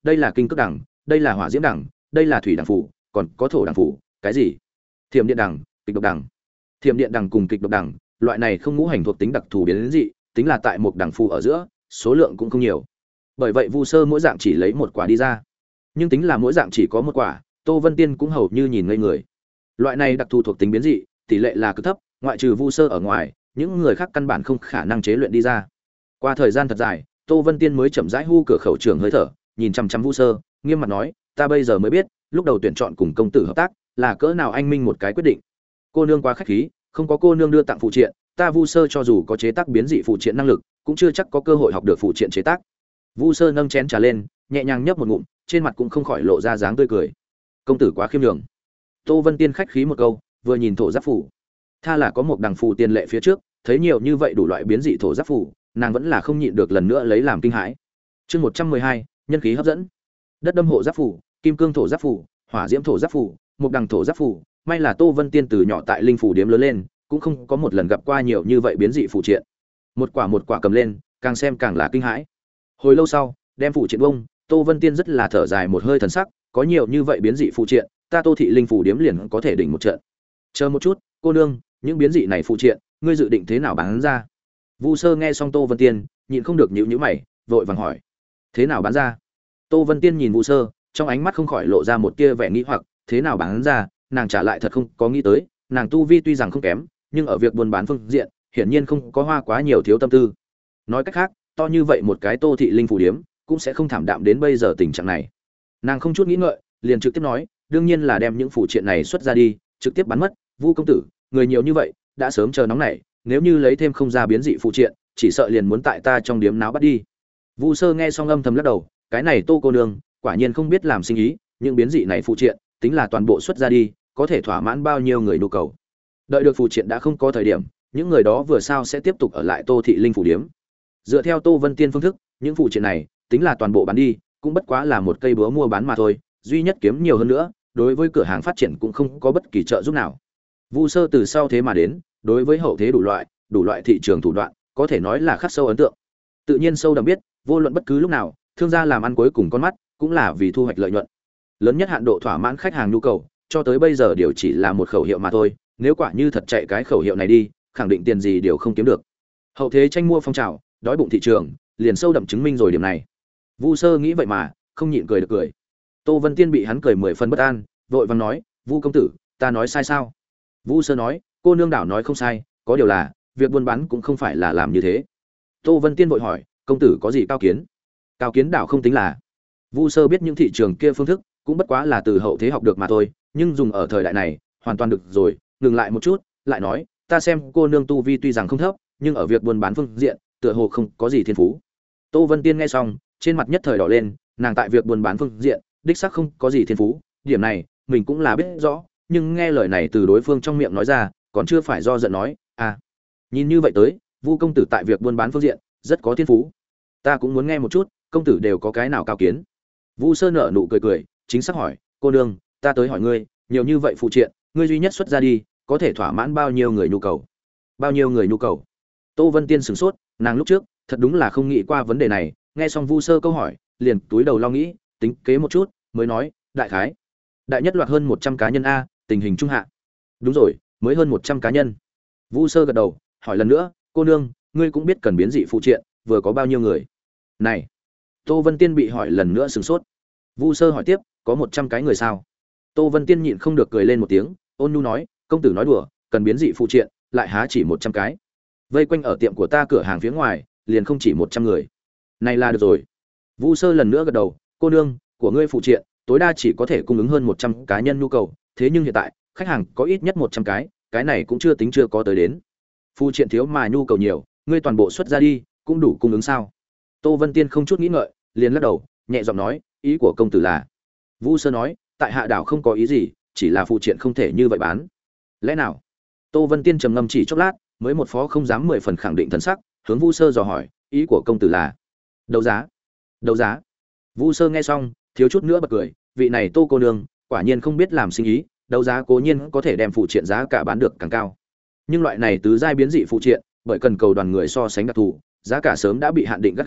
đây là kinh cước đẳng, đây là hỏa diễm đẳng, đây là thủy đẳng phủ, còn có thổ đẳng phủ, cái gì? Thiểm điện đẳng, kịch độc đẳng. Thiểm điện đẳng cùng kịch độc đẳng, loại này không ngũ hành thuộc tính đặc thù biến dị, tính là tại một đẳng phù ở giữa, số lượng cũng không nhiều. Bởi vậy Vu Sơ mỗi dạng chỉ lấy một quả đi ra. Nhưng tính là mỗi dạng chỉ có một quả, Tô Vân Tiên cũng hầu như nhìn ngây người. Loại này đặc thù thuộc tính biến dị, tỷ lệ là cực thấp, ngoại trừ Vu Sơ ở ngoài, những người khác căn bản không khả năng chế luyện đi ra. Qua thời gian thật dài, Tô Vân Tiên mới chậm rãi hu cửa khẩu trường hơi thở, nhìn chăm chăm Vu Sơ, nghiêm mặt nói, ta bây giờ mới biết, lúc đầu tuyển chọn cùng công tử hợp tác, là cỡ nào anh minh một cái quyết định. Cô nương quá khách khí, không có cô nương đưa tặng phụ triện, ta Vu Sơ cho dù có chế tác biến dị phụ triện năng lực, cũng chưa chắc có cơ hội học được phụ triện chế tác. Vu Sơ nâng chén trà lên, nhẹ nhàng nhấp một ngụm, trên mặt cũng không khỏi lộ ra dáng tươi cười. Công tử quá khiêm nhường. Tô Vân Tiên khách khí một câu, vừa nhìn thổ giáp phủ, tha là có một đằng phù tiền lệ phía trước, thấy nhiều như vậy đủ loại biến dị thổ giáp phủ, nàng vẫn là không nhịn được lần nữa lấy làm kinh hãi. Chương 112, nhân khí hấp dẫn. Đất đâm hộ giáp phủ, kim cương thổ giáp phủ, hỏa diễm thổ giáp phủ, một đằng thổ giáp phủ, may là Tô Vân Tiên từ nhỏ tại linh phủ điếm lớn lên, cũng không có một lần gặp qua nhiều như vậy biến dị phụ triện. Một quả cầm lên, càng xem càng là kinh hãi. Hồi lâu sau, đem phụ triện bông, Tô Vân Tiên rất là thở dài một hơi thần sắc, có nhiều như vậy biến dị phụ triện, ta Tô thị linh phủ điếm liền có thể đỉnh một trận. Chờ một chút, cô nương, những biến dị này phụ triện, ngươi dự định thế nào bán ra? Vu Sơ nghe xong Tô Vân Tiên, nhịn không được nhíu nhíu mày, vội vàng hỏi: thế nào bán ra? Tô Vân Tiên nhìn Vu Sơ, trong ánh mắt không khỏi lộ ra một tia vẻ nghi hoặc, thế nào bán ra? Nàng trả lại thật không có nghĩ tới, nàng tu vi tuy rằng không kém, nhưng ở việc buôn bán phương diện, hiển nhiên không có hoa quá nhiều thiếu tâm tư. Nói cách khác, to như vậy một cái Tô thị linh phủ điếm, cũng sẽ không thảm đạm đến bây giờ tình trạng này. Nàng không chút nghĩ ngợi, liền trực tiếp nói, đương nhiên là đem những phụ triện này xuất ra đi, trực tiếp bán mất. Vu công tử, người nhiều như vậy, đã sớm chờ nóng này, nếu như lấy thêm không ra biến dị phụ triện, chỉ sợ liền muốn tại ta trong điếm náo bắt đi. Vu Sơ nghe xong âm thầm lắc đầu, cái này Tô cô nương, quả nhiên không biết làm sinh ý, những biến dị này phụ triện, tính là toàn bộ xuất ra đi, có thể thỏa mãn bao nhiêu người nhu cầu. Đợi được phụ triện đã không có thời điểm, những người đó vừa sao sẽ tiếp tục ở lại Tô thị linh phủ điếm. Dựa theo Tô Vân Tiên phương thức, những phụ triện này, tính là toàn bộ bán đi, cũng bất quá là một cây búa mua bán mà thôi, duy nhất kiếm nhiều hơn nữa, đối với cửa hàng phát triển cũng không có bất kỳ trợ giúp nào. Vu Sơ từ sau thế mà đến, đối với hậu thế đủ loại thị trường thủ đoạn, có thể nói là khắc sâu ấn tượng. Tự nhiên sâu đậm biết, vô luận bất cứ lúc nào, thương gia làm ăn cuối cùng con mắt, cũng là vì thu hoạch lợi nhuận. Lớn nhất hạn độ thỏa mãn khách hàng nhu cầu, cho tới bây giờ đều chỉ là một khẩu hiệu mà thôi, nếu quả như thật chạy cái khẩu hiệu này đi, khẳng định tiền gì đều không kiếm được. Hậu thế tranh mua phong trào, đói bụng thị trường, liền sâu đậm chứng minh rồi điểm này. Vu Sơ nghĩ vậy mà, không nhịn cười được cười. Tô Vân Tiên bị hắn cười 10 phần bất an, vội vàng nói, "Vu công tử, ta nói sai sao?" Vu Sơ nói, "Cô nương đảo nói không sai, có điều là, việc buôn bán cũng không phải là làm như thế." Tô Vân Tiên vội hỏi, "Công tử có gì cao kiến?" Cao kiến đảo không tính là. Vu Sơ biết những thị trường kia phương thức, cũng bất quá là từ hậu thế học được mà thôi, nhưng dùng ở thời đại này, hoàn toàn được rồi. Ngừng lại một chút, lại nói, "Ta xem cô nương tu vi tuy rằng không thấp, nhưng ở việc buôn bán phương diện, tựa hồ không có gì thiên phú." Tô Vân Tiên nghe xong, trên mặt nhất thời đỏ lên, nàng tại việc buôn bán phương diện, đích xác không có gì thiên phú, điểm này mình cũng là biết rõ, nhưng nghe lời này từ đối phương trong miệng nói ra, còn chưa phải do giận nói, "À, nhìn như vậy tới, Vu công tử tại việc buôn bán phương diện rất có thiên phú. Ta cũng muốn nghe một chút, công tử đều có cái nào cao kiến?" Vu Sơ nở nụ cười cười, chính xác hỏi, "Cô nương, ta tới hỏi ngươi, nhiều như vậy phụ triện, ngươi duy nhất xuất ra đi, có thể thỏa mãn bao nhiêu người nhu cầu?" Bao nhiêu người nhu cầu? Tô Vân Tiên sửng sốt, nàng lúc trước thật đúng là không nghĩ qua vấn đề này, nghe xong Vu Sơ câu hỏi, liền túi đầu lo nghĩ, tính kế một chút, mới nói, "Đại khái, đại nhất loạt hơn 100 cá nhân a, tình hình trung hạ." "Đúng rồi, mới hơn 100 cá nhân." Vu Sơ gật đầu, hỏi lần nữa, "Cô nương, ngươi cũng biết cần biến dị phụ triện, vừa có bao nhiêu người?" Này, Tô Vân Tiên bị hỏi lần nữa sửng sốt. Vu Sơ hỏi tiếp, "Có 100 cái người sao?" Tô Vân Tiên nhịn không được cười lên một tiếng, ôn nhu nói, "Công tử nói đùa, cần biến dị phụ triện, lại há chỉ 100 cái. Vây quanh ở tiệm của ta cửa hàng phía ngoài, liền không chỉ 100 người. Này là được rồi." Vu Sơ lần nữa gật đầu, "Cô nương, của ngươi phụ triện, tối đa chỉ có thể cung ứng hơn 100 cá nhân nhu cầu, thế nhưng hiện tại, khách hàng có ít nhất 100 cái này cũng chưa tính chưa có tới đến. Phụ triện thiếu mà nhu cầu nhiều, ngươi toàn bộ xuất ra đi, cũng đủ cung ứng sao?" Tô Vân Tiên không chút nghĩ ngợi, liền lắc đầu, nhẹ giọng nói, "Ý của công tử là?" Vu Sơ nói, "Tại hạ đảo không có ý gì, chỉ là phụ triện không thể như vậy bán." "Lẽ nào?" Tô Vân Tiên trầm ngâm chỉ chốc lát, mới một phó không dám 10 phần khẳng định thần sắc, hướng Vu Sơ dò hỏi, "Ý của công tử là?" "Đấu giá." "Đấu giá?" Vu Sơ nghe xong, thiếu chút nữa bật cười, vị này Tô cô nương, quả nhiên không biết làm sinh ý, đấu giá cố nhiên có thể đem phụ triện giá cả bán được càng cao. Nhưng loại này tứ giai biến dị phụ triện, bởi cần cầu đoàn người so sánh đặc thù, giá cả sớm đã bị hạn định gắt gao,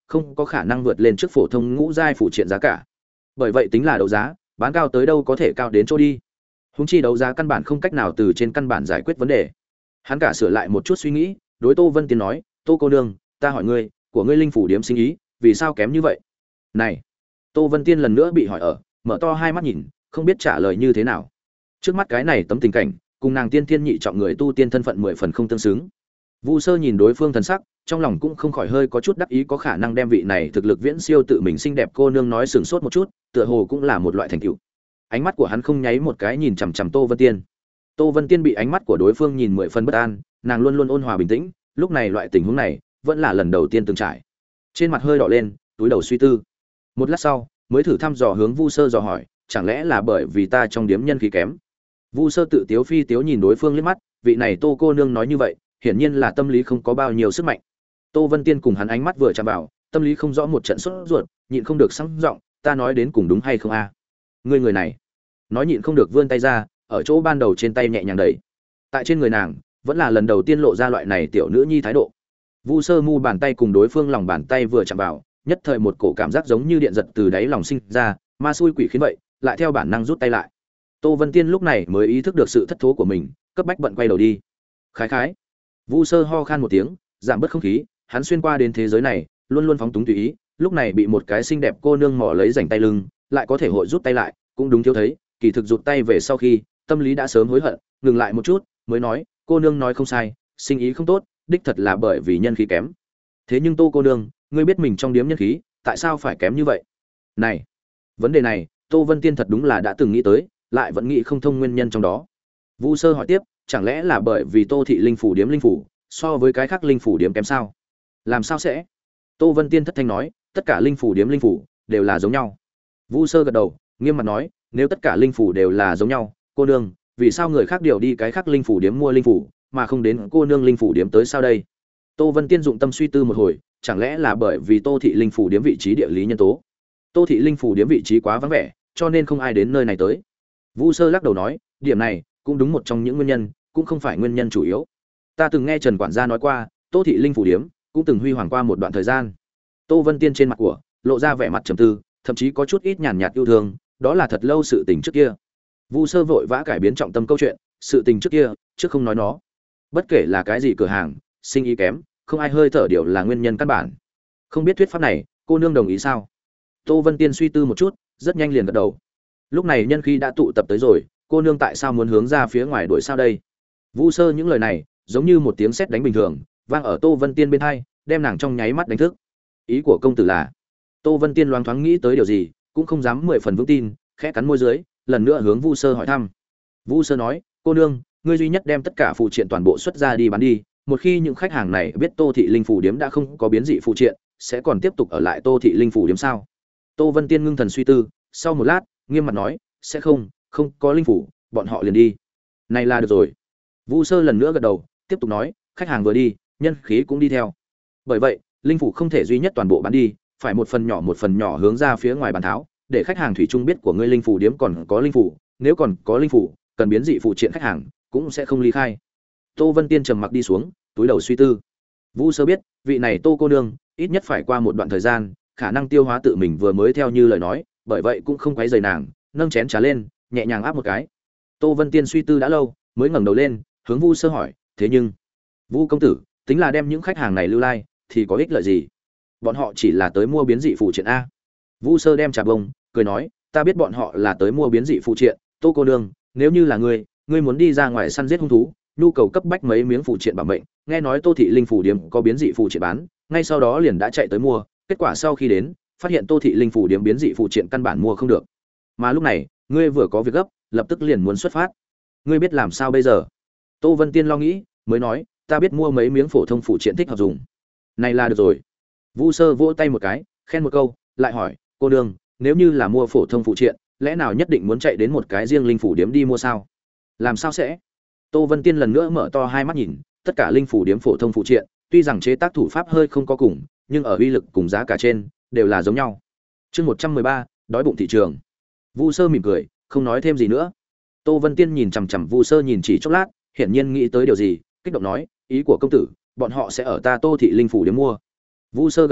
không có khả năng vượt lên trước phổ thông ngũ giai phụ triện giá cả. Bởi vậy tính là đấu giá, bán cao tới đâu có thể cao đến chỗ đi. Húng chi đấu giá căn bản không cách nào từ trên căn bản giải quyết vấn đề. Hắn cả sửa lại một chút suy nghĩ, đối Tô Vân Tiên nói, "Tô cô nương, ta hỏi ngươi, của ngươi linh phủ điếm sinh ý, vì sao kém như vậy?" Này, Tô Vân Tiên lần nữa bị hỏi ở, mở to hai mắt nhìn, không biết trả lời như thế nào. Trước mắt cái này tấm tình cảnh, cùng nàng tiên thiên nhị trọng người tu tiên thân phận 10 phần không tương xứng. Vu Sơ nhìn đối phương thần sắc, trong lòng cũng không khỏi hơi có chút đắc ý, có khả năng đem vị này thực lực viễn siêu tự mình xinh đẹp cô nương nói sừng sốt một chút, tựa hồ cũng là một loại thành tựu. Ánh mắt của hắn không nháy một cái nhìn chằm chằm Tô Vân Tiên. Tô Vân Tiên bị ánh mắt của đối phương nhìn 10 phần bất an, nàng luôn luôn ôn hòa bình tĩnh, lúc này loại tình huống này vẫn là lần đầu tiên từng trải. Trên mặt hơi đỏ lên, túi đầu suy tư. Một lát sau, mới thử thăm dò hướng Vu Sơ dò hỏi, chẳng lẽ là bởi vì ta trong điếm nhân khí kém? Vu Sơ tự tiếu phi tiếu nhìn đối phương liếc mắt, vị này Tô cô nương nói như vậy, hiển nhiên là tâm lý không có bao nhiêu sức mạnh. Tô Vân Tiên cùng hắn ánh mắt vừa chạm vào, tâm lý không rõ một trận sốt ruột, nhịn không được sẵn giọng, ta nói đến cùng đúng hay không a? Ngươi người này, nói nhịn không được vươn tay ra, ở chỗ ban đầu trên tay nhẹ nhàng đẩy. Tại trên người nàng, vẫn là lần đầu tiên lộ ra loại này tiểu nữ nhi thái độ. Vu Sơ mu bàn tay cùng đối phương lòng bàn tay vừa chạm vào, nhất thời một cổ cảm giác giống như điện giật từ đáy lòng sinh ra, ma xui quỷ khiến vậy, lại theo bản năng rút tay lại. Tô Vân Tiên lúc này mới ý thức được sự thất thố của mình, cấp bách bận quay đầu đi. Khái khái. Vu Sơ ho khan một tiếng, giảm bớt không khí, hắn xuyên qua đến thế giới này, luôn luôn phóng túng tùy ý, lúc này bị một cái xinh đẹp cô nương mò lấy rảnh tay lưng, lại có thể hội rút tay lại, cũng đúng thiếu thấy, kỳ thực rụt tay về sau khi, tâm lý đã sớm hối hận, ngừng lại một chút, mới nói, cô nương nói không sai, sinh ý không tốt, đích thật là bởi vì nhân khí kém. Thế nhưng Tô cô nương, ngươi biết mình trong điếm nhân khí, tại sao phải kém như vậy? Này, vấn đề này, Tô Vân Tiên thật đúng là đã từng nghĩ tới, lại vẫn nghĩ không thông nguyên nhân trong đó. Vu Sơ hỏi tiếp, chẳng lẽ là bởi vì Tô thị linh phủ điếm linh phủ so với cái khác linh phủ điếm kém sao? Làm sao sẽ? Tô Vân Tiên thất thanh nói, tất cả linh phủ điếm linh phủ đều là giống nhau. Vu Sơ gật đầu, nghiêm mặt nói, nếu tất cả linh phủ đều là giống nhau, cô nương, vì sao người khác điều đi cái khác linh phủ điếm mua linh phủ, mà không đến cô nương linh phủ điếm tới sao đây? Tô Vân Tiên dụng tâm suy tư một hồi, chẳng lẽ là bởi vì Tô thị linh phủ điếm vị trí địa lý nhân tố? Tô thị linh phủ điếm vị trí quá vắng vẻ, cho nên không ai đến nơi này tới. Vu Sơ lắc đầu nói, điểm này cũng đúng một trong những nguyên nhân, cũng không phải nguyên nhân chủ yếu. Ta từng nghe Trần quản gia nói qua, Tô thị linh phủ điếm cũng từng huy hoàng qua một đoạn thời gian. Tô Vân Tiên trên mặt của lộ ra vẻ mặt trầm tư, thậm chí có chút ít nhàn nhạt yêu thương, đó là thật lâu sự tình trước kia. Vu Sơ vội vã cải biến trọng tâm câu chuyện, sự tình trước kia, trước không nói nó. Bất kể là cái gì cửa hàng, sinh ý kém, không ai hơi thở điều là nguyên nhân căn bản. Không biết thuyết pháp này, cô nương đồng ý sao? Tô Vân Tiên suy tư một chút, rất nhanh liền gật đầu. Lúc này nhân khí đã tụ tập tới rồi, cô nương tại sao muốn hướng ra phía ngoài đuổi sao đây? Vu Sơ những lời này, giống như một tiếng sét đánh bình thường, vang ở Tô Vân Tiên bên tai, đem nàng trong nháy mắt đánh thức. Ý của công tử là? Tô Vân Tiên loáng thoáng nghĩ tới điều gì, cũng không dám 10 phần vững tin, khẽ cắn môi dưới, lần nữa hướng Vu Sơ hỏi thăm. Vu Sơ nói, cô nương, ngươi duy nhất đem tất cả phụ triện toàn bộ xuất ra đi bán đi, một khi những khách hàng này biết Tô thị linh phủ điếm đã không có biến dị phụ triện, sẽ còn tiếp tục ở lại Tô thị linh phủ điếm sao? Tô Vân Tiên ngưng thần suy tư, sau một lát, nghiêm mặt nói, sẽ không, không có linh phủ, bọn họ liền đi. Này là được rồi. Vu Sơ lần nữa gật đầu, tiếp tục nói, khách hàng vừa đi, nhân khí cũng đi theo. Bởi vậy, linh phủ không thể duy nhất toàn bộ bán đi, phải một phần nhỏ hướng ra phía ngoài bán tháo, để khách hàng thủy chung biết của ngươi linh phủ điếm còn có linh phủ, nếu còn có linh phủ, cần biến dị phụ triện khách hàng cũng sẽ không ly khai. Tô Vân Tiên trầm mặc đi xuống, túi đầu suy tư. Vu Sơ biết, vị này Tô cô nương, ít nhất phải qua một đoạn thời gian, khả năng tiêu hóa tự mình vừa mới theo như lời nói, bởi vậy cũng không quấy rầy nàng, nâng chén trà lên, nhẹ nhàng áp một cái. Tô Vân Tiên suy tư đã lâu, mới ngẩng đầu lên, hướng Vu Sơ hỏi, thế nhưng, Vu công tử, tính là đem những khách hàng này lưu lai, thì có ích lợi gì? Bọn họ chỉ là tới mua biến dị phụ triện a. Vu Sơ đem trà bông, cười nói, ta biết bọn họ là tới mua biến dị phụ triện, Tô cô nương, nếu như là ngươi muốn đi ra ngoài săn giết hung thú, nhu cầu cấp bách mấy miếng phụ triện bảo mệnh, nghe nói Tô thị linh phủ điếm có biến dị phụ triện bán, ngay sau đó liền đã chạy tới mua, kết quả sau khi đến, phát hiện Tô thị linh phủ điếm biến dị phụ triện căn bản mua không được. Mà lúc này, ngươi vừa có việc gấp, lập tức liền muốn xuất phát. Ngươi biết làm sao bây giờ? Tô Vân Tiên lo nghĩ, mới nói, ta biết mua mấy miếng phổ thông phụ triện thích hợp dùng. Này là được rồi. Vu Sơ vỗ tay một cái, khen một câu, lại hỏi, cô nương, nếu như là mua phổ thông phụ triện, lẽ nào nhất định muốn chạy đến một cái riêng linh phủ điếm đi mua sao? Làm sao sẽ? Tô Vân Tiên lần nữa mở to hai mắt nhìn, tất cả linh phủ điếm phổ thông phụ triện, tuy rằng chế tác thủ pháp hơi không có cùng, nhưng ở uy lực cùng giá cả trên đều là giống nhau. Chương 113, đói bụng thị trường. Vu Sơ mỉm cười, không nói thêm gì nữa. Tô Vân Tiên nhìn chằm chằm Vu Sơ nhìn chỉ chốc lát, hiển nhiên nghĩ tới điều gì, kích động nói, ý của công tử, bọn họ sẽ ở ta Tô thị linh phủ điếm mua. Vu Sơ gật đầu,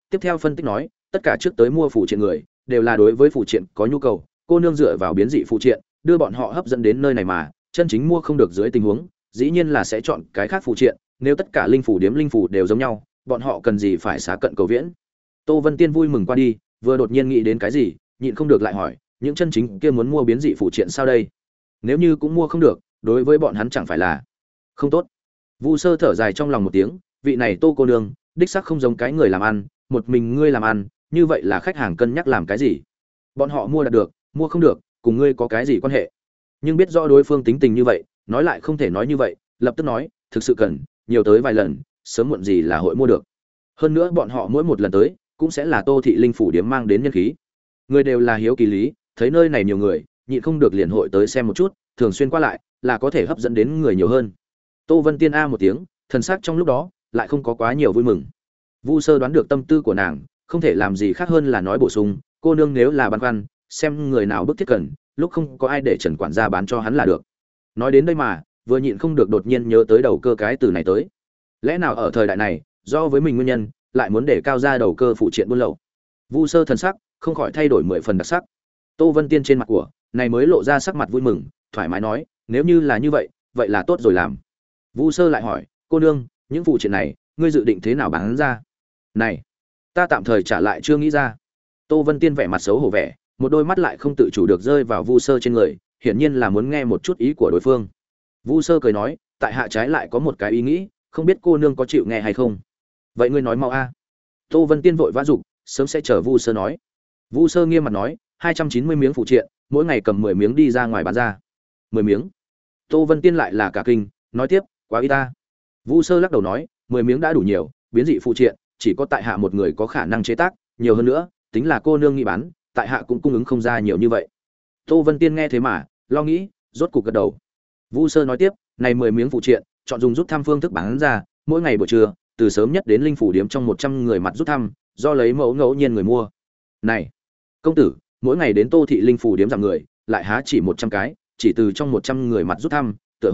tiếp theo phân tích nói, tất cả trước tới mua phụ triện người đều là đối với phụ triện có nhu cầu, cô nương dựa vào biến dị phụ triện đưa bọn họ hấp dẫn đến nơi này mà chân chính mua không được dưới tình huống, dĩ nhiên là sẽ chọn cái khác phụ triện, nếu tất cả linh phủ điếm linh phủ đều giống nhau, bọn họ cần gì phải xá cận cầu viễn. Tô Vân Tiên vui mừng qua đi, vừa đột nhiên nghĩ đến cái gì, nhịn không được lại hỏi, những chân chính kia muốn mua biến dị phụ triện sao đây? Nếu như cũng mua không được, đối với bọn hắn chẳng phải là không tốt. Vu Sơ thở dài trong lòng một tiếng, vị này Tô cô nương, đích xác không giống cái người làm ăn, một mình ngươi làm ăn, như vậy là khách hàng cân nhắc làm cái gì? Bọn họ mua đạt được, mua không được, cùng ngươi có cái gì quan hệ? Nhưng biết rõ đối phương tính tình như vậy, nói lại không thể nói như vậy, lập tức nói, thực sự cần, nhiều tới vài lần, sớm muộn gì là hội mua được. Hơn nữa bọn họ mỗi một lần tới, cũng sẽ là Tô thị linh phủ điếm mang đến nhân khí. Người đều là hiếu kỳ lý, thấy nơi này nhiều người, nhịn không được liền hội tới xem một chút, thường xuyên qua lại, là có thể hấp dẫn đến người nhiều hơn. Tô Vân Tiên a một tiếng, thần sắc trong lúc đó lại không có quá nhiều vui mừng. Vu Sơ đoán được tâm tư của nàng, không thể làm gì khác hơn là nói bổ sung, cô nương nếu là băn khoăn, xem người nào bức thiết cần, lúc không có ai để Trần quản gia bán cho hắn là được. Nói đến đây mà, vừa nhịn không được đột nhiên nhớ tới đầu cơ cái từ này tới. Lẽ nào ở thời đại này, do với mình nguyên nhân, lại muốn để cao ra đầu cơ phụ triện buôn lậu? Vu Sơ thần sắc không khỏi thay đổi 10 phần đặc sắc. Tô Vân Tiên trên mặt của này mới lộ ra sắc mặt vui mừng, thoải mái nói, nếu như là như vậy, vậy là tốt rồi làm. Vu Sơ lại hỏi, cô nương, những phụ triện này, ngươi dự định thế nào bán ra? Này, ta tạm thời trả lại chưa nghĩ ra. Tô Vân Tiên vẻ mặt xấu hổ vẻ, một đôi mắt lại không tự chủ được rơi vào Vu Sơ trên người, hiển nhiên là muốn nghe một chút ý của đối phương. Vu Sơ cười nói, tại hạ trái lại có một cái ý nghĩ, không biết cô nương có chịu nghe hay không? Vậy ngươi nói mau a. Tô Vân Tiên vội vã dục, sớm sẽ chờ Vu Sơ nói. Vu Sơ nghiêm mặt nói, 290 miếng phụ triện, mỗi ngày cầm 10 miếng đi ra ngoài bán ra. 10 miếng? Tô Vân Tiên lại là cả kinh, nói tiếp, quá ít ta. Vu Sơ lắc đầu nói, 10 miếng đã đủ nhiều, biến dị phụ triện, chỉ có tại hạ một người có khả năng chế tác, nhiều hơn nữa, tính là cô nương nghĩ bán, tại hạ cũng cung ứng không ra nhiều như vậy. Tô Vân Tiên nghe thế mà, lo nghĩ, rốt cục gật đầu. Vu Sơ nói tiếp, này 10 miếng phụ triện, chọn dùng rút thăm phương thức bán ra, mỗi ngày buổi trưa, từ sớm nhất đến linh phủ điếm trong 100 người mặt rút thăm, do lấy mẫu ngẫu nhiên người mua. Này, công tử, mỗi ngày đến Tô thị linh phủ điếm giảm người, lại há chỉ 100 cái, chỉ từ trong 100 người mặt rút thăm,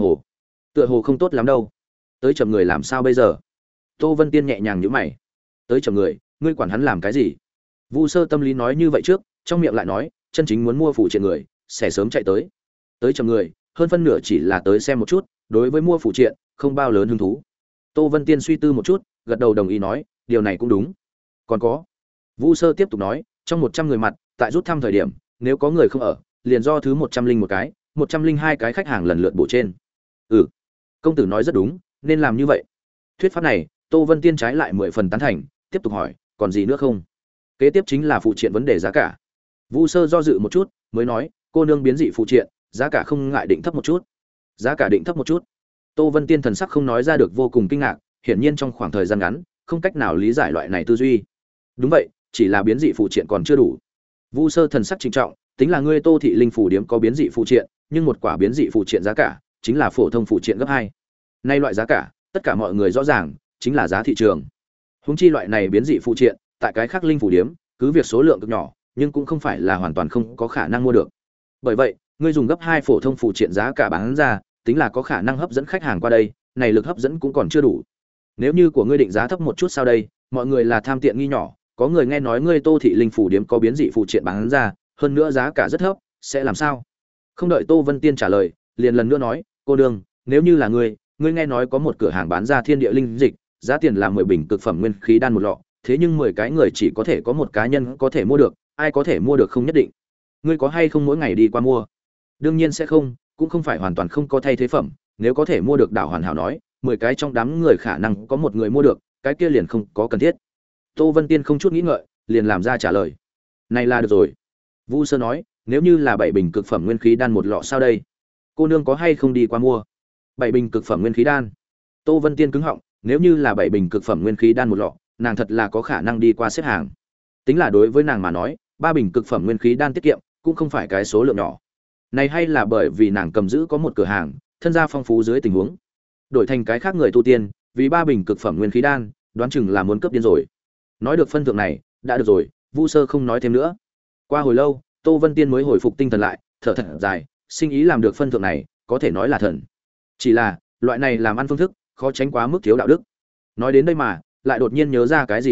tựa hồ không tốt lắm đâu. Tới chậm người làm sao bây giờ? Tô Vân Tiên nhẹ nhàng nhíu mày. Tới chậm người, ngươi quản hắn làm cái gì? Vu Sơ tâm lý nói như vậy trước, trong miệng lại nói, chân chính muốn mua phụ triện người, sẽ sớm chạy tới. Tới chậm người, hơn phân nửa chỉ là tới xem một chút, đối với mua phụ triện, không bao lớn hứng thú. Tô Vân Tiên suy tư một chút, gật đầu đồng ý nói, điều này cũng đúng. Còn có, Vu Sơ tiếp tục nói, trong 100 người mặt, tại rút thăm thời điểm, nếu có người không ở, liền do thứ 101 cái, 102 cái khách hàng lần lượt bổ trên. Ừ, công tử nói rất đúng, nên làm như vậy. Thuyết pháp này, Tô Vân Tiên trái lại 10 phần tán thành, tiếp tục hỏi, còn gì nữa không? Kế tiếp chính là phụ triện vấn đề giá cả. Vu Sơ do dự một chút, mới nói, cô nương biến dị phụ triện, giá cả không ngại định thấp một chút. Giá cả định thấp một chút. Tô Vân Tiên thần sắc không nói ra được vô cùng kinh ngạc, hiển nhiên trong khoảng thời gian ngắn, không cách nào lý giải loại này tư duy. Đúng vậy, chỉ là biến dị phụ triện còn chưa đủ. Vu Sơ thần sắc trịnh trọng, tính là ngươi Tô thị linh phủ điếm có biến dị phụ triện, nhưng một quả biến dị phụ triện giá cả chính là phổ thông phụ triện gấp 2. Nay loại giá cả, tất cả mọi người rõ ràng, chính là giá thị trường. Huống chi loại này biến dị phụ triện, tại cái khác linh phủ điếm, cứ việc số lượng cực nhỏ, nhưng cũng không phải là hoàn toàn không có khả năng mua được. Bởi vậy, ngươi dùng gấp 2 phổ thông phụ triện giá cả bán ra, tính là có khả năng hấp dẫn khách hàng qua đây, này lực hấp dẫn cũng còn chưa đủ. Nếu như của ngươi định giá thấp một chút sao đây, mọi người là tham tiện nghi nhỏ, có người nghe nói ngươi Tô thị linh phủ điếm có biến dị phụ triện bán ra, hơn nữa giá cả rất thấp, sẽ làm sao? Không đợi Tô Vân Tiên trả lời, liền lần nữa nói, cô đương, nếu như là ngươi nghe nói có một cửa hàng bán ra thiên địa linh dịch, giá tiền là 10 bình cực phẩm nguyên khí đan một lọ, thế nhưng 10 cái người chỉ có thể có một cá nhân có thể mua được, ai có thể mua được không nhất định. Ngươi có hay không mỗi ngày đi qua mua? Đương nhiên sẽ không, cũng không phải hoàn toàn không có thay thế phẩm, nếu có thể mua được đảo hoàn hảo nói, 10 cái trong đám người khả năng có một người mua được, cái kia liền không có cần thiết. Tô Vân Tiên không chút nghĩ ngợi, liền làm ra trả lời. Này là được rồi. Vu Sơ nói, nếu như là 7 bình cực phẩm nguyên khí đan một lọ sao đây? Cô nương có hay không đi qua mua? 7 bình cực phẩm nguyên khí đan. Tô Vân Tiên cứng họng, nếu như là 7 bình cực phẩm nguyên khí đan một lọ, nàng thật là có khả năng đi qua xếp hàng. Tính là đối với nàng mà nói, 3 bình cực phẩm nguyên khí đan tiết kiệm, cũng không phải cái số lượng nhỏ. Này hay là bởi vì nàng cầm giữ có một cửa hàng, thân gia phong phú dưới tình huống. Đổi thành cái khác người tu tiên, vì 3 bình cực phẩm nguyên khí đan, đoán chừng là muốn cướp điên rồi. Nói được phân thượng này, đã được rồi, Vu Sơ không nói thêm nữa. Qua hồi lâu, Tô Vân Tiên mới hồi phục tinh thần lại, thở thật dài, sinh ý làm được phân thượng này, có thể nói là thần. Chỉ là, loại này làm ăn phương thức, khó tránh quá mức thiếu đạo đức. Nói đến đây mà, lại đột nhiên nhớ ra cái gì đó,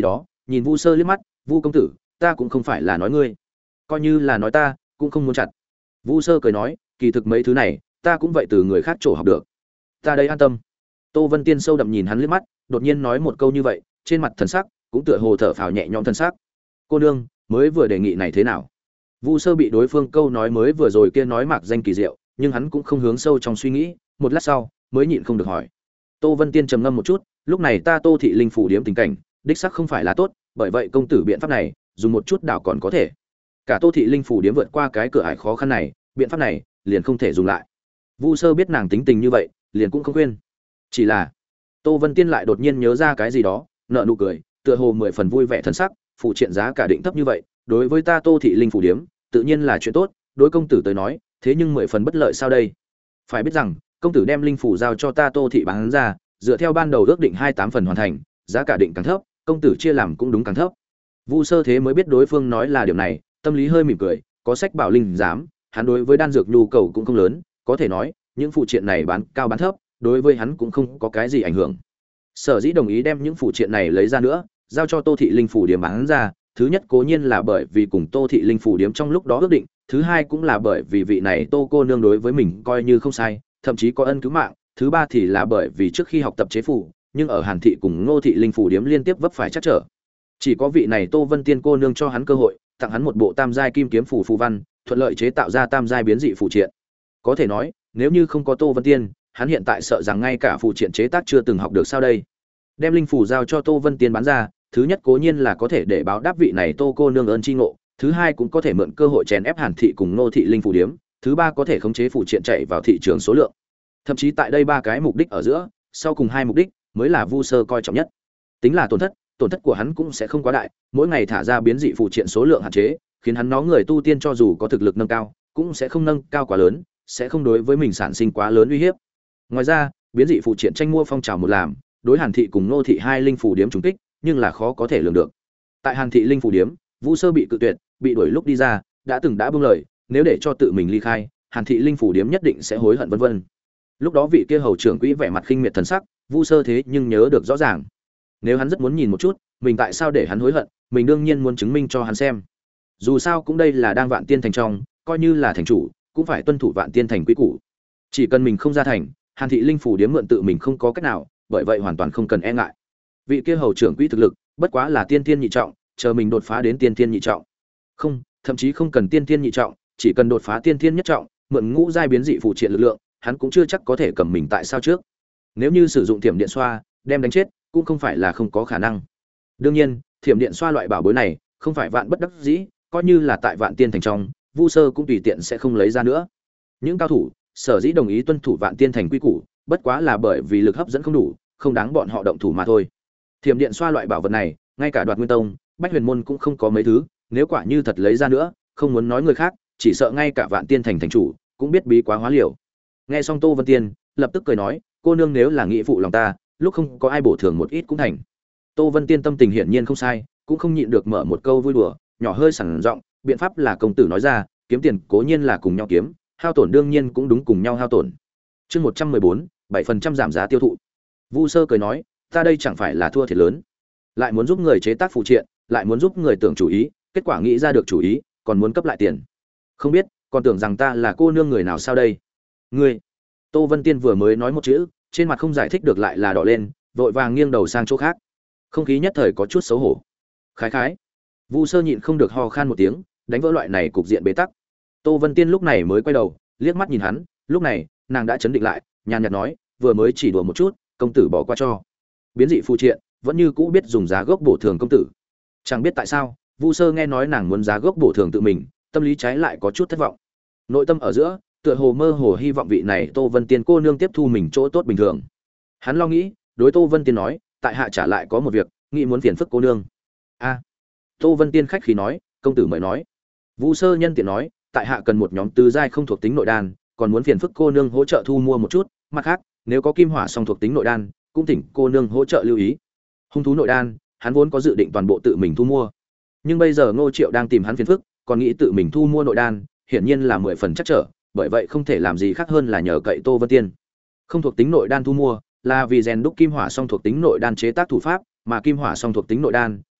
nhìn Vu Sơ liếc mắt, "Vu công tử, ta cũng không phải là nói ngươi, coi như là nói ta, cũng không muốn chặt." Vu Sơ cười nói, "Kỳ thực mấy thứ này, ta cũng vậy từ người khác chỗ học được. Ta đây an tâm." Tô Vân Tiên sâu đậm nhìn hắn liếc mắt, đột nhiên nói một câu như vậy, trên mặt thần sắc cũng tựa hồ thở phào nhẹ nhõm thần sắc. "Cô nương, mới vừa đề nghị này thế nào?" Vu Sơ bị đối phương câu nói mới vừa rồi kia nói mạc danh kỳ diệu, nhưng hắn cũng không hướng sâu trong suy nghĩ, một lát sau mới nhịn không được hỏi. Tô Vân Tiên trầm ngâm một chút, "Lúc này ta Tô thị linh phủ điếm tình cảnh, đích xác không phải là tốt, bởi vậy công tử biện pháp này, dùng một chút đảo còn có thể. Cả Tô thị linh phủ điếm vượt qua cái cửa ải khó khăn này, biện pháp này liền không thể dùng lại." Vu Sơ biết nàng tính tình như vậy, liền cũng không khuyên. Chỉ là Tô Vân Tiên lại đột nhiên nhớ ra cái gì đó, nở nụ cười, tựa hồ 10 phần vui vẻ thân sắc, phụ triện giá cả định thấp như vậy, đối với ta Tô thị linh phủ điếm, tự nhiên là chuyện tốt, đối công tử tới nói, thế nhưng 10 phần bất lợi sao đây? Phải biết rằng, công tử đem linh phủ giao cho ta Tô thị bán ra, dựa theo ban đầu ước định 28 phần hoàn thành, giá cả định càng thấp, công tử chia làm cũng đúng càng thấp. Vu Sơ thế mới biết đối phương nói là điểm này, tâm lý hơi mỉm cười, có sách bảo linh dám, hắn đối với đan dược nhu cầu cũng không lớn, có thể nói, những phụ triện này bán cao bán thấp, đối với hắn cũng không có cái gì ảnh hưởng. Sở dĩ đồng ý đem những phụ triện này lấy ra nữa, giao cho Tô thị linh phủ điểm bán ra, thứ nhất cố nhiên là bởi vì cùng Tô thị linh phủ điểm trong lúc đó ước định, thứ hai cũng là bởi vì vị này Tô cô nương đối với mình coi như không sai, thậm chí có ân cứu mạng, thứ ba thì là bởi vì trước khi học tập chế phủ, nhưng ở Hàn thị cùng Ngô thị linh phủ điểm liên tiếp vấp phải trắc trở. Chỉ có vị này Tô Vân Tiên cô nương cho hắn cơ hội, tặng hắn một bộ tam giai kim kiếm phù phù văn, thuận lợi chế tạo ra tam giai biến dị phụ triện. Có thể nói, nếu như không có Tô Vân Tiên, hắn hiện tại sợ rằng ngay cả phụ triện chế tác chưa từng học được sao đây. Đem linh phù giao cho Tô Vân Tiên bán ra, thứ nhất cố nhiên là có thể để báo đáp vị này Tô cô nương ơn chi ngộ, thứ hai cũng có thể mượn cơ hội chèn ép Hàn thị cùng Ngô thị linh phù điếm, thứ ba có thể khống chế phụ triện chạy vào thị trường số lượng. Thậm chí tại đây ba cái mục đích ở giữa, sau cùng hai mục đích mới là Vu Sơ coi trọng nhất. Tính là tổn thất của hắn cũng sẽ không quá đại, mỗi ngày thả ra biến dị phụ triện số lượng hạn chế, khiến hắn nó người tu tiên cho dù có thực lực nâng cao, cũng sẽ không nâng cao quá lớn, sẽ không đối với mình sản sinh quá lớn uy hiếp. Ngoài ra, biến dị phụ triện tranh mua phong trào một làm, đối Hàn thị cùng Ngô thị hai linh phủ điếm trùng kích, nhưng là khó có thể lường được. Tại Hàn thị linh phủ điếm, Vu Sơ bị cự tuyệt, bị đuổi lúc đi ra, đã buông lời, nếu để cho tự mình ly khai, Hàn thị linh phủ điếm nhất định sẽ hối hận vân vân. Lúc đó vị kia hầu trưởng quỹ vẻ mặt khinh miệt thần sắc, Vu Sơ thế nhưng nhớ được rõ ràng. Nếu hắn rất muốn nhìn một chút, mình tại sao để hắn hối hận, mình đương nhiên muốn chứng minh cho hắn xem. Dù sao cũng đây là đang Vạn Tiên thành trong, coi như là thành chủ, cũng phải tuân thủ Vạn Tiên thành quy củ. Chỉ cần mình không ra thành, Hàn thị linh phủ điếm mượn tự mình không có cách nào, bởi vậy hoàn toàn không cần e ngại. Vị kia hầu trưởng quỹ thực lực, bất quá là tiên thiên nhị trọng, chờ mình đột phá đến tiên thiên nhị trọng. Không, thậm chí không cần tiên thiên nhị trọng, chỉ cần đột phá tiên thiên nhất trọng, mượn ngũ giai biến dị phụ triện lực lượng, hắn cũng chưa chắc có thể cầm mình tại sao trước. Nếu như sử dụng thiểm điện xoa, đem đánh chết, cũng không phải là không có khả năng. Đương nhiên, thiểm điện xoa loại bảo bối này, không phải vạn bất đắc dĩ, coi như là tại Vạn Tiên thành trong, Vu Sơ cũng tùy tiện sẽ không lấy ra nữa. Những cao thủ, sở dĩ đồng ý tuân thủ Vạn Tiên thành quy củ, bất quá là bởi vì lực hấp dẫn không đủ, không đáng bọn họ động thủ mà thôi. Thiểm điện xoa loại bảo vật này, ngay cả Đoạt Nguyên Tông, Bách Huyền môn cũng không có mấy thứ, nếu quả như thật lấy ra nữa, không muốn nói người khác, chỉ sợ ngay cả Vạn Tiên thành thành chủ cũng biết bí quá hóa liều. Nghe xong Tô Vân Tiên, lập tức cười nói, cô nương nếu là nghĩa phụ lòng ta, lúc không có ai bổ thường một ít cũng thành. Tô Vân Tiên tâm tình hiển nhiên không sai, cũng không nhịn được mở một câu vui đùa, nhỏ hơi sẵn giọng, biện pháp là công tử nói ra, kiếm tiền cố nhiên là cùng nhau kiếm, hao tổn đương nhiên cũng đúng cùng nhau hao tổn. Chương 114, 7% giảm giá tiêu thụ. Vu Sơ cười nói, ta đây chẳng phải là thua thiệt lớn, lại muốn giúp người chế tác phụ triện, lại muốn giúp người tưởng chủ ý, kết quả nghĩ ra được chủ ý, còn muốn cấp lại tiền. Không biết, còn tưởng rằng ta là cô nương người nào sao đây? Ngươi. Tô Vân Tiên vừa mới nói một chữ, trên mặt không giải thích được lại là đỏ lên, vội vàng nghiêng đầu sang chỗ khác. Không khí nhất thời có chút xấu hổ. Khái khái. Vu Sơ nhịn không được ho khan một tiếng, đánh vỡ loại này cục diện bế tắc. Tô Vân Tiên lúc này mới quay đầu, liếc mắt nhìn hắn, lúc này, nàng đã chấn định lại, nhàn nhạt nói, vừa mới chỉ đùa một chút, công tử bỏ qua cho. Biến dị phụ triện, vẫn như cũ biết dùng giá gốc bổ thường công tử. Chẳng biết tại sao, Vu Sơ nghe nói nàng muốn giá gốc bổ thường tự mình, tâm lý trái lại có chút thất vọng. Nội tâm ở giữa, tựa hồ mơ hồ hy vọng vị này Tô Vân Tiên cô nương tiếp thu mình chỗ tốt bình thường. Hắn lo nghĩ, đối Tô Vân Tiên nói, tại hạ trả lại có một việc, nghĩ muốn phiền phức cô nương. A. Tô Vân Tiên khách khí nói, công tử mời nói. Vu Sơ nhân tiện nói, tại hạ cần một nhóm tứ giai không thuộc tính nội đan, còn muốn phiền phức cô nương hỗ trợ thu mua một chút, mặt khác, nếu có kim hỏa song thuộc tính nội đan, cũng thỉnh cô nương hỗ trợ lưu ý. Hung thú nội đan, hắn vốn có dự định toàn bộ tự mình thu mua. Nhưng bây giờ Ngô Triệu đang tìm hắn phiền phức, còn nghĩ tự mình thu mua nội đan, hiển nhiên là 10 phần chắc trở, bởi vậy không thể làm gì khác hơn là nhờ cậy Tô Vân Tiên. Không thuộc tính nội đan thu mua, là vì rèn đúc kim hỏa song thuộc tính nội đan chế tác thủ pháp, mà kim hỏa song thuộc tính nội đan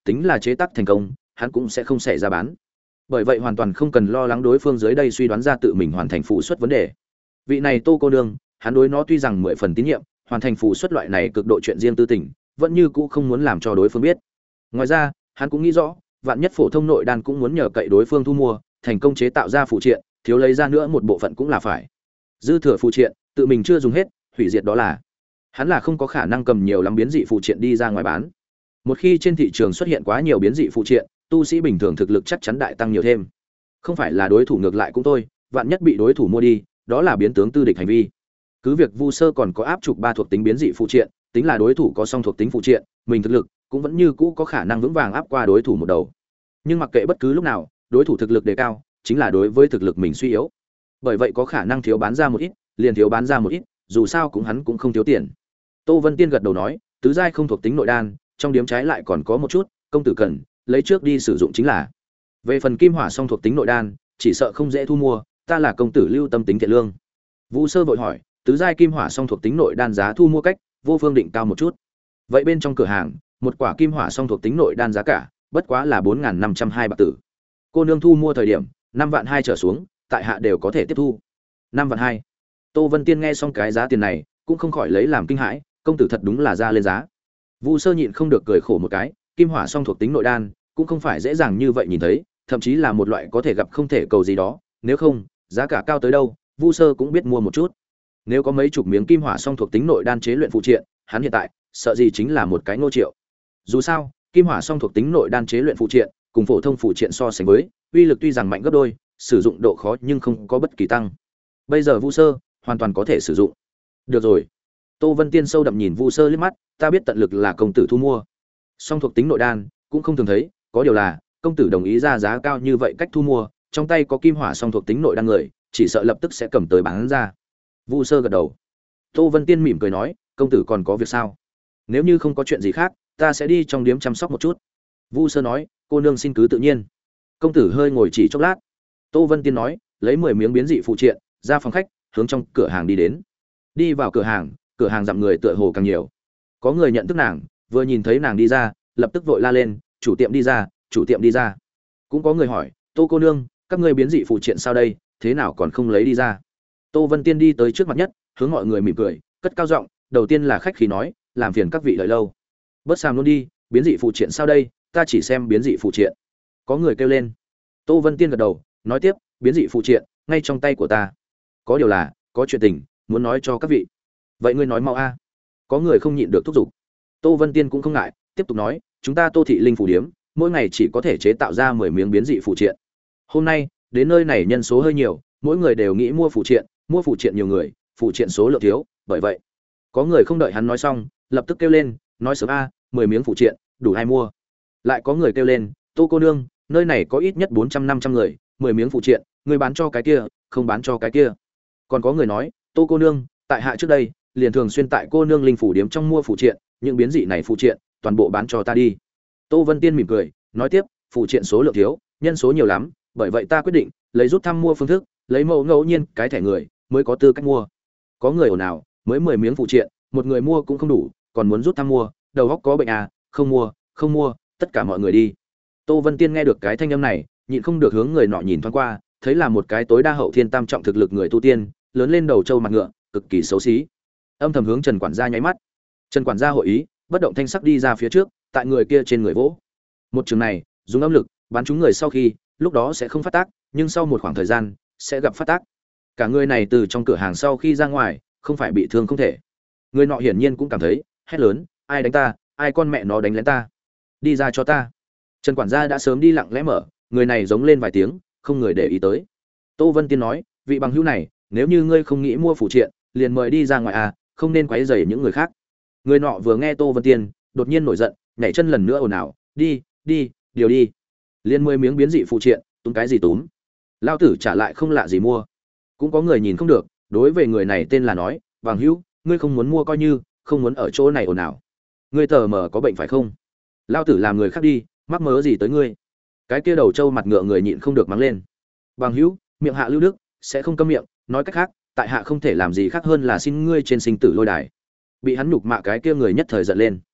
tính là chế tác thành công, hắn cũng sẽ không xảy ra bán. Bởi vậy hoàn toàn không cần lo lắng đối phương dưới đây suy đoán ra tự mình hoàn thành phụ xuất vấn đề. Vị này Tô cô nương, hắn đối nó tuy rằng 10 phần tín nhiệm, hoàn thành phụ xuất loại này cực độ chuyện riêng tư tình, vẫn như cũ không muốn làm cho đối phương biết. Ngoài ra, hắn cũng nghĩ rõ, vạn nhất phổ thông nội đan cũng muốn nhờ cậy đối phương thu mua, thành công chế tạo ra phụ triện, thiếu lấy ra nữa một bộ phận cũng là phải. Dư thừa phụ triện, tự mình chưa dùng hết, hủy diệt đó là. Hắn là không có khả năng cầm nhiều lắm biến dị phụ triện đi ra ngoài bán. Một khi trên thị trường xuất hiện quá nhiều biến dị phụ triện, tu sĩ bình thường thực lực chắc chắn đại tăng nhiều thêm. Không phải là đối thủ ngược lại cũng thôi, vạn nhất bị đối thủ mua đi, đó là biến tướng tư địch hành vi. Cứ việc Vu Sơ còn có áp trục 3 thuộc tính biến dị phụ triện, tính là đối thủ có song thuộc tính phụ triện, mình thực lực cũng vẫn như cũ có khả năng vững vàng áp qua đối thủ một đầu. Nhưng mặc kệ bất cứ lúc nào, đối thủ thực lực đề cao, chính là đối với thực lực mình suy yếu. Bởi vậy có khả năng thiếu bán ra một ít, liền thiếu bán ra một ít, dù sao cũng hắn cũng không thiếu tiền. Tô Vân Tiên gật đầu nói, tứ giai không thuộc tính nội đan, trong điếm trái lại còn có một chút, công tử cần lấy trước đi sử dụng chính là. Về phần kim hỏa song thuộc tính nội đan, chỉ sợ không dễ thu mua, ta là công tử lưu tâm tính thiện lương. Vu Sơ vội hỏi, tứ giai kim hỏa song thuộc tính nội đan giá thu mua cách, vô phương định cao một chút. Vậy bên trong cửa hàng, một quả kim hỏa song thuộc tính nội đan giá cả, bất quá là 4502 bạc tử. Cô nương thu mua thời điểm, 5 vạn 2 trở xuống, tại hạ đều có thể tiếp thu. 5 vạn 2. Tô Vân Tiên nghe xong cái giá tiền này, cũng không khỏi lấy làm kinh hãi, công tử thật đúng là ra lên giá. Vu Sơ nhịn không được cười khổ một cái, kim hỏa song thuộc tính nội đan, cũng không phải dễ dàng như vậy nhìn thấy, thậm chí là một loại có thể gặp không thể cầu gì đó, nếu không, giá cả cao tới đâu, Vu Sơ cũng biết mua một chút. Nếu có mấy chục miếng kim hỏa song thuộc tính nội đan chế luyện phụ triện, hắn hiện tại sợ gì chính là một cái nô triệu. Dù sao, kim hỏa song thuộc tính nội đan chế luyện phụ triện, cùng phổ thông phụ triện so sánh với, uy lực tuy rằng mạnh gấp đôi, sử dụng độ khó nhưng không có bất kỳ tăng. Bây giờ Vu Sơ hoàn toàn có thể sử dụng. Được rồi. Tô Vân Tiên sâu đậm nhìn Vu Sơ liếc mắt, ta biết tận lực là công tử thu mua. Song thuộc tính nội đan cũng không thường thấy, có điều là công tử đồng ý ra giá cao như vậy cách thu mua, trong tay có kim hỏa song thuộc tính nội đan người, chỉ sợ lập tức sẽ cầm tới bán ra. Vu Sơ gật đầu. Tô Vân Tiên mỉm cười nói, công tử còn có việc sao? Nếu như không có chuyện gì khác, ta sẽ đi trong điếm chăm sóc một chút. Vu Sơ nói, cô nương xin cứ tự nhiên. Công tử hơi ngồi chỉ chốc lát. Tô Vân Tiên nói, lấy 10 miếng biến dị phụ triện, ra phòng khách, hướng trong cửa hàng đi đến. Đi vào cửa hàng dặm người tựa hồ càng nhiều. Có người nhận thức nàng, vừa nhìn thấy nàng đi ra, lập tức vội la lên, chủ tiệm đi ra, chủ tiệm đi ra. Cũng có người hỏi, Tô cô nương, các ngươi biến dị phụ triện sao đây, thế nào còn không lấy đi ra? Tô Vân Tiên đi tới trước mặt nhất, hướng mọi người mỉm cười, cất cao giọng, đầu tiên là khách khí nói, làm phiền các vị đợi lâu. Bớt xàm luôn đi, biến dị phụ triện sao đây, ta chỉ xem biến dị phụ triện. Có người kêu lên. Tô Vân Tiên gật đầu, nói tiếp, biến dị phụ triện ngay trong tay của ta. Có điều là, có chuyện tình muốn nói cho các vị. Vậy ngươi nói mau a. Có người không nhịn được thúc giục. Tô Vân Tiên cũng không ngại, tiếp tục nói, chúng ta Tô thị linh phủ điếm, mỗi ngày chỉ có thể chế tạo ra 10 miếng biến dị phụ triện. Hôm nay, đến nơi này nhân số hơi nhiều, mỗi người đều nghĩ mua phụ triện nhiều người, phụ triện số lượng thiếu, bởi vậy, có người không đợi hắn nói xong, lập tức kêu lên, nói sớm a, 10 miếng phụ triện, đủ ai mua. Lại có người kêu lên, Tô cô nương, nơi này có ít nhất 400-500 người, 10 miếng phụ triện, người bán cho cái kia, không bán cho cái kia. Còn có người nói, Tô cô nương, tại hạ trước đây, liền thường xuyên tại cô nương linh phủ điếm trong mua phụ triện, những biến dị này phụ triện, toàn bộ bán cho ta đi. Tô Vân Tiên mỉm cười, nói tiếp, phụ triện số lượng thiếu, nhân số nhiều lắm, bởi vậy ta quyết định lấy rút thăm mua phương thức, lấy mẫu ngẫu nhiên cái thẻ người mới có tư cách mua. Có người ồn ào, mới 10 miếng phụ triện, một người mua cũng không đủ, còn muốn rút thăm mua, đầu óc có bệnh à, không mua, tất cả mọi người đi. Tô Vân Tiên nghe được cái thanh âm này, nhịn không được hướng người nọ nhìn thoáng qua, thấy là một cái tối đa hậu thiên tam trọng thực lực người tu tiên, lớn lên đầu trâu mặt ngựa, cực kỳ xấu xí. Âm thầm hướng Trần quản gia nháy mắt. Trần quản gia hội ý, bất động thanh sắc đi ra phía trước, tại người kia trên người vỗ. Một trường này, dùng âm lực bắn trúng người sau khi, lúc đó sẽ không phát tác, nhưng sau một khoảng thời gian sẽ gặp phát tác. Cả người này từ trong cửa hàng sau khi ra ngoài, không phải bị thương không thể. Người nọ hiển nhiên cũng cảm thấy, hét lớn, ai đánh ta, ai con mẹ nó đánh lén ta, đi ra cho ta. Trần quản gia đã sớm đi lặng lẽ mở, người này giống lên vài tiếng, không người để ý tới. Tô Vân Tiên nói, vị bằng hữu này, nếu như ngươi không nghĩ mua phụ triện, liền mời đi ra ngoài à, không nên quấy rầy những người khác. Người nọ vừa nghe Tô Vân Tiên, đột nhiên nổi giận, nhảy chân lần nữa ồn ào, đi, điều đi. Liên 10 miếng biến dị phụ triện, túm cái gì túm? Lao tử trả lại không lạ gì mua. Cũng có người nhìn không được, đối với người này tên là nói, bằng hữu, ngươi không muốn mua coi như, không muốn ở chỗ này ồn ào. Ngươi tờ mờ có bệnh phải không? Lao tử làm người khác đi, mắc mớ gì tới ngươi? Cái kia đầu trâu mặt ngựa người nhịn không được mắng lên. Bằng hữu, miệng hạ lưu đức, sẽ không câm miệng, nói cách khác, tại hạ không thể làm gì khác hơn là xin ngươi trên sinh tử lôi đài. Bị hắn nhục mạ cái kia người nhất thời giận lên.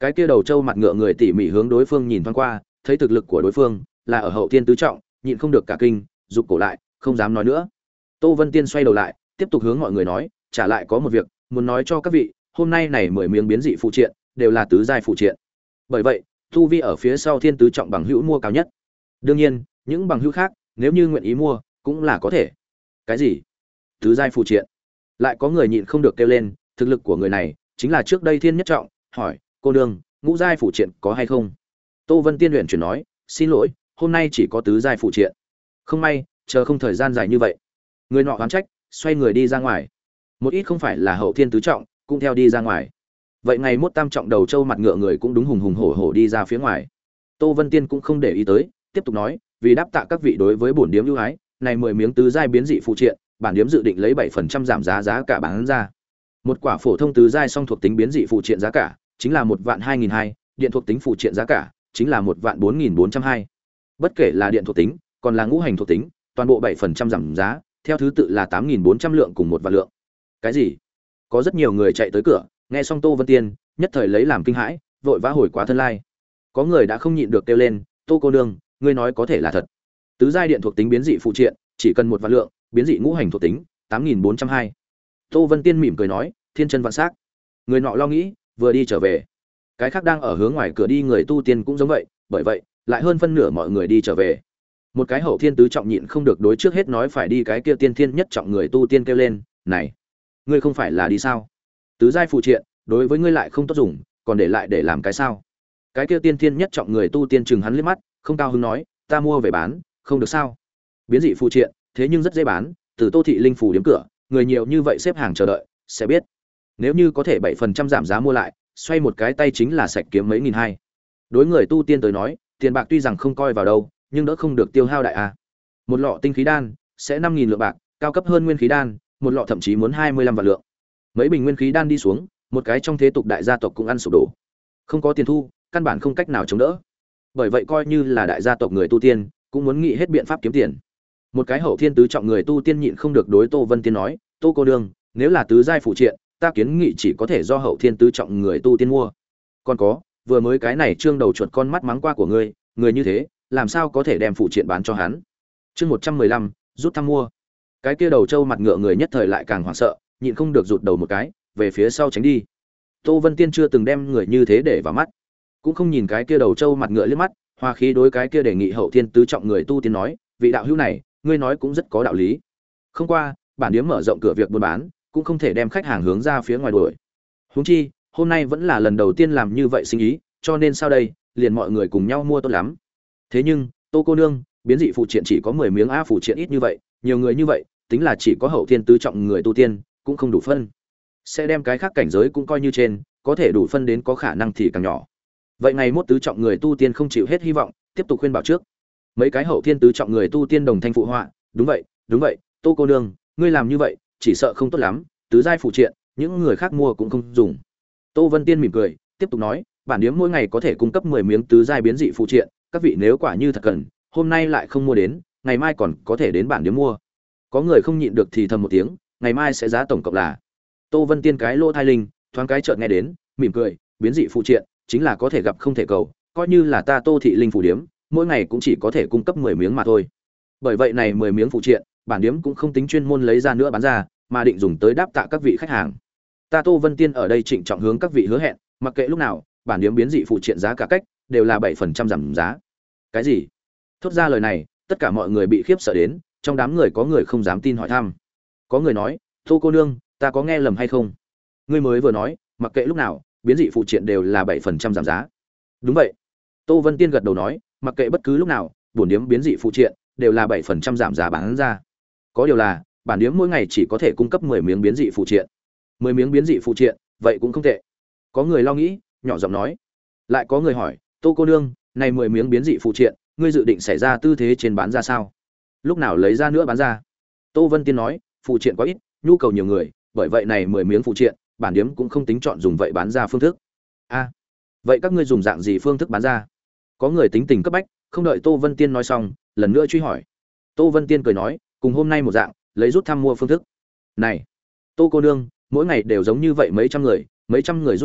Cái kia đầu trâu mặt ngựa người tỉ mỉ hướng đối phương nhìn thoáng qua, thấy thực lực của đối phương là ở hậu thiên tứ trọng, nhịn không được cả kinh, rụt cổ lại, không dám nói nữa. Tô Vân Tiên xoay đầu lại, tiếp tục hướng mọi người nói, trả lại có một việc muốn nói cho các vị, hôm nay này 10 miếng biến dị phụ triện đều là tứ giai phụ triện. Bởi vậy, tu vi ở phía sau thiên tứ trọng bằng hữu mua cao nhất. Đương nhiên, những bằng hữu khác, nếu như nguyện ý mua, cũng là có thể. Cái gì? Tứ giai phụ triện? Lại có người nhịn không được kêu lên, thực lực của người này chính là trước đây thiên nhất trọng, hỏi, cô đương, ngũ giai phụ triện có hay không? Tô Vân Tiên luyện chuyển nói, xin lỗi, hôm nay chỉ có tứ giai phụ triện. Không may, chờ không thời gian dài như vậy. Người nọ oán trách, xoay người đi ra ngoài. Một ít không phải là hậu thiên tứ trọng, cũng theo đi ra ngoài. Vậy ngày mốt tam trọng đầu trâu mặt ngựa người cũng đúng hùng hùng hổ hổ đi ra phía ngoài. Tô Vân Tiên cũng không để ý tới, tiếp tục nói, vì đáp tạ các vị đối với bổn điếm ưu ái, này 10 miếng tứ giai biến dị phụ triện, bản điếm dự định lấy 7% giảm giá cả bán ra. Một quả phổ thông tứ giai song thuộc tính biến dị phụ triện giá cả chính là 1.2.200, điện thuộc tính phụ triện giá cả chính là 1.4.420. Bất kể là điện thuộc tính, còn là ngũ hành thuộc tính, toàn bộ 7% giảm giá, theo thứ tự là 8.400 lượng cùng 1 vạn lượng. Cái gì? Có rất nhiều người chạy tới cửa, nghe xong Tô Vân Tiên, nhất thời lấy làm kinh hãi, vội vã hồi quá thân lai. Có người đã không nhịn được kêu lên, Tô cô nương, ngươi nói có thể là thật? Tứ giai điện thuộc tính biến dị phụ triện, chỉ cần 1 vạn lượng, biến dị ngũ hành thuộc tính, 8.420. Tô Vân Tiên mỉm cười nói, thiên chân vạn sắc. Người nọ lo nghĩ, vừa đi trở về. Cái khác đang ở hướng ngoài cửa đi người tu tiên cũng giống vậy, bởi vậy, lại hơn phân nửa mọi người đi trở về. Một cái hậu thiên tứ trọng nhịn không được đối trước hết nói phải đi cái kia tiên thiên nhất trọng người tu tiên kêu lên, "Này, ngươi không phải là đi sao? Tứ giai phụ triện, đối với ngươi lại không tốt dùng, còn để lại để làm cái sao?" Cái kia tiên thiên nhất trọng người tu tiên chừng hắn liếc mắt, không cao hứng nói, "Ta mua về bán, không được sao? Biến dị phụ triện, thế nhưng rất dễ bán, từ Tô thị linh phủ điểm cửa, người nhiều như vậy xếp hàng chờ đợi, sẽ biết. Nếu như có thể 7% giảm giá mua lại, xoay một cái tay chính là sạch kiếm mấy nghìn hai." Đối người tu tiên tới nói, tiền bạc tuy rằng không coi vào đâu, nhưng đỡ không được tiêu hao đại a. Một lọ tinh khí đan sẽ 5.000 lượng bạc, cao cấp hơn nguyên khí đan, một lọ thậm chí muốn 25 vạn lượng. Mấy bình nguyên khí đan đi xuống, một cái trong thế tục đại gia tộc cũng ăn sụp đổ. Không có tiền thu, căn bản không cách nào chống đỡ. Bởi vậy coi như là đại gia tộc người tu tiên, cũng muốn nghĩ hết biện pháp kiếm tiền. Một cái hậu thiên tứ trọng người tu tiên nhịn không được đối Tô Vân Tiên nói, "Tô cô đương, nếu là tứ giai phụ triện, ta kiến nghị chỉ có thể do hậu thiên tứ trọng người tu tiên mua. Còn có, vừa mới cái này trương đầu chuột con mắt mắng qua của ngươi, người như thế, làm sao có thể đem phụ triện bán cho hắn?" Chương 115, rút thăm mua. Cái kia đầu trâu mặt ngựa người nhất thời lại càng hoảng sợ, nhịn không được rụt đầu một cái, về phía sau tránh đi. Tô Vân Tiên chưa từng đem người như thế để vào mắt, cũng không nhìn cái kia đầu trâu mặt ngựa liếc mắt, hoa khí đối cái kia đề nghị hậu thiên tứ trọng người tu tiên nói, "Vị đạo hữu này, ngươi nói cũng rất có đạo lý. Không qua, bản điếm mở rộng cửa việc buôn bán, cũng không thể đem khách hàng hướng ra phía ngoài đuổi. Huống chi, hôm nay vẫn là lần đầu tiên làm như vậy sinh ý, cho nên sau đây, liền mọi người cùng nhau mua tốt lắm. Thế nhưng, Tô cô nương, biến dị phụ triện chỉ có 10 miếng a, phụ triện ít như vậy, nhiều người như vậy, tính là chỉ có hậu thiên tứ trọng người tu tiên, cũng không đủ phân. Sẽ đem cái khác cảnh giới cũng coi như trên, có thể đủ phân đến có khả năng thì càng nhỏ. Vậy ngày mốt tứ trọng người tu tiên không chịu hết hy vọng, tiếp tục khuyên bảo trước." Mấy cái hậu thiên tứ trọng người tu tiên đồng thanh phụ họa, "Đúng vậy, Tô cô nương, ngươi làm như vậy, chỉ sợ không tốt lắm, tứ giai phụ triện, những người khác mua cũng không dùng." Tô Vân Tiên mỉm cười, tiếp tục nói, "Bản điếm mỗi ngày có thể cung cấp 10 miếng tứ giai biến dị phụ triện, các vị nếu quả như thật cần, hôm nay lại không mua đến, ngày mai còn có thể đến bản điếm mua." Có người không nhịn được thì thầm một tiếng, "Ngày mai sẽ giá tổng cộng là?" Tô Vân Tiên cái lỗ thai linh, thoáng cái chợt nghe đến, mỉm cười, "Biến dị phụ triện, chính là có thể gặp không thể cầu, coi như là ta Tô thị linh phủ điếm, mỗi ngày cũng chỉ có thể cung cấp 10 miếng mà thôi. Bởi vậy này 10 miếng phụ triện, bản điếm cũng không tính chuyên môn lấy ra nữa bán ra, mà định dùng tới đáp tạ các vị khách hàng. Ta Tô Vân Tiên ở đây trịnh trọng hướng các vị hứa hẹn, mặc kệ lúc nào, bản điếm biến dị phụ triện giá cả cách đều là 7% giảm giá." Cái gì? Thốt ra lời này, tất cả mọi người bị khiếp sợ đến, trong đám người có người không dám tin hỏi thăm. Có người nói, "Tô cô nương, ta có nghe lầm hay không? Ngươi mới vừa nói, mặc kệ lúc nào, biến dị phụ triện đều là 7% giảm giá." Đúng vậy. Tô Vân Tiên gật đầu nói, "Mặc kệ bất cứ lúc nào, bổn điếm biến dị phụ triện đều là 7% giảm giá bán ra. Có điều là, bản điếm mỗi ngày chỉ có thể cung cấp 10 miếng biến dị phụ triện." 10 miếng biến dị phụ triện, vậy cũng không tệ. Có người lo nghĩ, nhỏ giọng nói. Lại có người hỏi, "Tô cô nương, này 10 miếng biến dị phụ triện, ngươi dự định xảy ra tư thế trên bán ra sao? Lúc nào lấy ra nữa bán ra?" Tô Vân Tiên nói, "Phụ triện quá ít, nhu cầu nhiều người, bởi vậy này 10 miếng phụ triện, bản điếm cũng không tính chọn dùng vậy bán ra phương thức." "A, vậy các ngươi dùng dạng gì phương thức bán ra?" Có người tính tình cấp bách, không đợi Tô Vân Tiên nói xong, lần nữa truy hỏi. Tô Vân Tiên cười nói, "Cùng hôm nay một dạng, lấy rút thăm mua phương thức." "Này, Tô cô nương, mỗi ngày đều giống như vậy mấy trăm người rút thăm,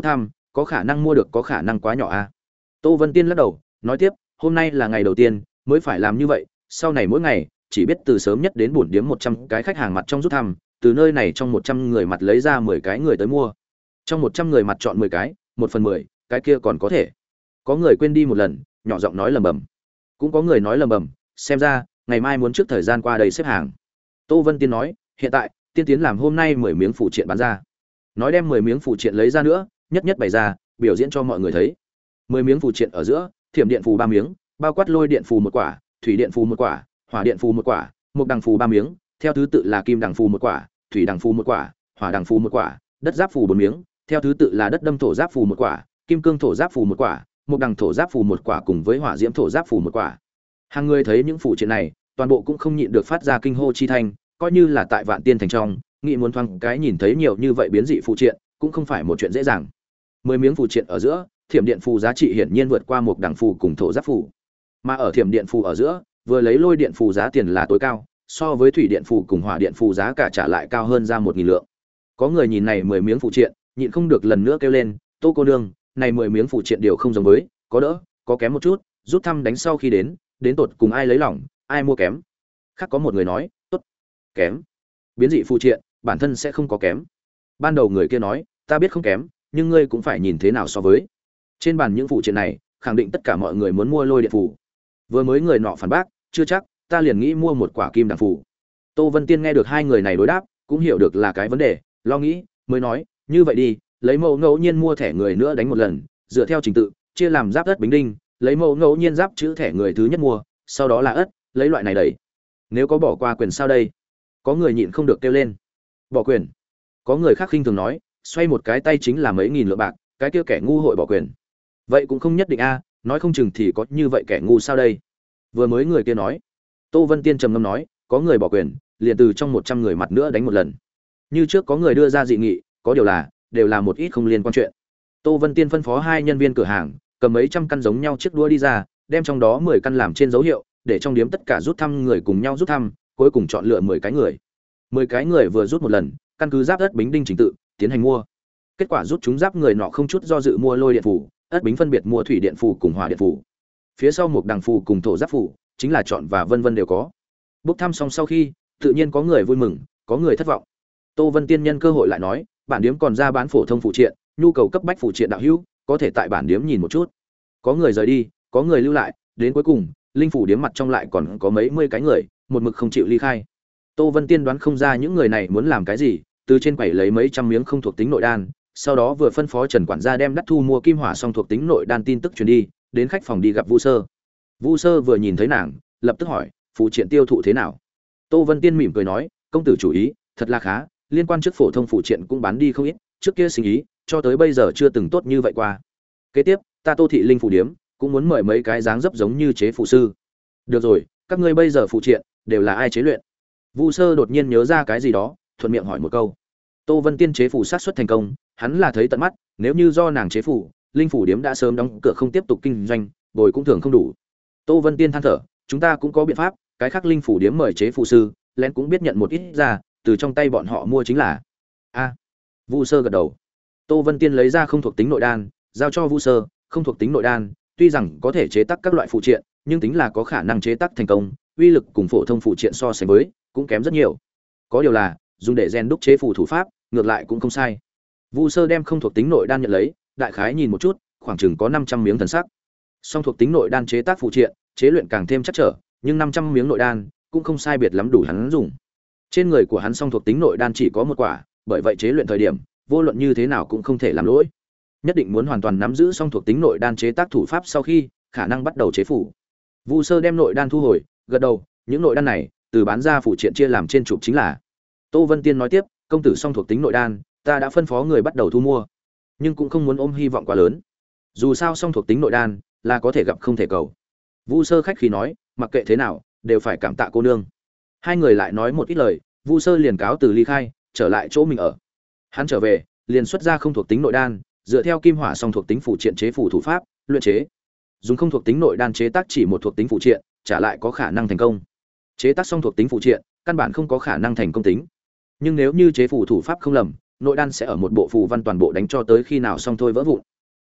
có khả năng mua được, có khả năng quá nhỏ a. Tô Vân Tiên lắc đầu, nói tiếp, hôm nay là ngày đầu tiên, mới phải làm như vậy, sau này mỗi ngày, chỉ biết từ sớm nhất đến bổn điếm 100 cái khách hàng mặt trong rút thăm, từ nơi này trong 100 người mặt lấy ra 10 cái người tới mua. Trong 100 người mặt chọn 10 cái, 1/10, cái kia còn có thể. Có người quên đi một lần, nhỏ giọng nói lầm bầm. Cũng có người nói lầm bầm, xem ra, ngày mai muốn trước thời gian qua đây xếp hàng. Tô Vân Tiên nói, hiện tại, tiên tiến làm hôm nay 10 miếng phụ triện bán ra. Nói đem 10 miếng phụ triện lấy ra nữa, nhất nhất bày ra, biểu diễn cho mọi người thấy. 10 miếng phụ triện ở giữa, thiểm điện phù 3 miếng, bao quát lôi điện phù 1 quả, thủy điện phù 1 quả, hỏa điện phù 1 quả, mộc đằng phù 3 miếng, theo thứ tự là kim đằng phù 1 quả, thủy đằng phù 1 quả, hỏa đằng phù 1 quả, đất giáp phù 4 miếng, theo thứ tự là đất đâm thổ giáp phù 1 quả, kim cương thổ giáp phù 1 quả, mộc đằng thổ giáp phù 1 quả cùng với hỏa diễm thổ giáp phù 1 quả. Hàng người thấy những phụ triện này, toàn bộ cũng không nhịn được phát ra kinh hô chi thanh, coi như là tại Vạn Tiên thành trong, nghĩ muốn thoáng cái nhìn thấy nhiều như vậy biến dị phụ triện, cũng không phải một chuyện dễ dàng. 10 miếng phụ triện ở giữa, thiểm điện phù giá trị hiển nhiên vượt qua mộc đằng phù cùng thổ giáp phù. Mà ở thiểm điện phù ở giữa, vừa lấy lôi điện phù giá tiền là tối cao, so với thủy điện phù cùng hỏa điện phù giá cả trả lại cao hơn ra 1000 lượng. Có người nhìn này 10 miếng phụ triện, nhịn không được lần nữa kêu lên, "Tô cô nương, này 10 miếng phụ triện đều không giống với, có đỡ, có kém một chút, rút thăm đánh sau khi đến tột cùng ai lấy lỏng, ai mua kém." Khác có một người nói, "Tốt, kém. Biến dị phụ triện, bản thân sẽ không có kém." Ban đầu người kia nói, "Ta biết không kém, nhưng ngươi cũng phải nhìn thế nào so với." Trên bàn những phụ triện này, khẳng định tất cả mọi người muốn mua lôi điện phù. Vừa mới người nọ phản bác, "Chưa chắc, ta liền nghĩ mua một quả kim đằng phù." Tô Vân Tiên nghe được hai người này đối đáp, cũng hiểu được là cái vấn đề, lo nghĩ, mới nói, "Như vậy đi, lấy mẫu ngẫu nhiên mua thẻ người nữa đánh một lần, dựa theo trình tự, chia làm giáp ất bính đinh, lấy mẫu ngẫu nhiên giáp chữ thẻ người thứ nhất mua, sau đó là ất, lấy loại này đẩy. Nếu có bỏ qua quyền sao đây?" Có người nhịn không được kêu lên. "Bỏ quyền?" Có người khác khinh thường nói, "Xoay một cái tay chính là mấy nghìn lượng bạc, cái kia kẻ ngu hội bỏ quyền." Vậy cũng không nhất định a, nói không chừng thì có như vậy kẻ ngu sao đây? Vừa mới người kia nói. Tô Vân Tiên trầm ngâm nói, có người bỏ quyền, liền từ trong 100 người mặt nữa đánh một lần. Như trước có người đưa ra dị nghị, có điều là đều là một ít không liên quan chuyện. Tô Vân Tiên phân phó hai nhân viên cửa hàng, cầm mấy trăm căn giống nhau chiếc đũa đi ra, đem trong đó 10 căn làm trên dấu hiệu, để trong điếm tất cả rút thăm người cùng nhau rút thăm, cuối cùng chọn lựa 10 cái người. 10 cái người vừa rút một lần, căn cứ giáp đất bính đinh trình tự, tiến hành mua. Kết quả rút chúng giáp người nọ không chút do dự mua lôi điện phủ, ất bính phân biệt mua thủy điện phủ cùng hỏa điện phủ. Phía sau một đằng phủ cùng thổ giáp phủ, chính là chọn và vân vân đều có. Bốc thăm xong sau khi, tự nhiên có người vui mừng, có người thất vọng. Tô Vân Tiên nhân cơ hội lại nói, bản điếm còn ra bán phổ thông phụ triện, nhu cầu cấp bách phụ triện đạo hữu, có thể tại bản điếm nhìn một chút. Có người rời đi, có người lưu lại, đến cuối cùng, linh phủ điếm mặt trong lại còn có mấy mươi cái người, một mực không chịu ly khai. Tô Vân Tiên đoán không ra những người này muốn làm cái gì, từ trên quầy lấy mấy trăm miếng không thuộc tính nội đan, sau đó vừa phân phó Trần quản gia đem đắt thu mua kim hỏa song thuộc tính nội đan tin tức truyền đi, đến khách phòng đi gặp Vu Sơ. Vu Sơ vừa nhìn thấy nàng, lập tức hỏi, phụ triện tiêu thụ thế nào? Tô Vân Tiên mỉm cười nói, công tử chủ ý, thật là khá, liên quan trước phổ thông phụ triện cũng bán đi không ít, trước kia sinh ý, cho tới bây giờ chưa từng tốt như vậy qua. Kế tiếp, ta Tô thị linh phủ điếm, cũng muốn mời mấy cái dáng dấp giống như chế phụ sư. Được rồi, các ngươi bây giờ phụ triện đều là ai chế luyện? Vu Sơ đột nhiên nhớ ra cái gì đó, thuận miệng hỏi một câu. Tô Vân Tiên chế phủ sát xuất thành công, hắn là thấy tận mắt, nếu như do nàng chế phủ, linh phủ điếm đã sớm đóng cửa không tiếp tục kinh doanh, bồi cũng thường không đủ. Tô Vân Tiên than thở, chúng ta cũng có biện pháp, cái khác linh phủ điếm mời chế phụ sư, lén cũng biết nhận một ít ra, từ trong tay bọn họ mua chính là. A. Vu Sơ gật đầu. Tô Vân Tiên lấy ra không thuộc tính nội đan, giao cho Vu Sơ, không thuộc tính nội đan, tuy rằng có thể chế tác các loại phụ triện, nhưng tính là có khả năng chế tác thành công, uy lực cùng phổ thông phụ triện so sánh với, cũng kém rất nhiều. Có điều là, dùng để rèn đúc chế phù thủ pháp, ngược lại cũng không sai. Vu Sơ đem không thuộc tính nội đan nhận lấy, đại khái nhìn một chút, khoảng chừng có 500 miếng thần sắc. Song thuộc tính nội đan chế tác phụ triện, chế luyện càng thêm chắc trở, nhưng 500 miếng nội đan cũng không sai biệt lắm đủ hắn dùng. Trên người của hắn song thuộc tính nội đan chỉ có một quả, bởi vậy chế luyện thời điểm, vô luận như thế nào cũng không thể làm lỗi. Nhất định muốn hoàn toàn nắm giữ song thuộc tính nội đan chế tác thủ pháp sau khi, khả năng bắt đầu chế phủ. Vu Sơ đem nội đan thu hồi, gật đầu, những nội đan này, từ bán ra phụ triện chia làm trên chụp chính là. Tô Vân Tiên nói tiếp, công tử song thuộc tính nội đan, ta đã phân phó người bắt đầu thu mua, nhưng cũng không muốn ôm hy vọng quá lớn. Dù sao song thuộc tính nội đan là có thể gặp không thể cầu. Vu Sơ khách khí nói, mặc kệ thế nào, đều phải cảm tạ cô nương. Hai người lại nói một ít lời, Vu Sơ liền cáo từ ly khai, trở lại chỗ mình ở. Hắn trở về, liền xuất ra không thuộc tính nội đan, dựa theo kim hỏa song thuộc tính phụ triện chế phủ thủ pháp, luyện chế. Dùng không thuộc tính nội đan chế tác chỉ một thuộc tính phụ triện, trả lại có khả năng thành công. Chế tác song thuộc tính phụ triện, căn bản không có khả năng thành công tính. Nhưng nếu như chế phủ thủ pháp không lầm, nội đan sẽ ở một bộ phù văn toàn bộ đánh cho tới khi nào xong thôi vỡ vụn.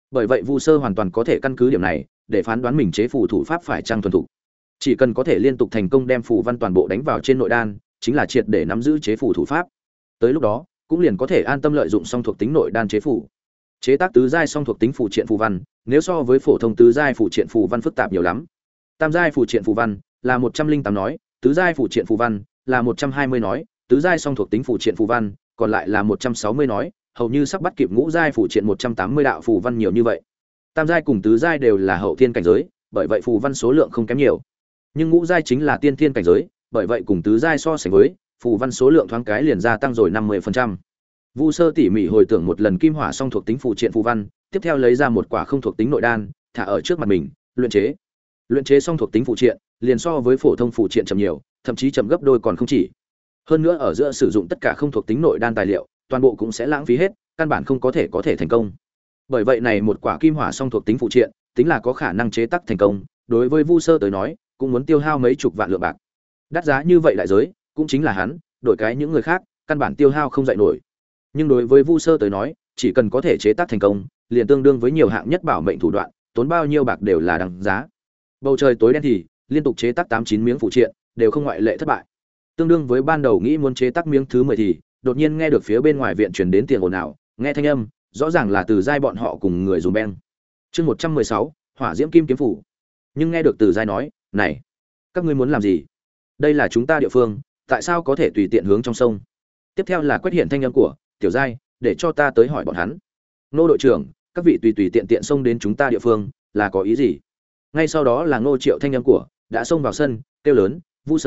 Bởi vậy Vu Sơ hoàn toàn có thể căn cứ điểm này để phán đoán mình chế phù thủ pháp phải chăng thuần thục. Chỉ cần có thể liên tục thành công đem phù văn toàn bộ đánh vào trên nội đan, chính là triệt để nắm giữ chế phù thủ pháp. Tới lúc đó, cũng liền có thể an tâm lợi dụng song thuộc tính nội đan chế phù. Chế tác tứ giai song thuộc tính phù triện phù văn, nếu so với phổ thông tứ giai phù triện phù văn phức tạp nhiều lắm. Tam giai phù triện phù văn là 108 nói, tứ giai phù triện phù văn là 120 nói, tứ giai song thuộc tính phù triện phù văn còn lại là 160 nói, hầu như sắp bắt kịp ngũ giai phù triện 180 đạo phù văn nhiều như vậy. Tam giai cùng tứ giai đều là hậu thiên cảnh giới, bởi vậy phù văn số lượng không kém nhiều. Nhưng ngũ giai chính là tiên thiên cảnh giới, bởi vậy cùng tứ giai so sánh với, phù văn số lượng thoáng cái liền gia tăng rồi 50%. Vu Sơ tỉ mỉ hồi tưởng một lần kim hỏa song thuộc tính phù triện phù văn, tiếp theo lấy ra một quả không thuộc tính nội đan, thả ở trước mặt mình, luyện chế. Luyện chế song thuộc tính phù triện, liền so với phổ thông phù triện chậm nhiều, thậm chí chậm gấp đôi còn không chỉ. Hơn nữa ở giữa sử dụng tất cả không thuộc tính nội đan tài liệu, toàn bộ cũng sẽ lãng phí hết, căn bản không có thể thành công. Bởi vậy này một quả kim hỏa song thuộc tính phù triện, tính là có khả năng chế tác thành công, đối với Vu Sơ tới nói, cũng muốn tiêu hao mấy chục vạn lượng bạc. Đắt giá như vậy đại giới, cũng chính là hắn, đổi cái những người khác, căn bản tiêu hao không dậy nổi. Nhưng đối với Vu Sơ tới nói, chỉ cần có thể chế tác thành công, liền tương đương với nhiều hạng nhất bảo mệnh thủ đoạn, tốn bao nhiêu bạc đều là đáng giá. Bầu trời tối đen thì, liên tục chế tác 8-9 miếng phụ triện, đều không ngoại lệ thất bại. Tương đương với ban đầu nghĩ muốn chế tác miếng thứ 10 thì, đột nhiên nghe được phía bên ngoài viện truyền đến tiếng ồn ào, nghe thanh âm, rõ ràng là Từ Giai bọn họ cùng người dùng beng. Chương 116, Hỏa Diễm Kim Kiếm phủ. Nhưng nghe được Từ Giai nói, "Này, các ngươi muốn làm gì? Đây là chúng ta địa phương, tại sao có thể tùy tiện hướng trong sông?" Tiếp theo là quét hiện thanh âm của Tiểu Giai, "Để cho ta tới hỏi bọn hắn." "Nô đội trưởng, các vị tùy tùy tiện tiện xông đến chúng ta địa phương, là có ý gì?" Ngay sau đó là Ngô Triệu thanh âm của đã xông vào sân, kêu lớn,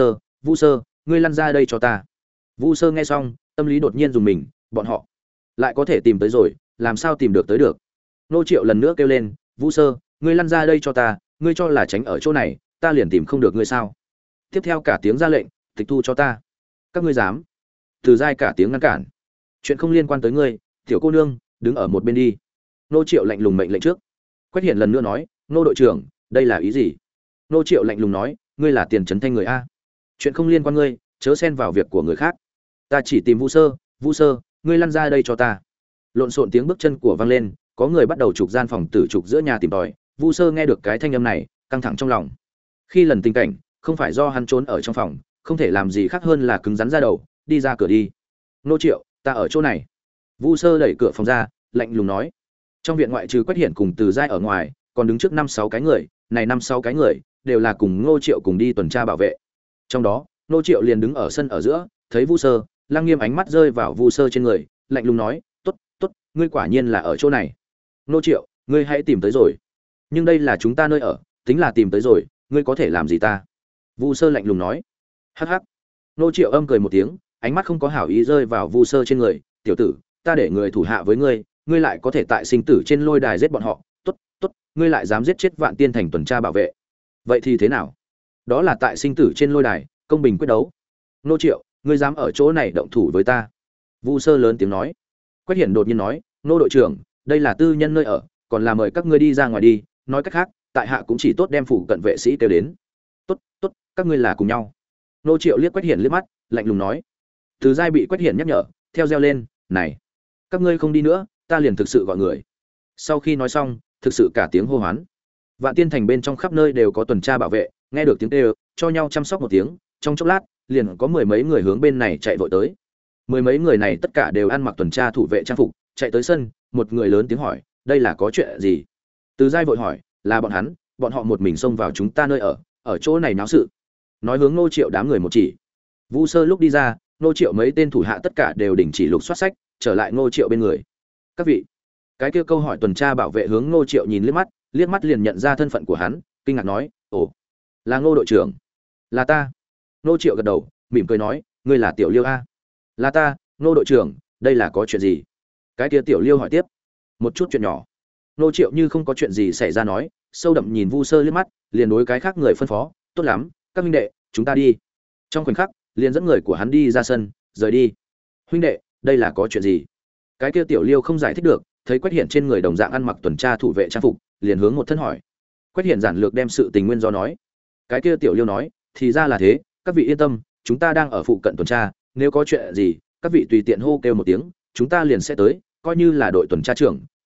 Vu Sơ, ngươi lăn ra đây cho ta." Vu Sơ nghe xong, tâm lý đột nhiên dùng mình, bọn họ lại có thể tìm tới rồi, làm sao tìm được tới được? Ngô Triệu lần nữa kêu lên, "Vu Sơ, ngươi lăn ra đây cho ta, ngươi cho là tránh ở chỗ này, ta liền tìm không được ngươi sao?" Tiếp theo cả tiếng ra lệnh, "Tịch thu cho ta." "Các ngươi dám?" Từ Giai cả tiếng ngăn cản. "Chuyện không liên quan tới ngươi, tiểu cô nương, đứng ở một bên đi." Ngô Triệu lạnh lùng mệnh lệnh trước. Quét Hiển lần nữa nói, "Ngô đội trưởng, đây là ý gì?" Ngô Triệu lạnh lùng nói, "Ngươi là Tiền Trấn Thanh người a, chuyện không liên quan ngươi, chớ xen vào việc của người khác. Ta chỉ tìm Vu Sơ, ngươi lăn ra đây cho ta." Lộn xộn tiếng bước chân của vang lên, có người bắt đầu trục gian phòng tử trục giữa nhà tìm tòi. Vu Sơ nghe được cái thanh âm này, căng thẳng trong lòng. Khi lần tình cảnh, không phải do hắn trốn ở trong phòng, không thể làm gì khác hơn là cứng rắn ra đầu, đi ra cửa đi. "Ngô Triệu, ta ở chỗ này." Vu Sơ đẩy cửa phòng ra, lạnh lùng nói. Trong viện ngoại trừ Quách Hiển cùng Từ Giai ở ngoài, còn đứng trước 5-6 cái người, này 5-6 cái người đều là cùng Ngô Triệu cùng đi tuần tra bảo vệ. Trong đó, Ngô Triệu liền đứng ở sân ở giữa, thấy Vu Sơ, Lăng Nghiêm ánh mắt rơi vào Vu Sơ trên người, lạnh lùng nói, "Tốt, tốt, ngươi quả nhiên là ở chỗ này. Ngô Triệu, ngươi hãy tìm tới rồi. Nhưng đây là chúng ta nơi ở, tính là tìm tới rồi, ngươi có thể làm gì ta?" Vu Sơ lạnh lùng nói. Hắc hắc. Ngô Triệu âm cười một tiếng, ánh mắt không có hảo ý rơi vào Vu Sơ trên người, "Tiểu tử, ta để người thủ hạ với ngươi, ngươi lại có thể tại sinh tử trên lôi đài giết bọn họ, tốt, tốt, ngươi lại dám giết chết Vạn Tiên Thành tuần tra bảo vệ. Vậy thì thế nào? Đó là tại sinh tử trên lôi đài, công bình quyết đấu. Ngô Triệu, ngươi dám ở chỗ này động thủ với ta?" Vu Sơ lớn tiếng nói. Quách Hiển đột nhiên nói, "Ngô đội trưởng, đây là tư nhân nơi ở, còn là mời các ngươi đi ra ngoài đi, nói cách khác, tại hạ cũng chỉ tốt đem phủ cận vệ sĩ kêu đến." "Tốt, tốt, các ngươi là cùng nhau." Ngô Triệu liếc Quách Hiển liếc mắt, lạnh lùng nói. Từ Giai bị Quách Hiển nhắc nhở, theo reo lên, "Này, các ngươi không đi nữa, ta liền thực sự gọi người." Sau khi nói xong, thực sự cả tiếng hô hoán. Vạn Tiên Thành bên trong khắp nơi đều có tuần tra bảo vệ, nghe được tiếng kêu, cho nhau chăm sóc một tiếng, trong chốc lát, liền có mười mấy người hướng bên này chạy vội tới. Mười mấy người này tất cả đều ăn mặc tuần tra thủ vệ trang phục, chạy tới sân, một người lớn tiếng hỏi, "Đây là có chuyện gì?" Từ Giai vội hỏi, "Là bọn hắn, bọn họ một mình xông vào chúng ta nơi ở chỗ này náo sự." Nói hướng Ngô Triệu đám người một chỉ. Vu Sơ lúc đi ra, Ngô Triệu mấy tên thủ hạ tất cả đều đình chỉ lục soát sách, trở lại Ngô Triệu bên người. "Các vị." Cái kia câu hỏi tuần tra bảo vệ hướng Ngô Triệu nhìn liếc mắt liền nhận ra thân phận của hắn, kinh ngạc nói, "Ồ, là Ngô đội trưởng." "Là ta." Ngô Triệu gật đầu, mỉm cười nói, "Ngươi là Tiểu Liêu a?" "Là ta, Ngô đội trưởng, đây là có chuyện gì?" Cái kia Tiểu Liêu hỏi tiếp. "Một chút chuyện nhỏ." Ngô Triệu như không có chuyện gì xảy ra nói, sâu đậm nhìn Vu Sơ liếc mắt, liền đối cái khác người phân phó, "Tốt lắm, các huynh đệ, chúng ta đi." Trong khoảnh khắc, liền dẫn người của hắn đi ra sân, rời đi. "Huynh đệ, đây là có chuyện gì?" Cái kia Tiểu Liêu không giải thích được, thấy Quách Hiển trên người đồng dạng ăn mặc tuần tra thủ vệ trang phục, liền hướng một thân hỏi. Quách Hiển giản lược đem sự tình nguyên do nói. Cái kia Tiểu Liêu nói, "Thì ra là thế, các vị yên tâm, chúng ta đang ở phụ cận tuần tra, nếu có chuyện gì, các vị tùy tiện hô kêu một tiếng, chúng ta liền sẽ tới, coi như là đội tuần tra trưởng,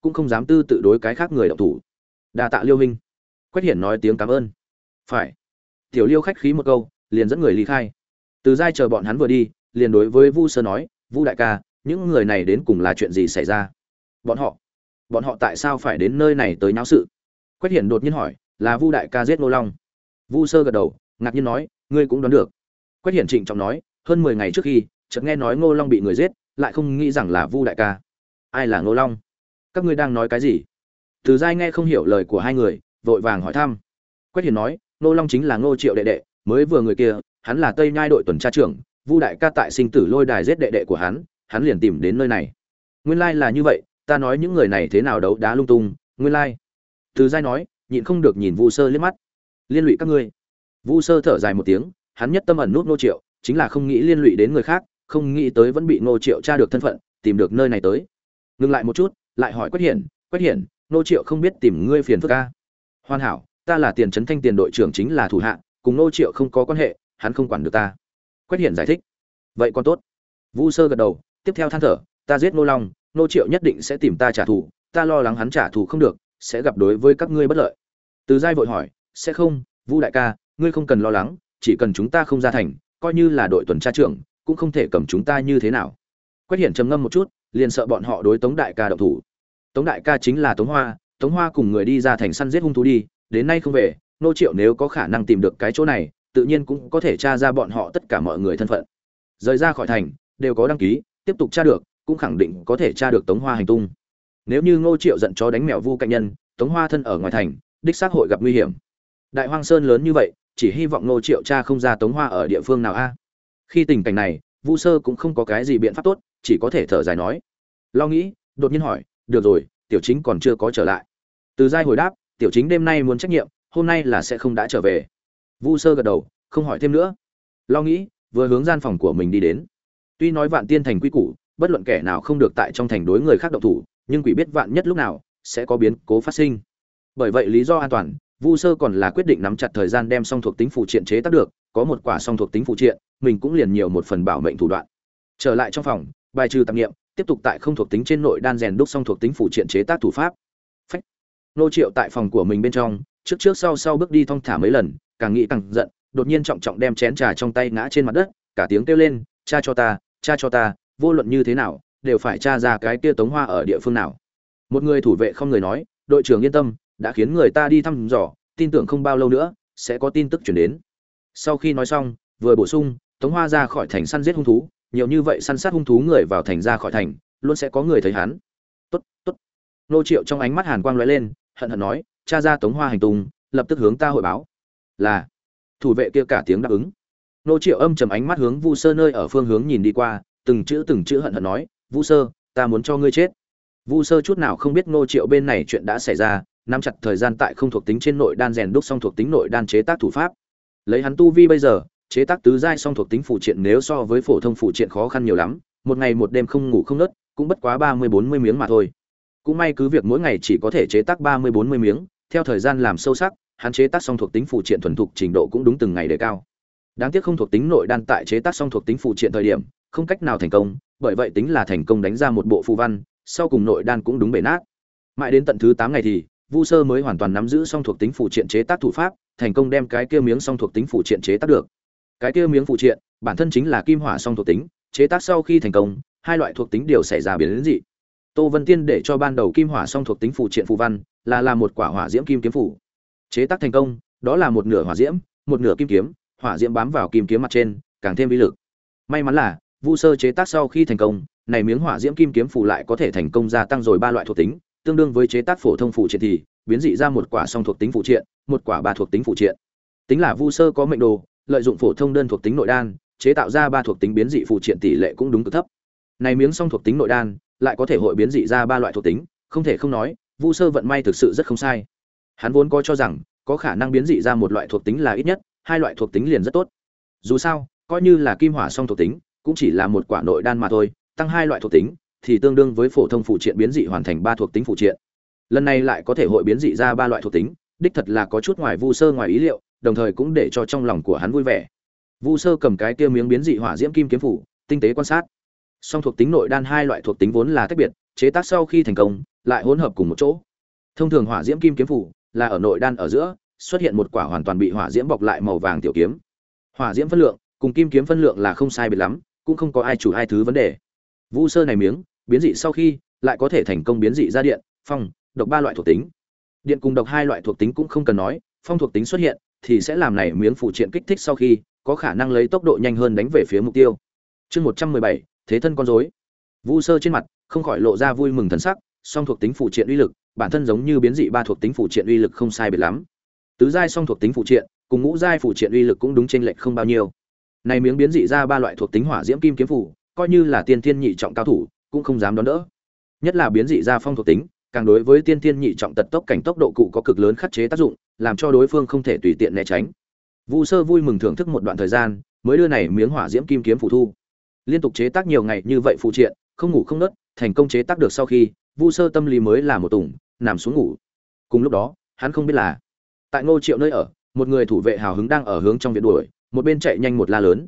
cũng không dám tư tự đối cái khác người động thủ. Đa tạ Liêu huynh. Quách Hiển nói tiếng cảm ơn. Phải. Tiểu Liêu khách khí một câu, liền dẫn người ly khai. Từ Giai chờ bọn hắn vừa đi, liền đối với Vu Sơ nói, Vu đại ca, những người này đến cùng là chuyện gì xảy ra? Bọn họ tại sao phải đến nơi này tới náo sự? Quách Hiển đột nhiên hỏi, là Vu đại ca giết Ngô Long. Vu Sơ gật đầu, ngạc nhiên nói, ngươi cũng đoán được. Quách Hiển trịnh trọng nói, hơn 10 ngày trước khi, chợt nghe nói Ngô Long bị người giết, lại không nghĩ rằng là Vu đại ca. Ai là Ngô Long? Các ngươi đang nói cái gì? Từ Giai nghe không hiểu lời của hai người, vội vàng hỏi thăm. Quách Hiển nói, Ngô Long chính là Ngô Triệu đệ đệ, mới vừa người kia, hắn là Tây Nhai đội tuần tra trưởng, Vu đại ca tại sinh tử lôi đài giết đệ đệ của hắn liền tìm đến nơi này. Nguyên lai là như vậy, ta nói những người này thế nào đấu đá lung tung, nguyên lai. Từ Giai nói, nhịn không được nhìn Vu Sơ liếc mắt. Liên lụy các ngươi. Vu Sơ thở dài một tiếng, hắn nhất tâm ẩn nút Ngô Triệu, chính là không nghĩ liên lụy đến người khác, không nghĩ tới vẫn bị Ngô Triệu tra được thân phận, tìm được nơi này tới. Ngừng lại một chút, lại hỏi Quách Hiển, Ngô Triệu không biết tìm ngươi phiền phức a? Hoàn hảo, ta là Tiền Trấn Thanh tiền đội trưởng chính là thủ hạ, cùng Ngô Triệu không có quan hệ, hắn không quản được ta. Quách Hiển giải thích. Vậy còn tốt. Vu Sơ gật đầu, tiếp theo than thở, ta giết Ngô Long, Ngô Triệu nhất định sẽ tìm ta trả thù, ta lo lắng hắn trả thù không được, sẽ gặp đối với các ngươi bất lợi. Từ Giai vội hỏi, sẽ không, Vu đại ca, ngươi không cần lo lắng, chỉ cần chúng ta không ra thành, coi như là đội tuần tra trưởng, cũng không thể cầm chúng ta như thế nào. Quách Hiển trầm ngâm một chút, liền sợ bọn họ đối Tống đại ca động thủ. Tống đại ca chính là Tống Hoa cùng người đi ra thành săn giết hung thú đi, đến nay không về, Ngô Triệu nếu có khả năng tìm được cái chỗ này, tự nhiên cũng có thể tra ra bọn họ tất cả mọi người thân phận. Rời ra khỏi thành, đều có đăng ký, tiếp tục tra được, cũng khẳng định có thể tra được Tống Hoa hành tung. Nếu như Ngô Triệu giận chó đánh mèo Vu cạnh nhân, Tống Hoa thân ở ngoài thành, đích xác hội gặp nguy hiểm. Đại Hoang Sơn lớn như vậy, chỉ hy vọng Ngô Triệu tra không ra Tống Hoa ở địa phương nào a. Khi tình cảnh này, Vu Sơ cũng không có cái gì biện pháp tốt, chỉ có thể thở dài nói. Lo nghĩ, đột nhiên hỏi, được rồi, Tiểu Chính còn chưa có trở lại. Từ Giai hồi đáp, Tiểu Chính đêm nay muốn trách nhiệm, hôm nay là sẽ không đã trở về. Vu Sơ gật đầu, không hỏi thêm nữa. Lo nghĩ, vừa hướng gian phòng của mình đi đến. Tuy nói Vạn Tiên thành quy củ, bất luận kẻ nào không được tại trong thành đối người khác động thủ, nhưng quỷ biết vạn nhất lúc nào sẽ có biến cố phát sinh. Bởi vậy lý do an toàn, Vu Sơ còn là quyết định nắm chặt thời gian đem song thuộc tính phụ triện chế tác được, có một quả song thuộc tính phụ triện, mình cũng liền nhiều một phần bảo mệnh thủ đoạn. Trở lại trong phòng, bài trừ tạp niệm, tiếp tục tại không thuộc tính trên nội đan rèn đúc song thuộc tính phụ triện chế tác thủ pháp. Phách. Nô Triệu tại phòng của mình bên trong, trước sau bước đi thong thả mấy lần, càng nghĩ càng giận, đột nhiên trọng trọng đem chén trà trong tay ngã trên mặt đất, cả tiếng kêu lên, cha cho ta, vô luận như thế nào, đều phải tra ra cái kia Tống Hoa ở địa phương nào. Một người thủ vệ không người nói, đội trưởng yên tâm, đã khiến người ta đi thăm dò, tin tưởng không bao lâu nữa sẽ có tin tức chuyển đến. Sau khi nói xong, vừa bổ sung, Tống Hoa ra khỏi thành săn giết hung thú, nhiều như vậy săn sát hung thú người vào thành ra khỏi thành, luôn sẽ có người thấy hắn. Tốt. Nô Triệu trong ánh mắt hàn quang lóe lên, hận nói, tra ra Tống Hoa hành tung, lập tức hướng ta hội báo. Là. Thủ vệ kia cả tiếng đáp ứng. Nô Triệu âm trầm ánh mắt hướng Vu Sơ nơi ở phương hướng nhìn đi qua, từng chữ hận nói, Vu Sơ, ta muốn cho ngươi chết. Vu Sơ chút nào không biết Nô Triệu bên này chuyện đã xảy ra, nắm chặt thời gian tại không thuộc tính trên nội đan rèn đúc xong thuộc tính nội đan chế tác thủ pháp. Lấy hắn tu vi bây giờ, chế tác tứ giai song thuộc tính phụ triện nếu so với phổ thông phụ triện khó khăn nhiều lắm, một ngày một đêm không ngủ không ngớt, cũng bất quá 30-40 miếng mà thôi. Cũng may cứ việc mỗi ngày chỉ có thể chế tác 30-40 miếng, theo thời gian làm sâu sắc, hắn chế tác song thuộc tính phụ triện thuần thục trình độ cũng đúng từng ngày đề cao. Đáng tiếc không thuộc tính nội đan tại chế tác song thuộc tính phụ triện thời điểm, không cách nào thành công, bởi vậy tính là thành công đánh ra một bộ phù văn, sau cùng nội đan cũng đúng bể nát. Mãi đến tận thứ 8 ngày thì, Vu Sơ mới hoàn toàn nắm giữ song thuộc tính phụ triện chế tác thủ pháp, thành công đem cái kia miếng song thuộc tính phụ triện chế tác được. Cái kia miếng phụ triện, bản thân chính là kim hỏa song thuộc tính, chế tác sau khi thành công, hai loại thuộc tính đều xảy ra biến dị. Tô Vân Tiên để cho ban đầu kim hỏa song thuộc tính phụ triện phù văn, là một quả hỏa diễm kim kiếm phủ. Chế tác thành công, đó là một nửa hỏa diễm, một nửa kim kiếm, hỏa diễm bám vào kim kiếm mặt trên, càng thêm uy lực. May mắn là, Vu Sơ chế tác sau khi thành công, này miếng hỏa diễm kim kiếm phủ lại có thể thành công gia tăng rồi ba loại thuộc tính, tương đương với chế tác phổ thông phụ triện thì biến dị ra một quả song thuộc tính phụ triện, một quả ba thuộc tính phụ triện. Tính là Vu Sơ có mệnh đồ, lợi dụng phổ thông đơn thuộc tính nội đan, chế tạo ra ba thuộc tính biến dị phụ triện tỷ lệ cũng đúng cực thấp. Này miếng song thuộc tính nội đan lại có thể hội biến dị ra ba loại thuộc tính, không thể không nói, Vu Sơ vận may thực sự rất không sai. Hắn vốn có cho rằng có khả năng biến dị ra một loại thuộc tính là ít nhất, hai loại thuộc tính liền rất tốt. Dù sao, coi như là kim hỏa song thuộc tính, cũng chỉ là một quả nội đan mà thôi, tăng hai loại thuộc tính thì tương đương với phổ thông phụ triện biến dị hoàn thành ba thuộc tính phụ triện. Lần này lại có thể hội biến dị ra ba loại thuộc tính, đích thật là có chút ngoài Vu Sơ ngoài ý liệu, đồng thời cũng để cho trong lòng của hắn vui vẻ. Vu Sơ cầm cái kia miếng biến dị hỏa diễm kim kiếm phủ, tinh tế quan sát. Song thuộc tính nội đan hai loại thuộc tính vốn là tách biệt, chế tác sau khi thành công lại hỗn hợp cùng một chỗ. Thông thường hỏa diễm kim kiếm phủ là ở nội đan ở giữa xuất hiện một quả hoàn toàn bị hỏa diễm bọc lại màu vàng tiểu kiếm. Hỏa diễm phân lượng cùng kim kiếm phân lượng là không sai biệt lắm, cũng không có ai chủ ai thứ vấn đề. Vu Sơ này miếng biến dị sau khi lại có thể thành công biến dị ra điện, phong, độc ba loại thuộc tính. Điện cùng độc hai loại thuộc tính cũng không cần nói, phong thuộc tính xuất hiện thì sẽ làm này miếng phụ triện kích thích sau khi có khả năng lấy tốc độ nhanh hơn đánh về phía mục tiêu. Chương 117, thế thân con rối. Vu Sơ trên mặt không khỏi lộ ra vui mừng thần sắc, song thuộc tính phụ triện uy lực, bản thân giống như biến dị ba thuộc tính phụ triện uy lực không sai biệt lắm. Tứ giai song thuộc tính phụ triện, cùng ngũ giai phụ triện uy lực cũng đúng chênh lệch không bao nhiêu. Này miếng biến dị ra ba loại thuộc tính hỏa diễm kim kiếm phủ, coi như là tiên thiên nhị trọng cao thủ, cũng không dám đón đỡ. Nhất là biến dị ra phong thuộc tính, càng đối với tiên thiên nhị trọng tật tốc cảnh tốc độ cụ có cực lớn khắc chế tác dụng, làm cho đối phương không thể tùy tiện né tránh. Vu Sơ vui mừng thưởng thức một đoạn thời gian, mới đưa này miếng hỏa diễm kim kiếm phủ thu. Liên tục chế tác nhiều ngày như vậy phụ triện, không ngủ không ngớt, thành công chế tác được sau khi, Vu Sơ tâm lý mới là một tùng, nằm xuống ngủ. Cùng lúc đó, hắn không biết là, tại Ngô Triệu nơi ở, một người thủ vệ hào hứng đang ở hướng trong viện đuổi, một bên chạy nhanh một la lớn,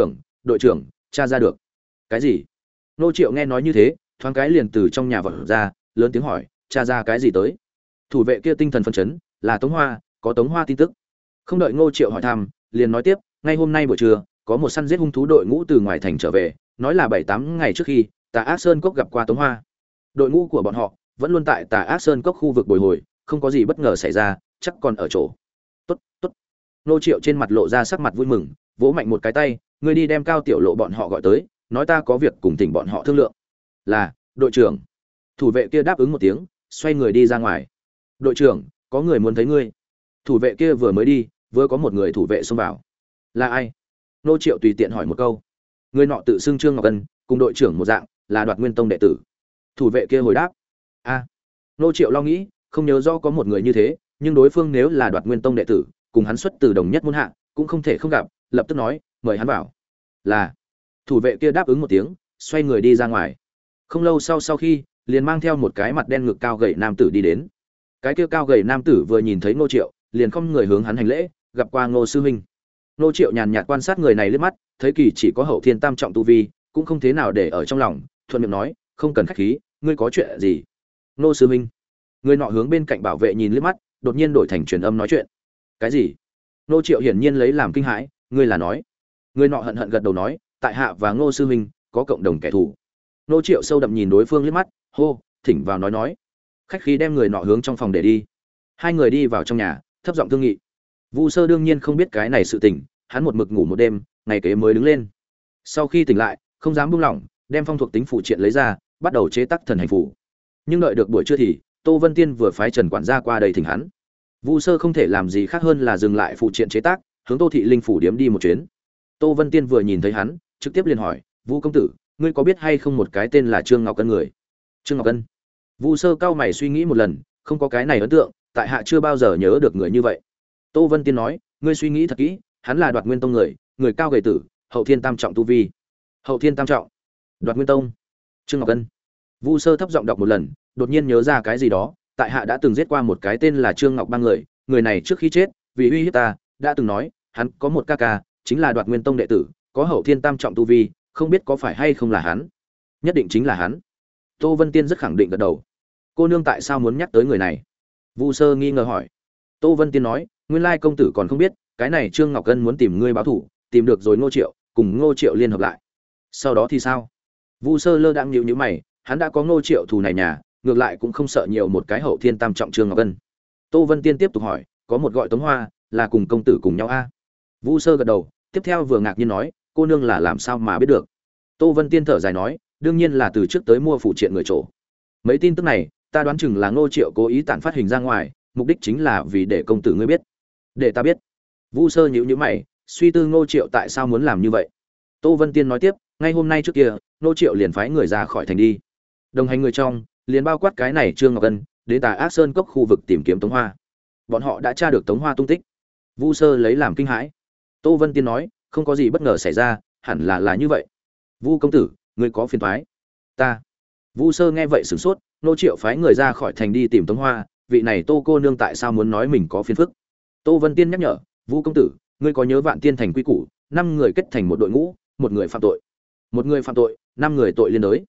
đội trưởng, tra ra được." "Cái gì?" Ngô Triệu nghe nói như thế, thoáng cái liền từ trong nhà vọt ra, lớn tiếng hỏi, "Tra ra cái gì tới?" Thủ vệ kia tinh thần phấn chấn, "Là Tống Hoa, có Tống Hoa tin tức." Không đợi Ngô Triệu hỏi thăm, liền nói tiếp, "Ngay hôm nay buổi trưa, có một săn giết hung thú đội ngũ từ ngoài thành trở về, nói là 7-8 ngày trước khi, Tà Ác Sơn Cốc gặp qua Tống Hoa. Đội ngũ của bọn họ vẫn luôn tại Tà Ác Sơn Cốc khu vực bồi hồi, không có gì bất ngờ xảy ra, chắc còn ở chỗ." "Tốt, tốt." Ngô Triệu trên mặt lộ ra sắc mặt vui mừng, vỗ mạnh một cái tay, "Ngươi đi đem Cao Tiểu Lộ bọn họ gọi tới, nói ta có việc cùng tỉnh bọn họ thương lượng." "Là, đội trưởng." Thủ vệ kia đáp ứng một tiếng, xoay người đi ra ngoài. "Đội trưởng, có người muốn thấy ngươi." Thủ vệ kia vừa mới đi, vừa có một người thủ vệ xông vào. "Là ai?" Ngô Triệu tùy tiện hỏi một câu. Người nọ tự xưng Trương Ngọc Ân, cùng đội trưởng một dạng, là Đoạt Nguyên Tông đệ tử. Thủ vệ kia hồi đáp, "A." Ngô Triệu lo nghĩ, không nhớ rõ có một người như thế, nhưng đối phương nếu là Đoạt Nguyên Tông đệ tử, cùng hắn xuất từ đồng nhất môn hạ, cũng không thể không gặp, lập tức nói, "Mời hắn vào." "Là." Thủ vệ kia đáp ứng một tiếng, xoay người đi ra ngoài. Không lâu sau khi, liền mang theo một cái mặt đen ngực cao gầy nam tử đi đến. Cái kia cao gầy nam tử vừa nhìn thấy Ngô Triệu, liền không người hướng hắn hành lễ, "Gặp qua Ngô sư huynh." Ngô Triệu nhàn nhạt quan sát người này liếc mắt, thấy kỳ chỉ có hậu thiên tam trọng tu vi, cũng không thế nào để ở trong lòng, thuận miệng nói, "Không cần khách khí, ngươi có chuyện gì?" "Ngô sư huynh." Người nọ hướng bên cạnh bảo vệ nhìn liếc mắt, đột nhiên đổi thành truyền âm nói chuyện. "Cái gì?" Ngô Triệu hiển nhiên lấy làm kinh hãi, "Ngươi là nói?" Người nọ hận hận gật đầu nói, "Tại hạ và Ngô sư huynh có cộng đồng kẻ thù." Ngô Triệu sâu đậm nhìn đối phương liếc mắt, hô, "Thỉnh vào nói." Khách khí đem người nọ hướng trong phòng để đi. Hai người đi vào trong nhà, thấp giọng thương nghị. Vu Sơ đương nhiên không biết cái này sự tình, hắn một mực ngủ một đêm, ngày kế mới đứng lên. Sau khi tỉnh lại, không dám buông lỏng, đem phong thuộc tính phụ triện lấy ra, bắt đầu chế tác thần hành phù. Nhưng đợi được buổi trưa thì, Tô Vân Tiên vừa phái Trần quản gia qua đây thỉnh hắn. Vu Sơ không thể làm gì khác hơn là dừng lại phụ triện chế tác, hướng Tô thị linh phủ điếm đi một chuyến. Tô Vân Tiên vừa nhìn thấy hắn, trực tiếp liền hỏi, "Vu công tử, ngươi có biết hay không một cái tên là Trương Ngọc Ân người?" "Trương Ngọc Ân?" Vu Sơ cao mày suy nghĩ một lần, không có cái này ấn tượng, tại hạ chưa bao giờ nhớ được người như vậy. Tô Vân Tiên nói, "Ngươi suy nghĩ thật kỹ, hắn là Đoạt Nguyên Tông người, người cao gầy tử, hậu thiên tam trọng tu vi." "Hậu thiên tam trọng?" "Đoạt Nguyên Tông." "Trương Ngọc Ân." Vu Sơ thấp giọng đọc một lần, đột nhiên nhớ ra cái gì đó, tại hạ đã từng giết qua một cái tên là Trương Ngọc Bang người này trước khi chết, vì uy hiếp ta, đã từng nói, hắn có một ca ca, chính là Đoạt Nguyên Tông đệ tử, có hậu thiên tam trọng tu vi, không biết có phải hay không là hắn." "Nhất định chính là hắn." Tô Vân Tiên rất khẳng định gật đầu. "Cô nương tại sao muốn nhắc tới người này?" Vu Sơ nghi ngờ hỏi. Tô Vân Tiên nói, "Nguyên lai công tử còn không biết, cái này Trương Ngọc Ân muốn tìm ngươi báo thủ, tìm được rồi Ngô Triệu, cùng Ngô Triệu liên hợp lại. Sau đó thì sao?" Vu Sơ lơ đãng nhíu mày, hắn đã có Ngô Triệu thù này nhà, ngược lại cũng không sợ nhiều một cái hậu thiên tam trọng Trương Ngọc Ân. Tô Vân Tiên tiếp tục hỏi, "Có một gọi Tống Hoa, là cùng công tử cùng nhau a?" Vu Sơ gật đầu, tiếp theo vừa ngạc nhiên nói, "Cô nương là làm sao mà biết được?" Tô Vân Tiên thở dài nói, "Đương nhiên là từ trước tới mua phụ triện người chỗ. Mấy tin tức này, ta đoán chừng là Ngô Triệu cố ý tản phát hình ra ngoài, mục đích chính là vì để công tử ngươi biết." "Để ta biết." Vu Sơ nhíu nhíu mày, suy tư Ngô Triệu tại sao muốn làm như vậy. Tô Vân Tiên nói tiếp, "Ngay hôm nay trước kia, Ngô Triệu liền phái người ra khỏi thành đi. Đồng hành người trong, liền bao quát cái này Trương Ngọc Ân, đến Tà Ác Sơn Cốc khu vực tìm kiếm Tống Hoa. Bọn họ đã tra được Tống Hoa tung tích." Vu Sơ lấy làm kinh hãi. Tô Vân Tiên nói, "Không có gì bất ngờ xảy ra, hẳn là như vậy." "Vu công tử, ngươi có phiền toái?" "Ta." Vu Sơ nghe vậy sửng sốt, Ngô Triệu phái người ra khỏi thành đi tìm Tống Hoa, vị này Tô cô nương tại sao muốn nói mình có phiền phức? Tô Vân Tiên nhắc nhở, "Vu công tử, ngươi có nhớ Vạn Tiên thành quy củ, 5 người kết thành một đội ngũ, một người phạm tội, 5 người tội liên đới.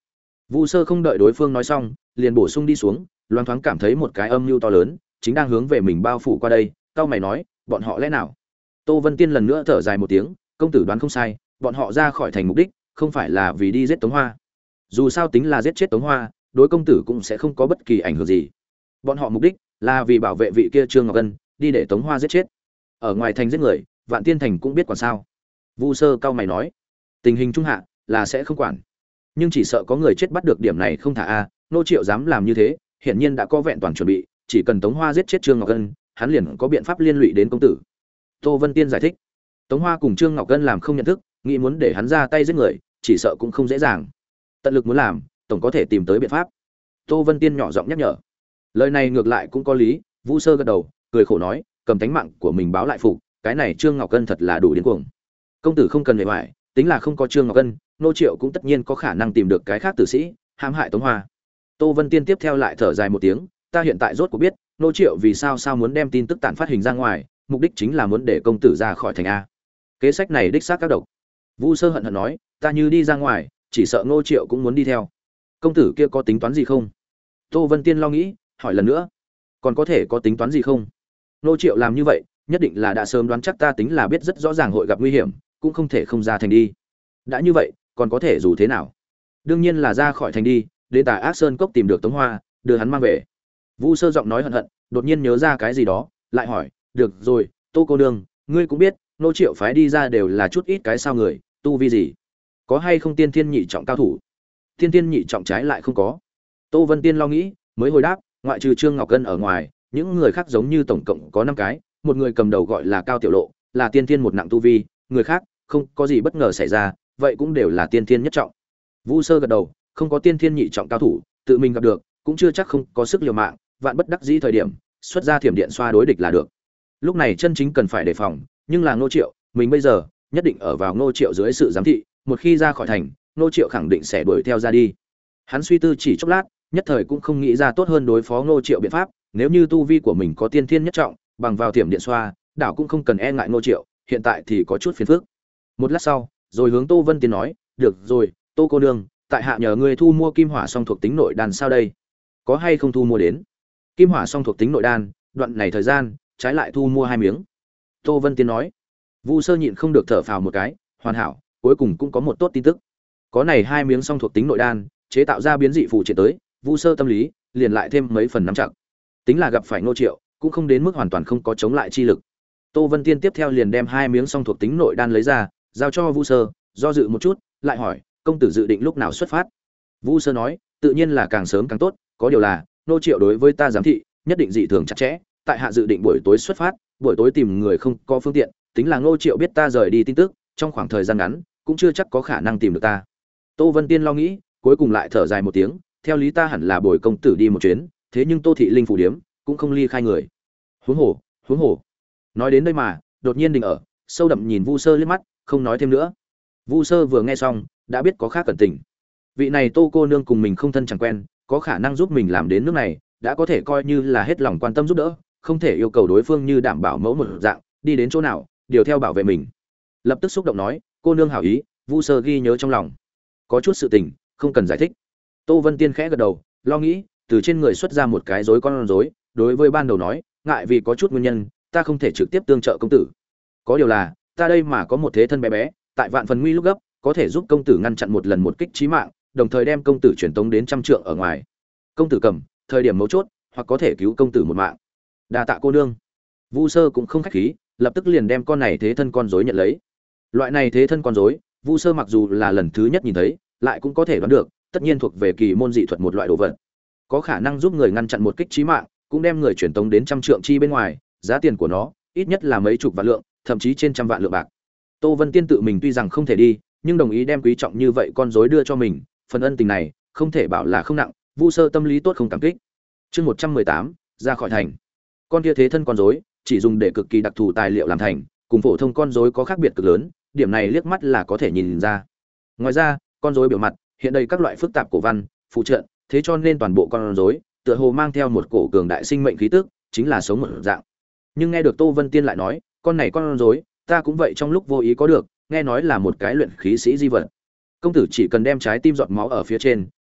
Vu Sơ không đợi đối phương nói xong, liền bổ sung đi xuống, loáng thoáng cảm thấy một cái âm mưu to lớn chính đang hướng về mình bao phủ qua đây. Cao mày nói, bọn họ lẽ nào? Tô Vân Tiên lần nữa thở dài một tiếng, công tử đoán không sai, bọn họ ra khỏi thành mục đích không phải là vì đi giết Tống Hoa. Dù sao tính là giết chết Tống Hoa, đối công tử cũng sẽ không có bất kỳ ảnh hưởng gì. Bọn họ mục đích là vì bảo vệ vị kia Trương Ngọc Ân, đi để Tống Hoa giết chết. Ở ngoài thành giết người, Vạn Tiên thành cũng biết quản sao. Vu Sơ cao mày nói, tình hình trung hạ là sẽ không quản, nhưng chỉ sợ có người chết bắt được điểm này không thả a. Nô Triệu dám làm như thế, hiển nhiên đã có vẹn toàn chuẩn bị, chỉ cần Tống Hoa giết chết Trương Ngọc Ân, hắn liền có biện pháp liên lụy đến công tử. Tô Vân Tiên giải thích, Tống Hoa cùng Trương Ngọc Ân làm không nhận thức, nghĩ muốn để hắn ra tay giết người, chỉ sợ cũng không dễ dàng. Tận lực muốn làm, tổng có thể tìm tới biện pháp. Tô Vân Tiên nhỏ giọng nhắc nhở. Lời này ngược lại cũng có lý. Vu Sơ gật đầu, cười khổ nói, cầm tánh mạng của mình báo lại phục, cái này Trương Ngọc Ân thật là đủ điên cuồng. Công tử không cần bề ngoài, tính là không có Trương Ngọc Ân, Nô Triệu cũng tất nhiên có khả năng tìm được cái khác tử sĩ, hãm hại Tống Hoa. Tô Vân Tiên tiếp theo lại thở dài một tiếng, ta hiện tại rốt cuộc biết, Nô Triệu vì sao muốn đem tin tức tản phát hình ra ngoài, mục đích chính là muốn để công tử ra khỏi thành a. Kế sách này đích xác các độc. Vu Sơ hận hận nói, ta như đi ra ngoài, chỉ sợ Nô Triệu cũng muốn đi theo. Công tử kia có tính toán gì không? Tô Vân Tiên lo nghĩ, hỏi lần nữa, còn có thể có tính toán gì không? Nô Triệu làm như vậy, nhất định là đã sớm đoán chắc ta tính là biết rất rõ ràng hội gặp nguy hiểm, cũng không thể không ra thành đi. Đã như vậy, còn có thể dù thế nào? Đương nhiên là ra khỏi thành đi, đến Tà Ác Sơn cốc tìm được Tống Hoa, đưa hắn mang về. Vu Sơ giọng nói hận hận, đột nhiên nhớ ra cái gì đó, lại hỏi, được rồi, Tô cô nương, ngươi cũng biết, Nô Triệu phái đi ra đều là chút ít cái sao người, tu vi gì? Có hay không tiên thiên nhị trọng cao thủ? Tiên thiên nhị trọng trái lại không có. Tô Vân Tiên lo nghĩ, mới hồi đáp, ngoại trừ Trương Ngọc Ân ở ngoài, những người khác giống như tổng cộng có 5 cái, một người cầm đầu gọi là Cao Tiểu Lộ, là tiên thiên một nặng tu vi, người khác không có gì bất ngờ xảy ra, vậy cũng đều là tiên thiên nhất trọng. Vu Sơ gật đầu, không có tiên thiên nhị trọng cao thủ, tự mình gặp được, cũng chưa chắc không có sức liều mạng, vạn bất đắc dĩ thời điểm, xuất ra thiểm điện xoa đối địch là được. Lúc này chân chính cần phải đề phòng, nhưng là Ngô Triệu, mình bây giờ nhất định ở vào Ngô Triệu dưới sự giám thị, một khi ra khỏi thành, Ngô Triệu khẳng định sẽ đuổi theo ra đi. Hắn suy tư chỉ chốc lát, nhất thời cũng không nghĩ ra tốt hơn đối phó Ngô Triệu biện pháp, nếu như tu vi của mình có tiên thiên nhất trọng, bằng vào thiểm điện xoa, đảo cũng không cần e ngại Ngô Triệu, hiện tại thì có chút phiền phức. Một lát sau, rồi hướng Tô Vân Tiên nói, "Được rồi, Tô cô nương, tại hạ nhờ ngươi thu mua kim hỏa song thuộc tính nội đan sao đây? Có hay không thu mua đến?" Kim hỏa song thuộc tính nội đan, đoạn này thời gian, trái lại thu mua 2 miếng. Tô Vân Tiên nói. Vu Sơ nhịn không được thở phào một cái, hoàn hảo, cuối cùng cũng có một tốt tin tức. Có này 2 miếng song thuộc tính nội đan, chế tạo ra biến dị phù triện tới, Vu Sơ tâm lý liền lại thêm mấy phần nắm chặt. Tính là gặp phải Ngô Triệu, cũng không đến mức hoàn toàn không có chống lại chi lực. Tô Vân Tiên tiếp theo liền đem 2 miếng song thuộc tính nội đan lấy ra, giao cho Vu Sơ, do dự một chút, lại hỏi, công tử dự định lúc nào xuất phát? Vu Sơ nói, tự nhiên là càng sớm càng tốt, có điều là, Ngô Triệu đối với ta giám thị, nhất định dị thường chặt chẽ, tại hạ dự định buổi tối xuất phát, buổi tối tìm người không có phương tiện, tính là Ngô Triệu biết ta rời đi tin tức, trong khoảng thời gian ngắn, cũng chưa chắc có khả năng tìm được ta. Tô Vân Tiên lo nghĩ, cuối cùng lại thở dài một tiếng, theo lý ta hẳn là bồi công tử đi một chuyến, thế nhưng Tô thị linh phủ điếm cũng không ly khai người. Huống hồ. Nói đến đây mà, đột nhiên đình ở, sâu đậm nhìn Vu Sơ liếc mắt, không nói thêm nữa. Vu Sơ vừa nghe xong, đã biết có khác cẩn tình. Vị này Tô cô nương cùng mình không thân chẳng quen, có khả năng giúp mình làm đến nước này, đã có thể coi như là hết lòng quan tâm giúp đỡ, không thể yêu cầu đối phương như đảm bảo mẫu một dạng, đi đến chỗ nào, điều theo bảo vệ mình. Lập tức xúc động nói, cô nương hảo ý, Vu Sơ ghi nhớ trong lòng. Có chút sự tình, không cần giải thích. Tô Vân Tiên khẽ gật đầu, lo nghĩ, từ trên người xuất ra một cái rối con rối, đối với ban đầu nói, ngại vì có chút nguyên nhân, ta không thể trực tiếp tương trợ công tử. Có điều là, ta đây mà có một thế thân bé bé, tại vạn phần nguy lúc gấp, có thể giúp công tử ngăn chặn một lần một kích chí mạng, đồng thời đem công tử truyền tống đến 100 trượng ở ngoài. Công tử cầm, thời điểm mấu chốt, hoặc có thể cứu công tử một mạng. Đa tạ cô nương. Vu Sơ cũng không khách khí, lập tức liền đem con này thế thân con rối nhận lấy. Loại này thế thân con rối, Vu Sơ mặc dù là lần thứ nhất nhìn thấy, lại cũng có thể đoán được, tất nhiên thuộc về kỳ môn dị thuật một loại đồ vật. Có khả năng giúp người ngăn chặn một kích chí mạng, cũng đem người truyền tống đến 100 trượng chi bên ngoài, giá tiền của nó ít nhất là mấy chục vạn lượng, thậm chí trên trăm vạn lượng bạc. Tô Vân Tiên tự mình tuy rằng không thể đi, nhưng đồng ý đem quý trọng như vậy con rối đưa cho mình, phần ân tình này không thể bảo là không nặng, Vu Sơ tâm lý tốt không cảm kích. Chương 118, ra khỏi thành. Con kia thế thân con rối, chỉ dùng để cực kỳ đặc thù tài liệu làm thành, cùng phổ thông con rối có khác biệt cực lớn, điểm này liếc mắt là có thể nhìn ra. Ngoài ra, con rối biểu mặt hiện đầy các loại phức tạp cổ văn, phù trận, thế cho nên toàn bộ con rối tựa hồ mang theo một cổ cường đại sinh mệnh khí tức, chính là sống một dạng. Nhưng nghe được Tô Vân Tiên lại nói, con này con rối, ta cũng vậy trong lúc vô ý có được, nghe nói là một cái luyện khí sĩ di vật. Công tử chỉ cần đem trái tim giọt máu ở phía trên,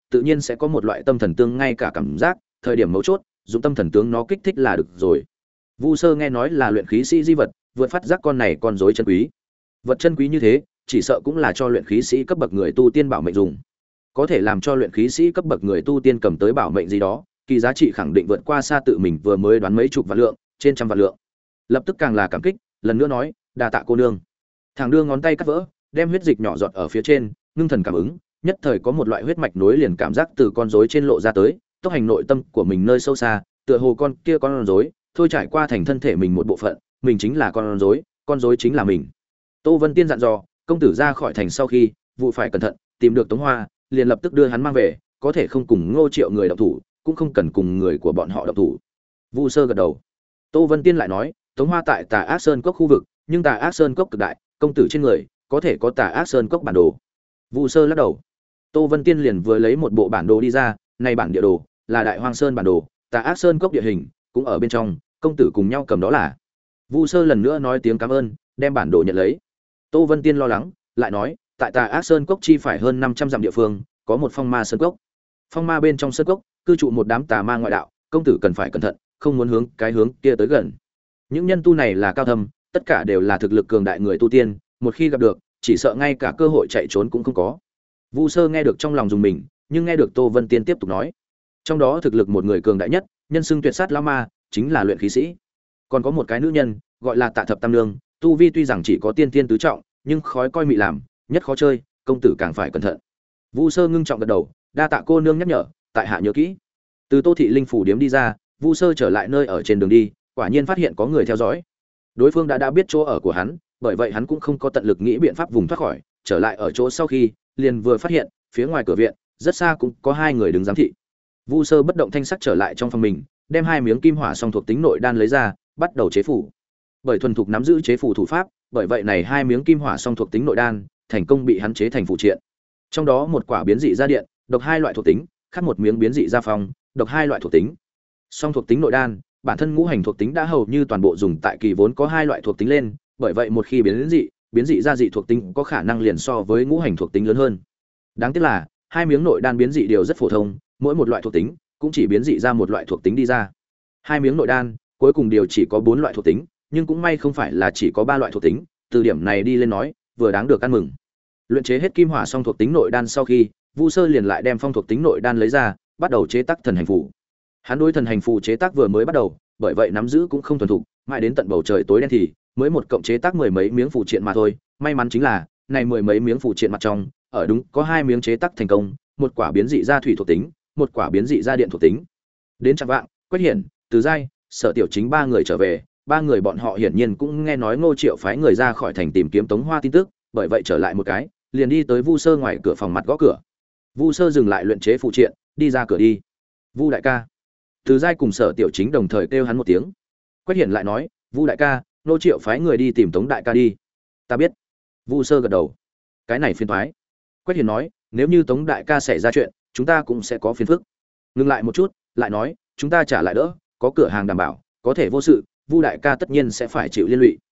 tự nhiên sẽ có một loại tâm thần tương ngay cả cảm giác, thời điểm mấu chốt, dùng tâm thần tướng nó kích thích là được rồi. Vu Sơ nghe nói là luyện khí sĩ di vật, vượt phát giác con này con rối chân quý. Vật chân quý như thế, chỉ sợ cũng là cho luyện khí sĩ cấp bậc người tu tiên bảo mệnh dùng. Có thể làm cho luyện khí sĩ cấp bậc người tu tiên cầm tới bảo mệnh gì đó, kỳ giá trị khẳng định vượt qua xa tự mình vừa mới đoán mấy chục vạn lượng, trên trăm vạn lượng. Lập tức càng là cảm kích, lần nữa nói, đa tạ cô nương. Thằng đưa ngón tay cắt vỡ, đem huyết dịch nhỏ giọt ở phía trên, ngưng thần cảm ứng, nhất thời có một loại huyết mạch nối liền cảm giác từ con rối trên lộ ra tới, tốc hành nội tâm của mình nơi sâu xa, tựa hồ con rối thôi trải qua thành thân thể mình một bộ phận, mình chính là con rối chính là mình. Tô Vân Tiên dặn dò, công tử ra khỏi thành sau khi, vụ phải cẩn thận, tìm được Tống Hoa, liền lập tức đưa hắn mang về, có thể không cùng Ngô Triệu người động thủ, cũng không cần cùng người của bọn họ động thủ. Vu Sơ gật đầu. Tô Vân Tiên lại nói, Tống Hoa tại Tà Ác Sơn cốc khu vực, nhưng Tà Ác Sơn cốc cực đại, công tử trên người có thể có Tà Ác Sơn cốc bản đồ. Vu Sơ lắc đầu. Tô Vân Tiên liền vừa lấy một bộ bản đồ đi ra, này bản địa đồ là Đại Hoang Sơn bản đồ, Tà Ác Sơn cốc địa hình cũng ở bên trong, công tử cùng nhau cầm đó là. Vu Sơ lần nữa nói tiếng cảm ơn, đem bản đồ nhận lấy. Tô Vân Tiên lo lắng, lại nói, tại Tà Ác Sơn cốc chi phải hơn 500 dặm địa phương, có một phong ma sơn cốc. Phong ma bên trong sơn cốc, cư trụ một đám tà ma ngoại đạo, công tử cần phải cẩn thận, không muốn hướng cái hướng kia tới gần. Những nhân tu này là cao thâm, tất cả đều là thực lực cường đại người tu tiên, một khi gặp được, chỉ sợ ngay cả cơ hội chạy trốn cũng không có. Vu Sơ nghe được trong lòng dùng mình, nhưng nghe được Tô Vân Tiên tiếp tục nói, trong đó thực lực một người cường đại nhất, nhân xưng tuyệt sát lão ma, chính là luyện khí sĩ. Còn có một cái nữ nhân, gọi là Tạ Thập Tam Nương, tu vi tuy rằng chỉ có tiên tiên tứ trọng, nhưng khói coi mị làm, nhất khó chơi, công tử càng phải cẩn thận. Vu Sơ ngưng trọng gật đầu, đa tạ cô nương nhắc nhở, tại hạ nhớ kỹ. Từ Tô thị linh phủ điếm đi ra, Vu Sơ trở lại nơi ở trên đường đi, quả nhiên phát hiện có người theo dõi. Đối phương đã biết chỗ ở của hắn, bởi vậy hắn cũng không có tận lực nghĩ biện pháp vùng thoát khỏi, trở lại ở chỗ sau khi, liền vừa phát hiện, phía ngoài cửa viện, rất xa cũng có hai người đứng giám thị. Vu Sơ bất động thanh sắc trở lại trong phòng mình, đem hai miếng kim hỏa song thuộc tính nội đan lấy ra, bắt đầu chế phủ. Bởi thuần thục nắm giữ chế phủ thủ pháp, bởi vậy này hai miếng kim hỏa song thuộc tính nội đan, thành công bị hắn chế thành phụ triện. Trong đó một quả biến dị ra điện, độc hai loại thuộc tính, khác một miếng biến dị ra phong, độc hai loại thuộc tính. Song thuộc tính nội đan, bản thân ngũ hành thuộc tính đã hầu như toàn bộ dùng tại kỳ vốn có hai loại thuộc tính lên, bởi vậy một khi biến dị ra dị thuộc tính có khả năng liền so với ngũ hành thuộc tính lớn hơn. Đáng tiếc là, hai miếng nội đan biến dị đều rất phổ thông, mỗi một loại thuộc tính cũng chỉ biến dị ra một loại thuộc tính đi ra. Hai miếng nội đan, cuối cùng đều chỉ có 4 loại thuộc tính, nhưng cũng may không phải là chỉ có 3 loại thuộc tính, từ điểm này đi lên nói, vừa đáng được ăn mừng. Luyện chế hết kim hỏa song thuộc tính nội đan sau khi, Vu Sơ liền lại đem phong thuộc tính nội đan lấy ra, bắt đầu chế tác thần hành phù. Hắn đối thần hành phù chế tác vừa mới bắt đầu, bởi vậy nắm giữ cũng không thuần thục, mãi đến tận bầu trời tối đen thì mới một cộng chế tác mười mấy miếng phù triện mà thôi. May mắn chính là, này mười mấy miếng phù triện mặt trong, ở đúng có 2 miếng chế tác thành công, một quả biến dị ra thủy thuộc tính, một quả biến dị ra điện thuộc tính. Đến chạng vạng, Quách Hiển, Từ Giai, Sở Tiểu Chính ba người trở về, ba người bọn họ hiển nhiên cũng nghe nói Ngô Triệu phái người ra khỏi thành tìm kiếm Tống Hoa tin tức, bởi vậy trở lại một cái, liền đi tới Vu Sơ ngoài cửa phòng mặt gõ cửa. Vu Sơ dừng lại luyện chế phụ triện, đi ra cửa đi. Vu đại ca. Từ Giai cùng Sở Tiểu Chính đồng thời kêu hắn một tiếng. Quách Hiển lại nói, Vu đại ca, Ngô Triệu phái người đi tìm Tống đại ca đi. Ta biết. Vu Sơ gật đầu. Cái này phiền toái. Quách Hiển nói, nếu như Tống đại ca xảy ra chuyện, chúng ta cũng sẽ có phiền phức. Ngừng lại một chút, lại nói, chúng ta trả lại đỡ, có cửa hàng đảm bảo, có thể vô sự, Vu đại ca tất nhiên sẽ phải chịu liên lụy.